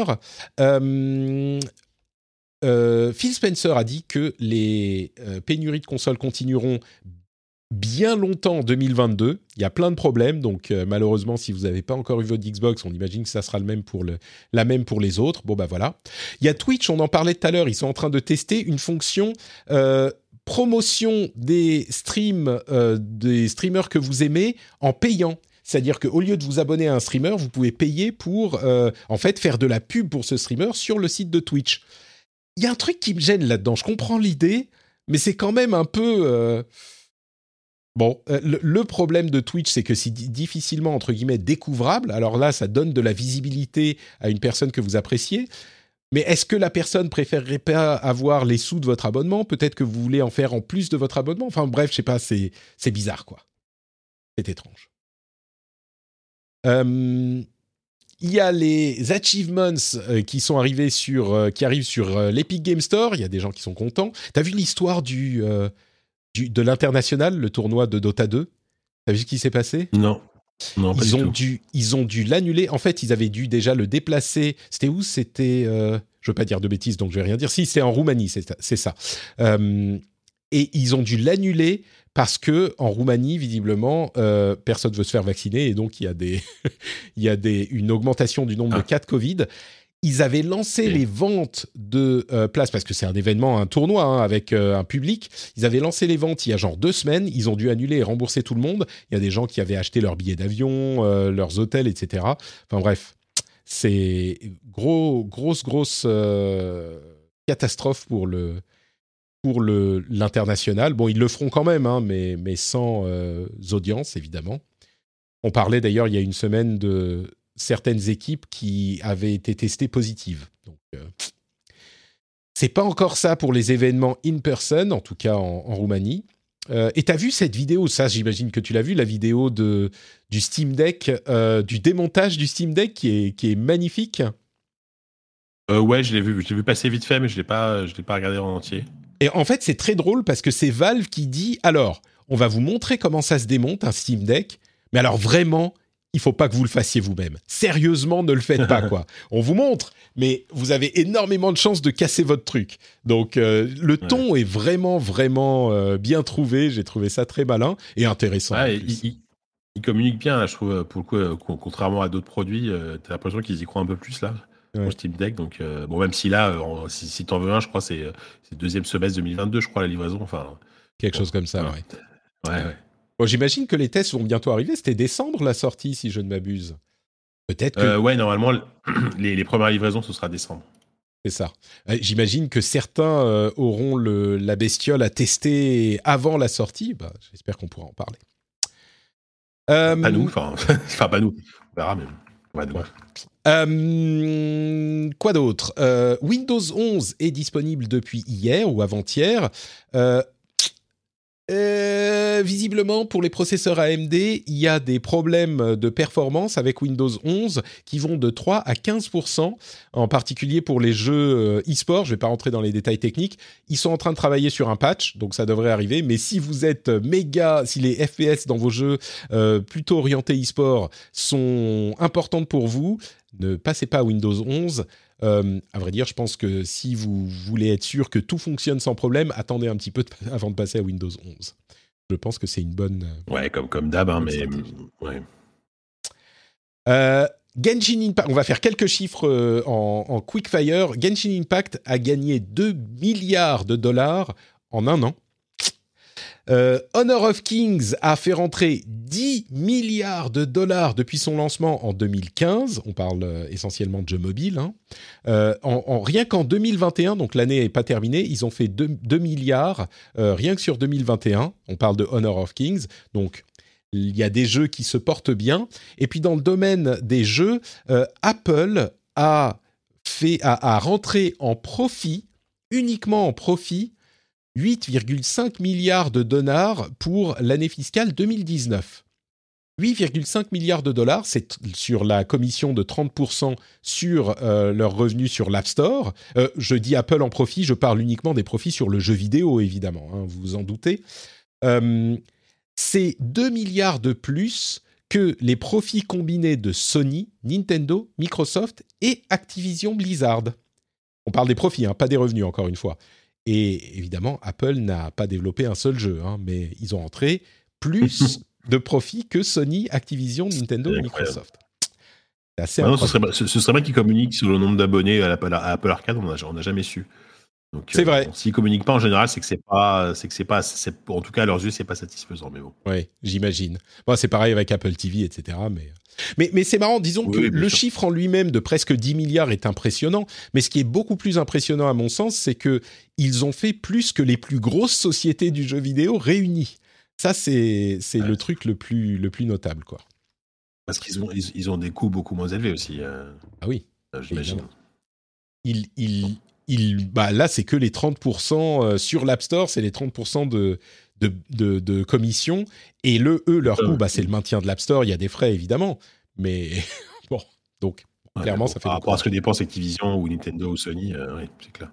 Phil Spencer a dit que les pénuries de consoles continueront bien longtemps en 2022. Il y a plein de problèmes, donc malheureusement, si vous n'avez pas encore eu votre Xbox, on imagine que ça sera la même pour les autres. Bon, bah voilà. Il y a Twitch, on en parlait tout à l'heure, ils sont en train de tester une fonction promotion des streams, des streamers que vous aimez en payant. C'est-à-dire qu'au lieu de vous abonner à un streamer, vous pouvez payer pour, en fait, faire de la pub pour ce streamer sur le site de Twitch. Il y a un truc qui me gêne là-dedans. Je comprends l'idée, mais c'est quand même un peu... Bon, le problème de Twitch, c'est que c'est difficilement, entre guillemets, découvrable. Alors là, ça donne de la visibilité à une personne que vous appréciez. Mais est-ce que la personne préférerait pas avoir les sous de votre abonnement ? Peut-être que vous voulez en faire en plus de votre abonnement. Enfin bref, je sais pas, c'est bizarre, quoi. C'est étrange. Il y a les achievements qui sont arrivés qui arrivent sur l'Epic Game Store. Il y a des gens qui sont contents. T'as vu l'histoire de l'international, le tournoi de Dota 2 ? T'as vu ce qui s'est passé ? Non, pas du tout. Ils ont dû l'annuler. En fait, ils avaient dû déjà le déplacer. C'était où ? C'était... je veux pas dire de bêtises, donc je vais rien dire. Si, c'est en Roumanie, c'est ça. Et ils ont dû l'annuler parce que en Roumanie, visiblement, personne veut se faire vacciner et donc il y a une augmentation du nombre de cas de Covid. Ils avaient lancé les ventes de places, parce que c'est un événement, un tournoi avec un public. Ils avaient lancé les ventes il y a genre 2 semaines. Ils ont dû annuler et rembourser tout le monde. Il y a des gens qui avaient acheté leurs billets d'avion, leurs hôtels, etc. Enfin bref, c'est grosse catastrophe pour l'international. Bon, ils le feront quand même, hein, mais sans audience, évidemment. On parlait d'ailleurs il y a une semaine de certaines équipes qui avaient été testées positives. Donc, c'est pas encore ça pour les événements in person, en tout cas en Roumanie. Et t'as vu cette vidéo, ça j'imagine que tu l'as vu, la vidéo du Steam Deck, du démontage du Steam Deck qui est magnifique. Ouais, je l'ai vu passer vite fait, mais je l'ai pas regardé en entier. Et en fait, c'est très drôle parce que c'est Valve qui dit, alors, on va vous montrer comment ça se démonte, un Steam Deck, mais alors vraiment, il faut pas que vous le fassiez vous-même. Sérieusement, ne le faites pas, quoi. On vous montre, mais vous avez énormément de chances de casser votre truc. Donc, le ton est vraiment, vraiment bien trouvé. J'ai trouvé ça très malin et intéressant. Ouais, il communique bien, là, je trouve, pour le coup, contrairement à d'autres produits. T'as l'impression qu'ils y croient un peu plus, là, pour Steam Deck. Donc, bon, même si là, si t'en veux un, je crois c'est deuxième semestre 2022, je crois, la livraison. Enfin, quelque chose comme ça, ouais. Bon, j'imagine que les tests vont bientôt arriver. C'était décembre la sortie, si je ne m'abuse. Peut-être que... ouais, normalement, les premières livraisons, ce sera décembre. C'est ça. J'imagine que certains auront la bestiole à tester avant la sortie. Bah, j'espère qu'on pourra en parler. Pas nous, enfin pas nous. On verra, mais... Ouais, quoi d'autre ? Windows 11 est disponible depuis hier ou avant-hier. Visiblement, pour les processeurs AMD, il y a des problèmes de performance avec Windows 11 qui vont de 3 à 15%, en particulier pour les jeux e-sport. Je ne vais pas rentrer dans les détails techniques. Ils sont en train de travailler sur un patch, donc ça devrait arriver. Mais si vous êtes si les FPS dans vos jeux plutôt orientés e-sport sont importantes pour vous, ne passez pas à Windows 11. À vrai dire, je pense que si vous voulez être sûr que tout fonctionne sans problème, attendez un petit peu avant de passer à Windows 11. Je pense que c'est une bonne... Ouais, comme d'hab, hein, mais... Ouais. Genshin Impact, on va faire quelques chiffres en quickfire. Genshin Impact a gagné 2 milliards de dollars en un an. Honor of Kings a fait rentrer 10 milliards de dollars depuis son lancement en 2015. On parle essentiellement de jeux mobiles. Hein. Rien qu'en 2021, donc l'année n'est pas terminée, ils ont fait 2 milliards rien que sur 2021. On parle de Honor of Kings. Donc, il y a des jeux qui se portent bien. Et puis, dans le domaine des jeux, Apple a rentré en profit, uniquement en profit, 8,5 milliards de dollars pour l'année fiscale 2019. 8,5 milliards de dollars, c'est sur la commission de 30% sur leurs revenus sur l'App Store. Je dis Apple en profit, je parle uniquement des profits sur le jeu vidéo, évidemment, hein, vous vous en doutez. C'est 2 milliards de plus que les profits combinés de Sony, Nintendo, Microsoft et Activision Blizzard. On parle des profits, hein, pas des revenus, encore une fois. Et évidemment, Apple n'a pas développé un seul jeu, hein, mais ils ont rentré plus de profits que Sony, Activision, Nintendo et Microsoft. C'est assez incroyable. Ce serait bien qu'ils communiquent sur le nombre d'abonnés à Apple Arcade, on n'a jamais su. Donc, c'est vrai. Bon, s'ils communiquent pas en général, c'est en tout cas à leurs yeux, c'est pas satisfaisant. Mais bon. Oui, j'imagine. Bon, c'est pareil avec Apple TV, etc. Mais c'est marrant, disons que le chiffre en lui-même de presque 10 milliards est impressionnant, mais ce qui est beaucoup plus impressionnant à mon sens, c'est qu'ils ont fait plus que les plus grosses sociétés du jeu vidéo réunies. Ça, c'est le truc le plus notable, quoi. Parce qu'ils ont des coûts beaucoup moins élevés aussi. Ah oui, j'imagine. Là, c'est que les 30% sur l'App Store, c'est les 30% de commission. Et leur coût, c'est le maintien de l'App Store. Il y a des frais, évidemment. Mais bon, donc, clairement, ça fait... Par rapport à ce que dépensent Activision ou Nintendo ou Sony, oui, c'est clair.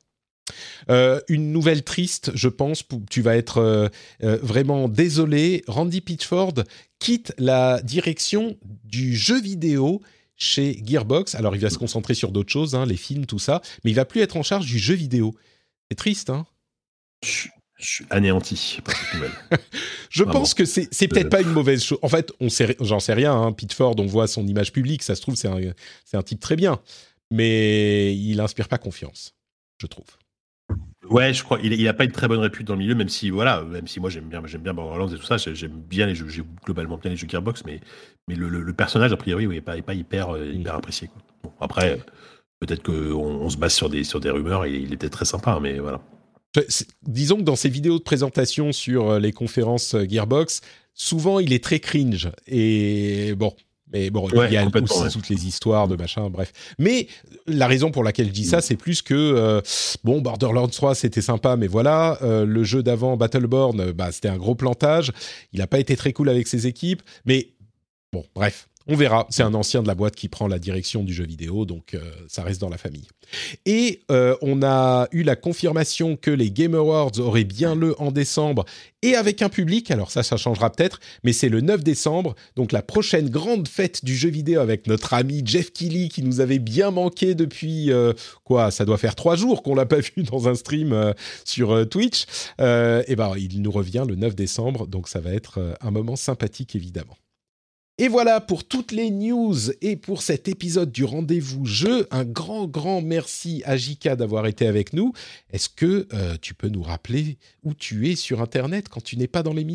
Une nouvelle triste, je pense, tu vas être vraiment désolé. Randy Pitchford quitte la direction du jeu vidéo chez Gearbox. Alors, il va se concentrer sur d'autres choses, les films, tout ça, mais il va plus être en charge du jeu vidéo. C'est triste, hein. Je suis anéanti par cette nouvelle. Je pense que c'est peut-être pas une mauvaise chose. En fait, j'en sais rien. Pitchford, on voit son image publique, ça se trouve, c'est un type très bien, mais il inspire pas confiance, je trouve. Ouais, je crois. Il a pas une très bonne répute dans le milieu, même si moi j'aime bien Borderlands et tout ça. J'aime bien les jeux, j'ai globalement bien les jeux Gearbox, mais le personnage a priori, oui, est pas hyper apprécié, quoi. Bon, après, peut-être qu'on se base sur des rumeurs et il était très sympa, mais voilà. Disons que dans ses vidéos de présentation sur les conférences Gearbox, souvent il est très cringe et bon. Mais bon, il y a aussi toutes les histoires de machin, bref. Mais la raison pour laquelle je dis ça, c'est plus que Borderlands 3 c'était sympa, mais voilà, le jeu d'avant Battleborn, c'était un gros plantage. Il n'a pas été très cool avec ses équipes, mais bon, bref. On verra, c'est un ancien de la boîte qui prend la direction du jeu vidéo, donc ça reste dans la famille. Et on a eu la confirmation que les Game Awards auraient bien lieu en décembre, et avec un public, alors ça changera peut-être, mais c'est le 9 décembre, donc la prochaine grande fête du jeu vidéo avec notre ami Jeff Keighley, qui nous avait bien manqué depuis, ça doit faire 3 jours qu'on l'a pas vu dans un stream sur Twitch, il nous revient le 9 décembre, donc ça va être un moment sympathique évidemment. Et voilà pour toutes les news et pour cet épisode du Rendez-vous Jeu. Un grand merci à Jika d'avoir été avec nous. Est-ce que tu peux nous rappeler où tu es sur Internet quand tu n'es pas dans l'émission ?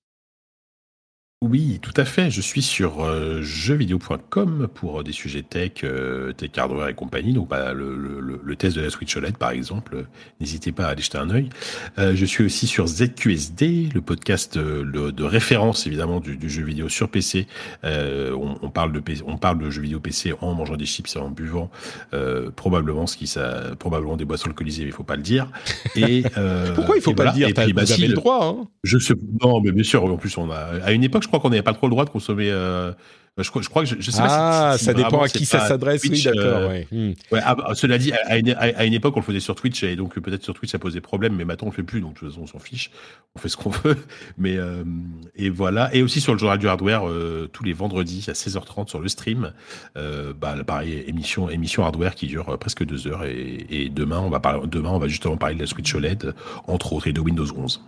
Oui, tout à fait. Je suis sur jeuxvideo.com pour des sujets tech hardware et compagnie. Donc, le test de la Switch OLED, par exemple, n'hésitez pas à aller jeter un œil. Je suis aussi sur ZQSD, le podcast de référence, évidemment, du jeu vidéo sur PC. On parle de jeux vidéo PC en mangeant des chips et en buvant probablement des boissons alcoolisées, mais il ne faut pas le dire. Et, pourquoi il ne faut pas le dire ? Vous avez le droit, hein ? Non, mais bien sûr. En plus, à une époque, je crois qu'on n'avait pas trop le droit de consommer. Je crois que je sais pas si ça dépend à qui ça s'adresse. Twitch, oui, d'accord. Cela dit, à une époque, on le faisait sur Twitch et donc peut-être sur Twitch ça posait problème, mais maintenant on le fait plus. Donc de toute façon, on s'en fiche. On fait ce qu'on veut. Mais et voilà. Et aussi sur le journal du hardware tous les vendredis à 16h30 sur le stream. Pareil, émission hardware qui dure presque 2 heures. Et demain, on va justement parler de la Switch OLED, entre autres, et de Windows 11.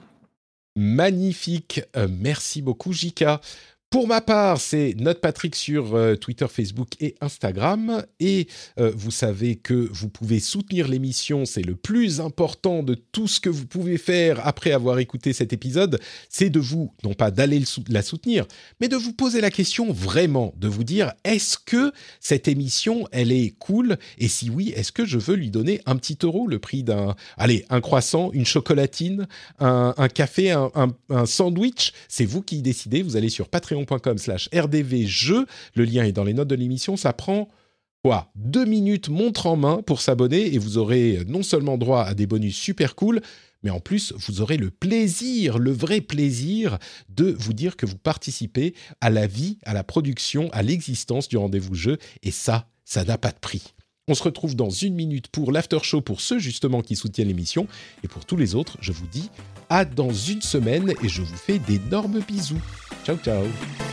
Magnifique, merci beaucoup Jika. Pour ma part, c'est NotePatrick sur Twitter, Facebook et Instagram. Et vous savez que vous pouvez soutenir l'émission. C'est le plus important de tout ce que vous pouvez faire après avoir écouté cet épisode. C'est de vous, non pas d'aller la soutenir, mais de vous poser la question vraiment, de vous dire, est-ce que cette émission, elle est cool ? Et si oui, est-ce que je veux lui donner un petit euro, le prix un croissant, une chocolatine, un café, un sandwich ? C'est vous qui décidez. Vous allez sur patreon.com/rdvjeux. Le lien est dans les notes de l'émission. Ça prend 2 minutes montre en main pour s'abonner et vous aurez non seulement droit à des bonus super cool, mais en plus vous aurez le vrai plaisir de vous dire que vous participez à la vie, à la production, à l'existence du Rendez-vous Jeu, et ça n'a pas de prix. On se retrouve dans 1 minute pour l'after show pour ceux justement qui soutiennent l'émission, et pour tous les autres, je vous dis à dans 1 semaine et je vous fais d'énormes bisous. Ciao ciao.